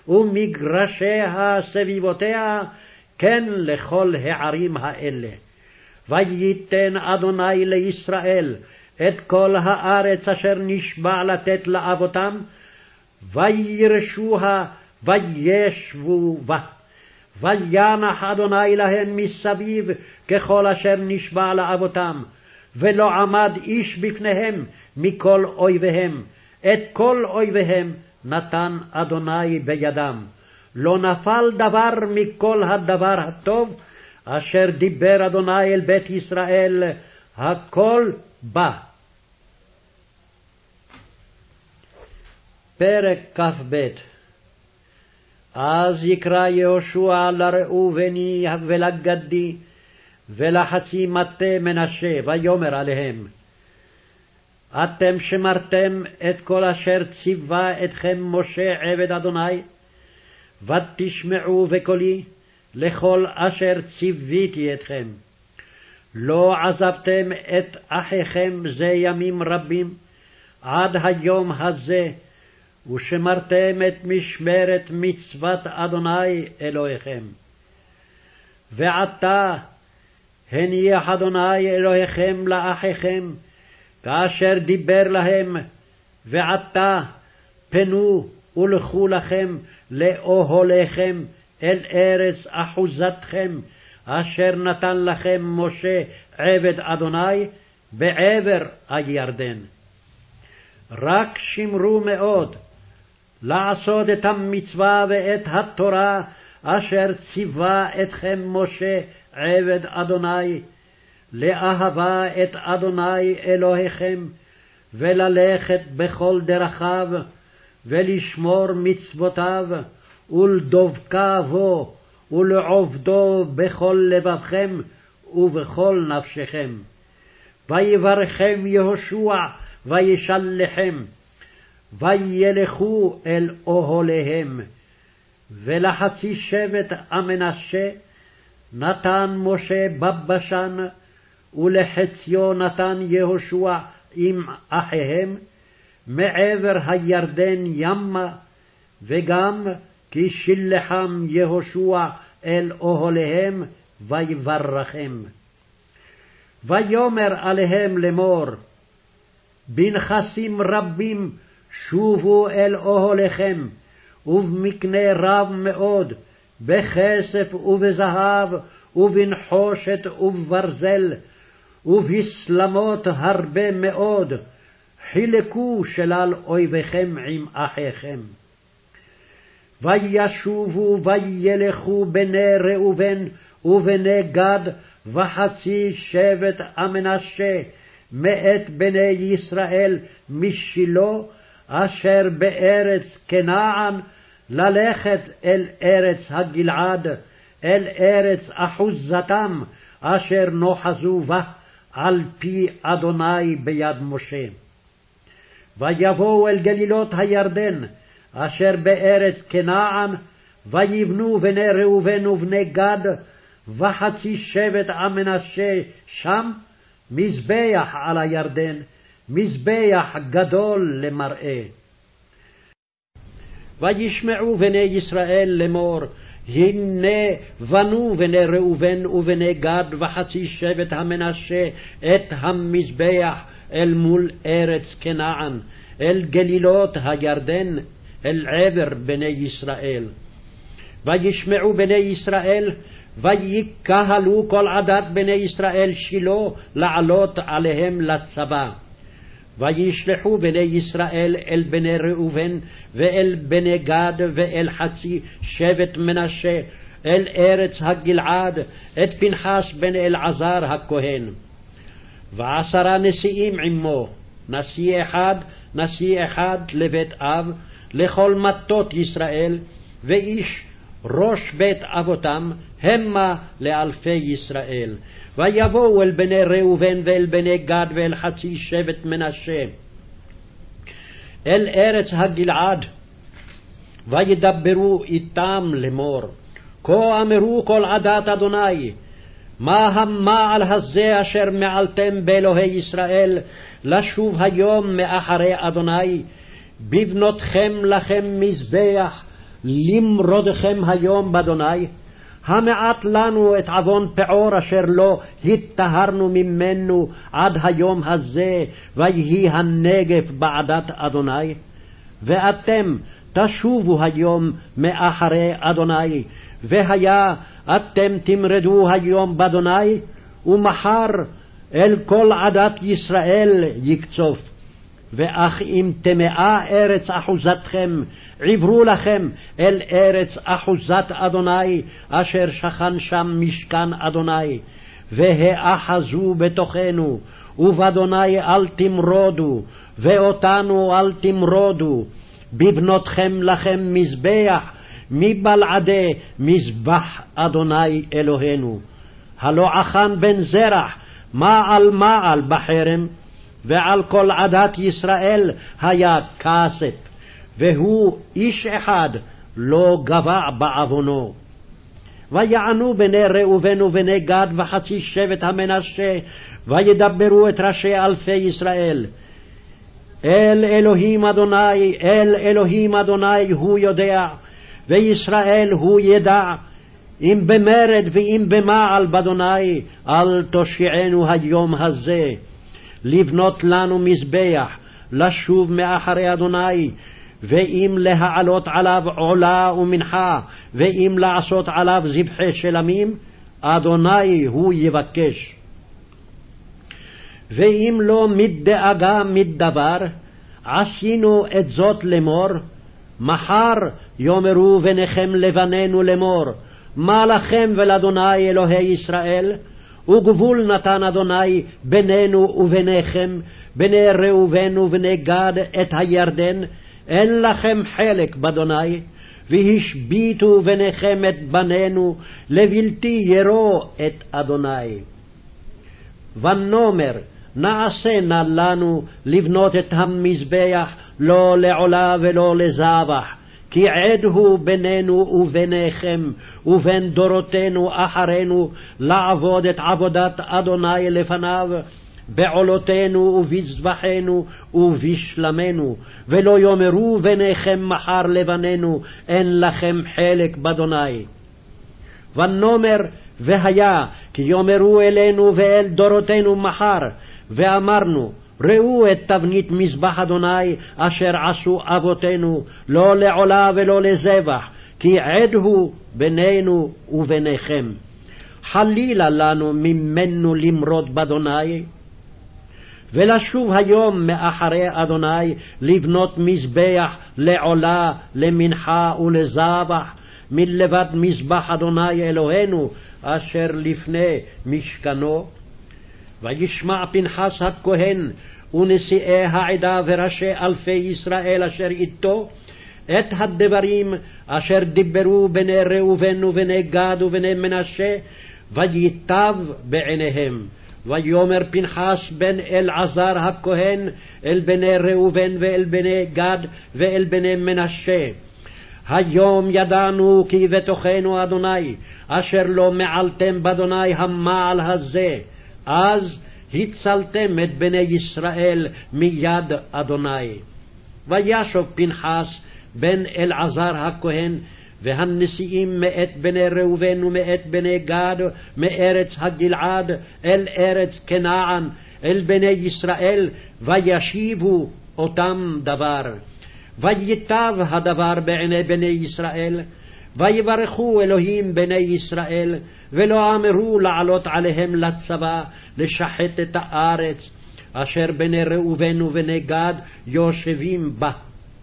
ומגרשיה סביבותיה, כן לכל הערים האלה. וייתן אדוני לישראל את כל הארץ אשר נשבע לתת לאבותם, וירשוה וישבו בה. וינח אדוני להם מסביב ככל אשר נשבע לאבותם, ולא עמד איש בפניהם מכל אויביהם, את כל אויביהם נתן אדוני בידם. לא נפל דבר מכל הדבר הטוב אשר דיבר אדוני אל בית ישראל, הכל בא. פרק כ"ב. אז יקרא יהושע לראובני ולגדי ולחצי מטה מנשה, ויאמר עליהם, אתם שמרתם את כל אשר ציווה אתכם משה עבד אדוני, ותשמעו בקולי לכל אשר ציוויתי אתכם. לא עזבתם את אחיכם זה ימים רבים, עד היום הזה, ושמרתם את משמרת מצוות אדוני אלוהיכם. ועתה הניח אדוני אלוהיכם לאחיכם, כאשר דיבר להם, ועתה פנו ולכו לכם לאוהליכם אל ארץ אחוזתכם, אשר נתן לכם משה עבד אדוני בעבר הירדן. רק שמרו מאוד לעשות את המצווה ואת התורה אשר ציווה אתכם משה עבד אדוני, לאהבה את אדוני אלוהיכם, וללכת בכל דרכיו, ולשמור מצוותיו, ולדבקה בו, ולעובדו בכל לבבכם ובכל נפשכם. ויברכם יהושע וישלחם, וילכו אל אוהליהם. ולחצי שבט המנשה נתן משה בבשן ולחציו נתן יהושע עם אחיהם מעבר הירדן ימה, וגם כי שילחם יהושע אל אוהליהם ויברכם. ויאמר עליהם לאמור, בנכסים רבים שובו אל אוהליכם, ובמקנה רב מאוד, בכסף ובזהב, ובנחושת ובברזל, ובסלמות הרבה מאוד, חילקו שלל אויביכם עם אחיכם. וישובו וילכו בני ראובן ובני גד וחצי שבט המנשה מאת בני ישראל משילה אשר בארץ כנען, ללכת אל ארץ הגלעד, אל ארץ אחוזתם אשר נוחזו בה על פי אדוני ביד משה. ויבואו אל גלילות הירדן אשר בארץ כנען, ויבנו בני ראובן ובני גד וחצי שבט המנשה שם מזבח על הירדן, מזבח גדול למראה. וישמעו בני ישראל לאמור, הנה בנו בני ראובן ובני גד וחצי שבט המנשה את המזבח אל מול ארץ כנען, אל גלילות הירדן, אל עבר בני ישראל. וישמעו בני ישראל, ויקהלו כל עדת בני ישראל שילה לעלות עליהם לצבא. וישלחו בני ישראל אל בני ראובן ואל בני גד ואל חצי שבט מנשה אל ארץ הגלעד את פנחס בן אלעזר הכהן. 10 נשיאים עמו, נשיא אחד לבית אב, לכל מטות ישראל, ואיש ראש בית אבותם, המה לאלפי ישראל. ויבואו אל בני ראובן ואל בני גד ואל חצי שבט מנשה אל ארץ הגלעד, וידברו איתם לאמור, כה אמרו כל עדת אדוני, מה המעל הזה אשר מעלתם באלוהי ישראל, לשוב היום מאחרי אדוני, בבנותכם לכם מזבח, למרודכם היום באדוני? המעט לנו את עוון פעור אשר לא התטהרנו ממנו עד היום הזה, ויהי הנגף בעדת אדוני? ואתם תשובו היום מאחרי אדוני, והיה אתם תמרדו היום באדוני, ומחר אל כל עדת ישראל יקצוף. ואך אם טמאה ארץ אחוזתכם, עברו לכם אל ארץ אחוזת אדוני, אשר שכן שם משכן אדוני, והאחזו בתוכנו, ובאדוני אל תמרודו, ואותנו אל תמרודו, בבנותכם לכם מזבח, מבלעדי מזבח אדוני אלוהינו. הלא עכן בן זרח, מעל בחרם, ועל כל עדת ישראל היה כסף, והוא איש אחד לא גבע בעוונו. ויענו בני ראובן ובני גד וחצי שבט המנשה, וידברו את ראשי אלפי ישראל, אל אלוהים אדוני הוא יודע, וישראל הוא ידע, אם במרד ואם במעל באדוני, אל תושיענו היום הזה, לבנות לנו מזבח, לשוב מאחרי אדוני, ואם להעלות עליו עולה ומנחה, ואם לעשות עליו זבחי שלמים, אדוני הוא יבקש. ואם לא מדאגה מדבר, עשינו את זאת לאמור, מחר יאמרו בניכם לבנינו לאמור, מה לכם ולאדוני אלוהי ישראל? וגבול נתן אדוני בינינו וביניכם, בני ראובן ובני גד את הירדן, אין לכם חלק באדוני, והשביתו ביניכם את בנינו, לבלתי ירו את אדוני. ונאמר, נעשה נא לנו לבנות את המזבח, לא לעולה ולא לזבח, כי עד הוא בינינו וביניכם ובין דורותינו אחרינו לעבוד את עבודת אדוני לפניו בעולותינו ובזבחינו ובשלמנו, ולא יאמרו ביניכם מחר לבנינו אין לכם חלק באדוני. ונאמר והיה כי יאמרו אלינו ואל דורותינו מחר, ואמרנו ראו את תבנית מזבח אדוני אשר עשו אבותינו, לא לעולה ולא לזבח, כי עד הוא בינינו וביניכם. חלילה לנו ממנו למרוד באדוני, ולשוב היום מאחרי אדוני לבנות מזבח לעולה, למנחה ולזבח, מלבד מזבח אדוני אלוהינו אשר לפני משכנו. וישמע פנחס הכהן ונשיאי העדה וראשי אלפי ישראל אשר איתו את הדברים אשר דיברו בני ראובן ובני גד ובני מנשה, וייטב בעיניהם. ויאמר פנחס בן אלעזר הכהן אל בני ראובן ואל בני גד ואל בני מנשה, היום ידענו כי בתוכנו אדוני, אשר לא מעלתם באדוני המעל הזה, אז הצלתם את בני ישראל מיד אדוני. וישוב פנחס בן אלעזר הכהן והנשיאים מאת בני ראובן ומאת בני גד מארץ הגלעד אל ארץ כנען אל בני ישראל, וישיבו אותם דבר. וייטב הדבר בעיני בני ישראל, ויברכו אלוהים בני ישראל, ולא אמרו לעלות עליהם לצבא לשחט את הארץ אשר בני ראובן ובני גד יושבים בה.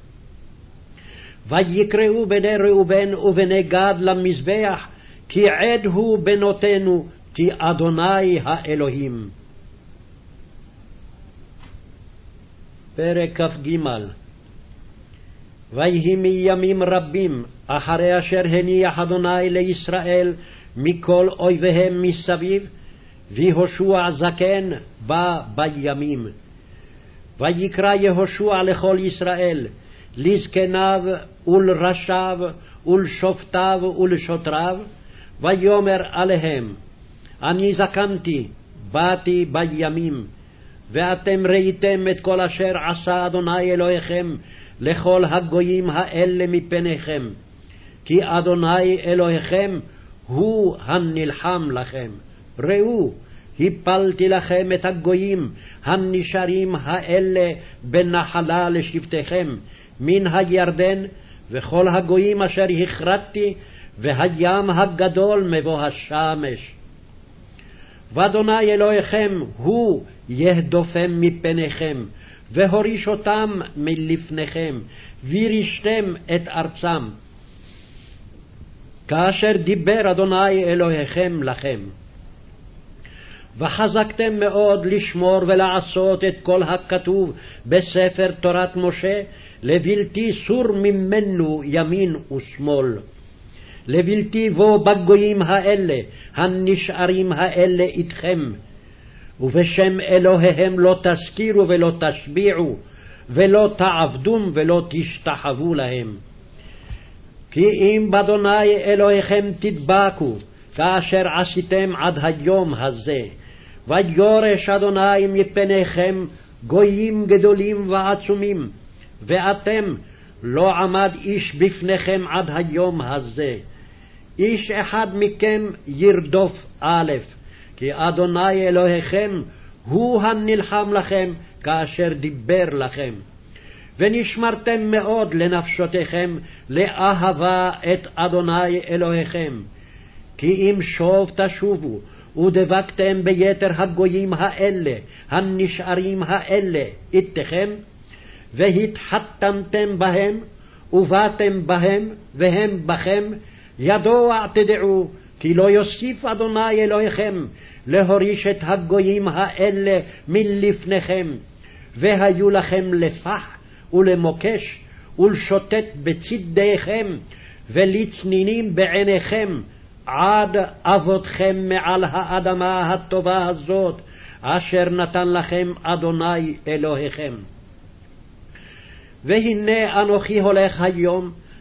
ויקראו בני ראובן ובני גד למזבח, כי עד הוא בנותינו, כי אדוני האלוהים. פרק כ"ג. ויהי מימים רבים אחרי אשר הניח אדוני לישראל מכל אויביהם מסביב, ויהושע זקן בא בימים. ויקרא יהושע לכל ישראל, לזקניו ולראשיו ולשופטיו ולשוטריו, ויאמר עליהם, אני זקנתי, באתי בימים, ואתם ראיתם את כל אשר עשה אדוני אלוהיכם לכל הגויים האלה מפניכם, כי אדוני אלוהיכם הוא הנלחם לכם. ראו, הפלתי לכם את הגויים הנשארים האלה בנחלה לשבטיכם מן הירדן, וכל הגויים אשר הכרתתי, והים הגדול מבוא השמש. ואדוני אלוהיכם הוא יהדופם מפניכם, והוריש אותם מלפניכם, וירישתם את ארצם, כאשר דיבר אדוני אלוהיכם לכם. וחזקתם מאוד לשמור ולעשות את כל הכתוב בספר תורת משה, לבלתי סור ממנו ימין ושמאל, לבלתי בו בגויים האלה הנשארים האלה איתכם, ובשם אלוהיהם לא תזכירו ולא תשביעו, ולא תעבדום ולא תשתחוו להם. כי אם באדוני אלוהיכם תדבקו, כאשר עשיתם עד היום הזה, ויורש אדוני מפניכם גויים גדולים ועצומים, ואתם לא עמד איש בפניכם עד היום הזה. איש אחד מכם ירדוף א', כי אדוני אלוהיכם הוא הנלחם לכם כאשר דיבר לכם. ונשמרתם מאוד לנפשותיכם לאהבה את אדוני אלוהיכם. כי אם שוב תשובו ודבקתם ביתר הגויים האלה הנשארים האלה איתכם, והתחתנתם בהם ובאתם בהם והם בכם, ידוע תדעו כי לא יוסיף אדוני אלוהיכם להוריש את הגויים האלה מלפניכם, והיו לכם לפח ולמוקש ולשוטט בצדיכם ולצנינים בעיניכם עד אבותכם מעל האדמה הטובה הזאת אשר נתן לכם אדוני אלוהיכם. והנה אנוכי הולך היום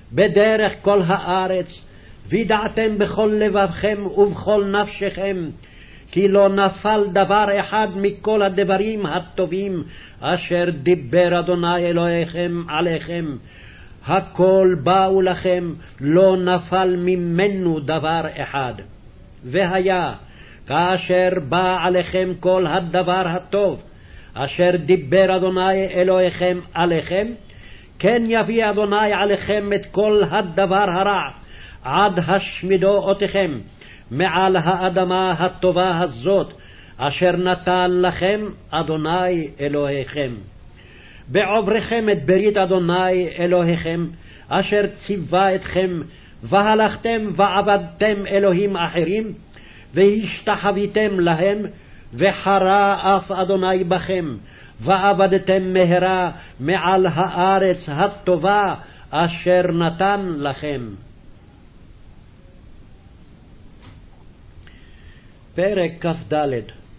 בדרך כל הארץ, וידעתם בכל לבבכם ובכל נפשכם, כי לא נפל דבר אחד מכל הדברים הטובים אשר דיבר אדוני אלוהיכם עליכם. הכל באו לכם, לא נפל ממנו דבר אחד. והיה, כאשר בא עליכם כל הדבר הטוב, אשר דיבר אדוני אלוהיכם עליכם, כן יביא אדוני עליכם את כל הדבר הרע, עד השמידו אותכם, מעל האדמה הטובה הזאת, אשר נתן לכם אדוני אלוהיכם. בעוברכם את ברית אדוני אלוהיכם, אשר ציווה אתכם, והלכתם ועבדתם אלוהים אחרים, והשתחוויתם להם, וחרה אף אדוני בכם, ועבדתם מהרה מעל הארץ הטובה אשר נתן לכם. פרק כ"ד.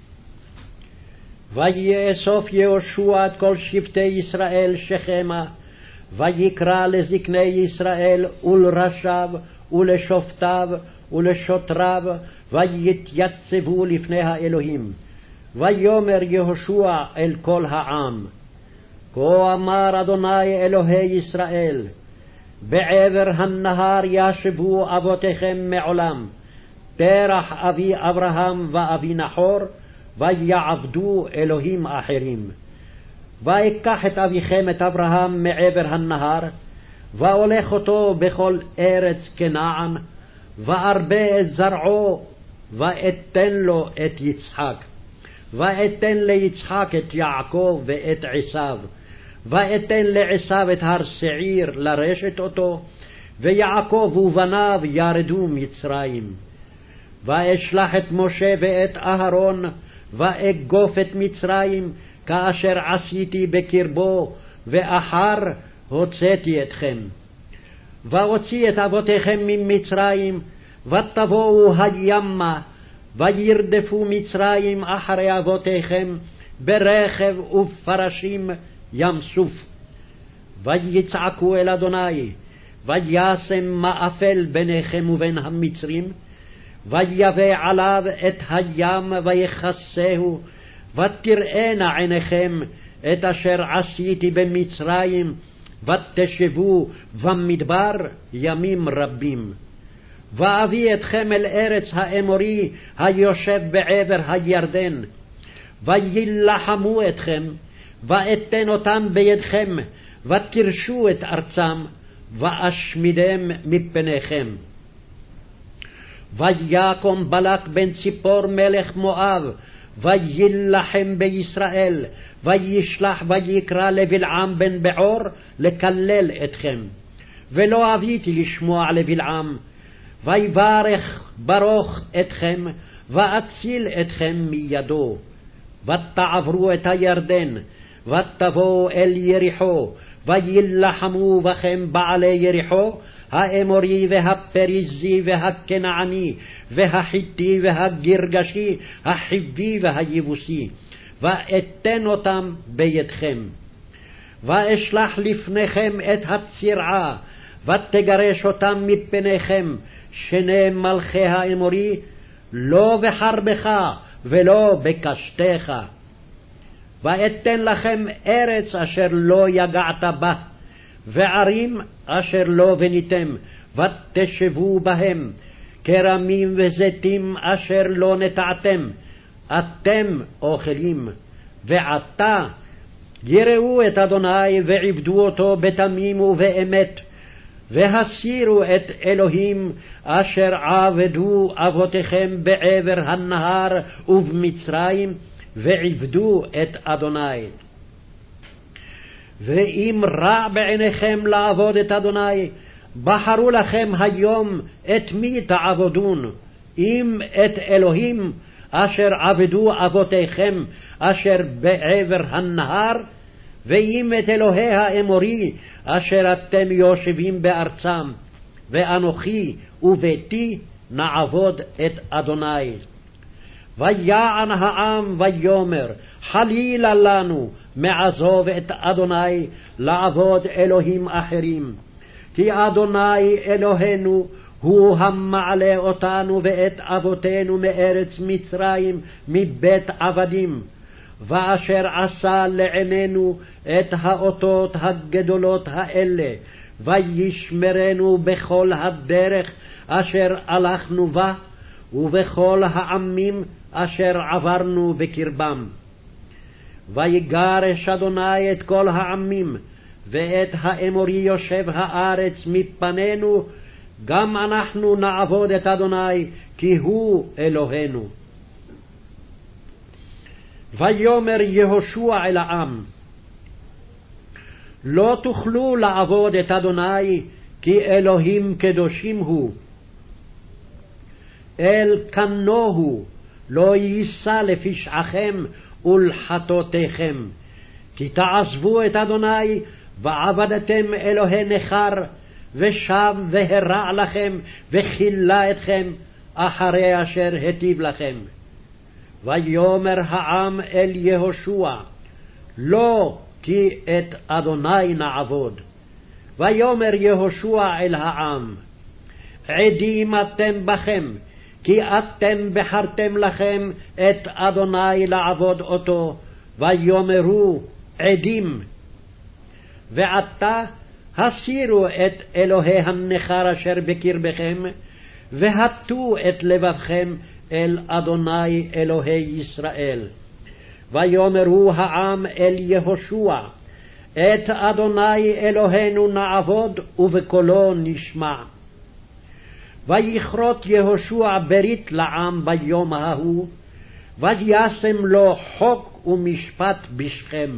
ויאסוף יהושע את כל שבטי ישראל שכמה, ויקרא לזקני ישראל ולראשיו ולשופטיו ולשוטריו, ויתייצבו לפני האלוהים. ויאמר יהושע אל כל העם, כה אמר אדוני אלוהי ישראל, בעבר הנהר ישבו אבותיכם מעולם, תרח אבי אברהם ואבי נחור, ויעבדו אלוהים אחרים. ויקח את אביכם את אברהם מעבר הנהר, ואולך אותו בכל ארץ כנען, וארבה את זרעו, ואתן לו את יצחק. ואתן ליצחק את יעקב ואת עשיו, ואתן לעשיו את הר שעיר לרשת אותו, ויעקב ובניו ירדו מצרים. ואשלח את משה ואת אהרון, ואגוף את מצרים, כאשר עשיתי בקרבו, ואחר הוצאתי אתכם. ואוציא את אבותיכם ממצרים, ותבואו הימה, וירדפו מצרים אחרי אבותיכם, ברכב ובפרשים ים סוף. ויצעקו אל אדוני, וישם מאפל ביניכם ובין המצרים, ויבא עליו את הים ויכסהו, ותראינה עיניכם את אשר עשיתי במצרים, ותשבו במדבר ימים רבים. ואביא אתכם אל ארץ האמורי היושב בעבר הירדן, וילחמו אתכם, ואתן אותם בידכם, ותרשו את ארצם, ואשמידם מפניכם. ויקום בלק בן ציפור מלך מואב, וילחם בישראל, וישלח ויקרא לבלעם בן בעור לקלל אתכם. ולא אביתי לשמוע לבלעם, ויברך ברוך אתכם, ואציל אתכם מידו. ותעברו את הירדן, ותבואו אל יריחו, וילחמו בכם בעלי יריחו, האמורי והפריזי והכנעני והחיתי והגרגשי, החיבי והיבוסי, ואתן אותם בידכם. ואשלח לפניכם את הצרעה, ותגרש אותם מפניכם, שני מלכי האמורי, לא בחרבך ולא בקשתך. ואתן לכם ארץ אשר לא יגעת בה, וערים אשר לא בניתם, ותשבו בהם, כרמים וזיתים אשר לא נטעתם, אתם אוכלים. ועתה יראו את אדוני ועבדו אותו בתמים ובאמת, והסירו את אלוהים אשר עבדו אבותיכם בעבר הנהר ובמצרים, ועבדו את אדוני. ואם רע בעיניכם לעבוד את אדוני, בחרו לכם היום את מי תעבודון, אם את אלוהים אשר עבדו אבותיכם אשר בעבר הנהר, ואם את אלוהי האמורי אשר אתם יושבים בארצם, ואנוכי וביתי נעבוד את אדוני. ויען העם ויאמר, חלילה לנו מעזוב את אדוני לעבוד אלוהים אחרים, כי אדוני אלוהינו הוא המעלה אותנו ואת אבותינו מארץ מצרים מבית עבדים, ואשר עשה לעינינו את האותות הגדולות האלה, וישמרנו בכל הדרך אשר הלכנו בה, ובכל העמים אשר עברנו בקרבם. ויגרש אדוני את כל העמים, ואת האמורי יושב הארץ מפנינו, גם אנחנו נעבוד את אדוני, כי הוא אלוהינו. ויאמר יהושע אל העם, לא תוכלו לעבוד את אדוני, כי אלוהים קדושים הוא. אל קנוהו לא יישא לפשעכם ולחטאותיכם, כי תעזבו את אדוני, ועבדתם אלוהי נכר, ושב והרע לכם, וכילה אתכם, אחרי אשר היטיב לכם. ויאמר העם אל יהושע, לא כי את אדוני נעבוד. ויאמר יהושע אל העם, עדים אתם בכם, כי אתם בחרתם לכם את אדוני לעבוד אותו, ויאמרו עדים. ועתה הסירו את אלוהי הנכר אשר בקרבכם, והטו את לבבכם אל אדוני אלוהי ישראל. ויאמרו העם אל יהושע, את אדוני אלוהינו נעבוד, ובקולו נשמע. ויכרות יהושע ברית לעם ביום ההוא, וישם לו חוק ומשפט בשכם.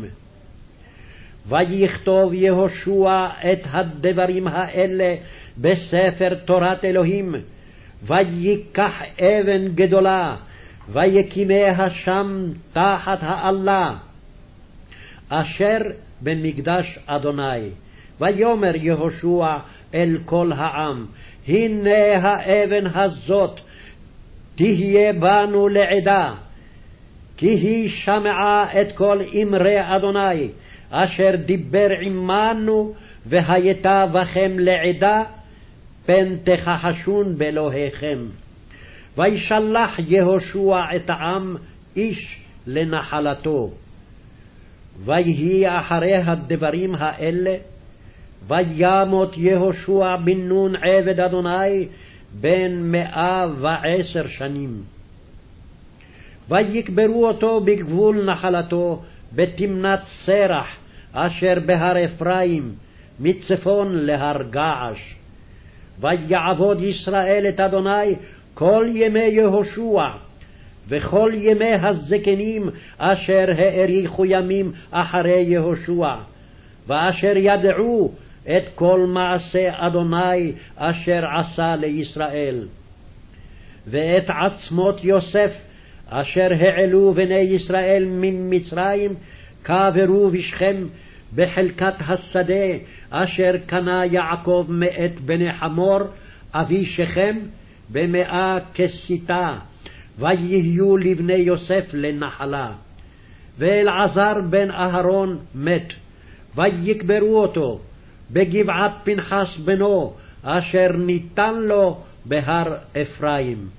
ויכתוב יהושע את הדברים האלה בספר תורת אלוהים, ויקח אבן גדולה, ויקימיה שם תחת האלה, אשר במקדש אדוני. ויאמר יהושע אל כל העם, הנה האבן הזאת תהיה בנו לעדה, כי היא שמעה את כל אמרי אדוני, אשר דיבר עמנו, והייתה בכם לעדה, פן תכחשון באלוהיכם. וישלח יהושע את העם איש לנחלתו. ויהי אחרי הדברים האלה, וימות יהושע בן נון עבד אדוני בן 110 שנים. ויקברו אותו בגבול נחלתו בתמנת סרח, אשר בהר אפרים, מצפון להר געש. ויעבוד ישראל את אדוני כל ימי יהושע, וכל ימי הזקנים אשר האריכו ימים אחרי יהושע, ואשר ידעו את כל מעשה אדוני אשר עשה לישראל. ואת עצמות יוסף אשר העלו בני ישראל ממצרים, קברו בשכם בחלקת השדה אשר קנה יעקב מאת בני חמור אבי שכם ב100 כסיתה, ויהיו לבני יוסף לנחלה. ואלעזר בן אהרון מת, ויקברו אותו בגבעת פנחס בנו, אשר ניתן לו בהר אפרים.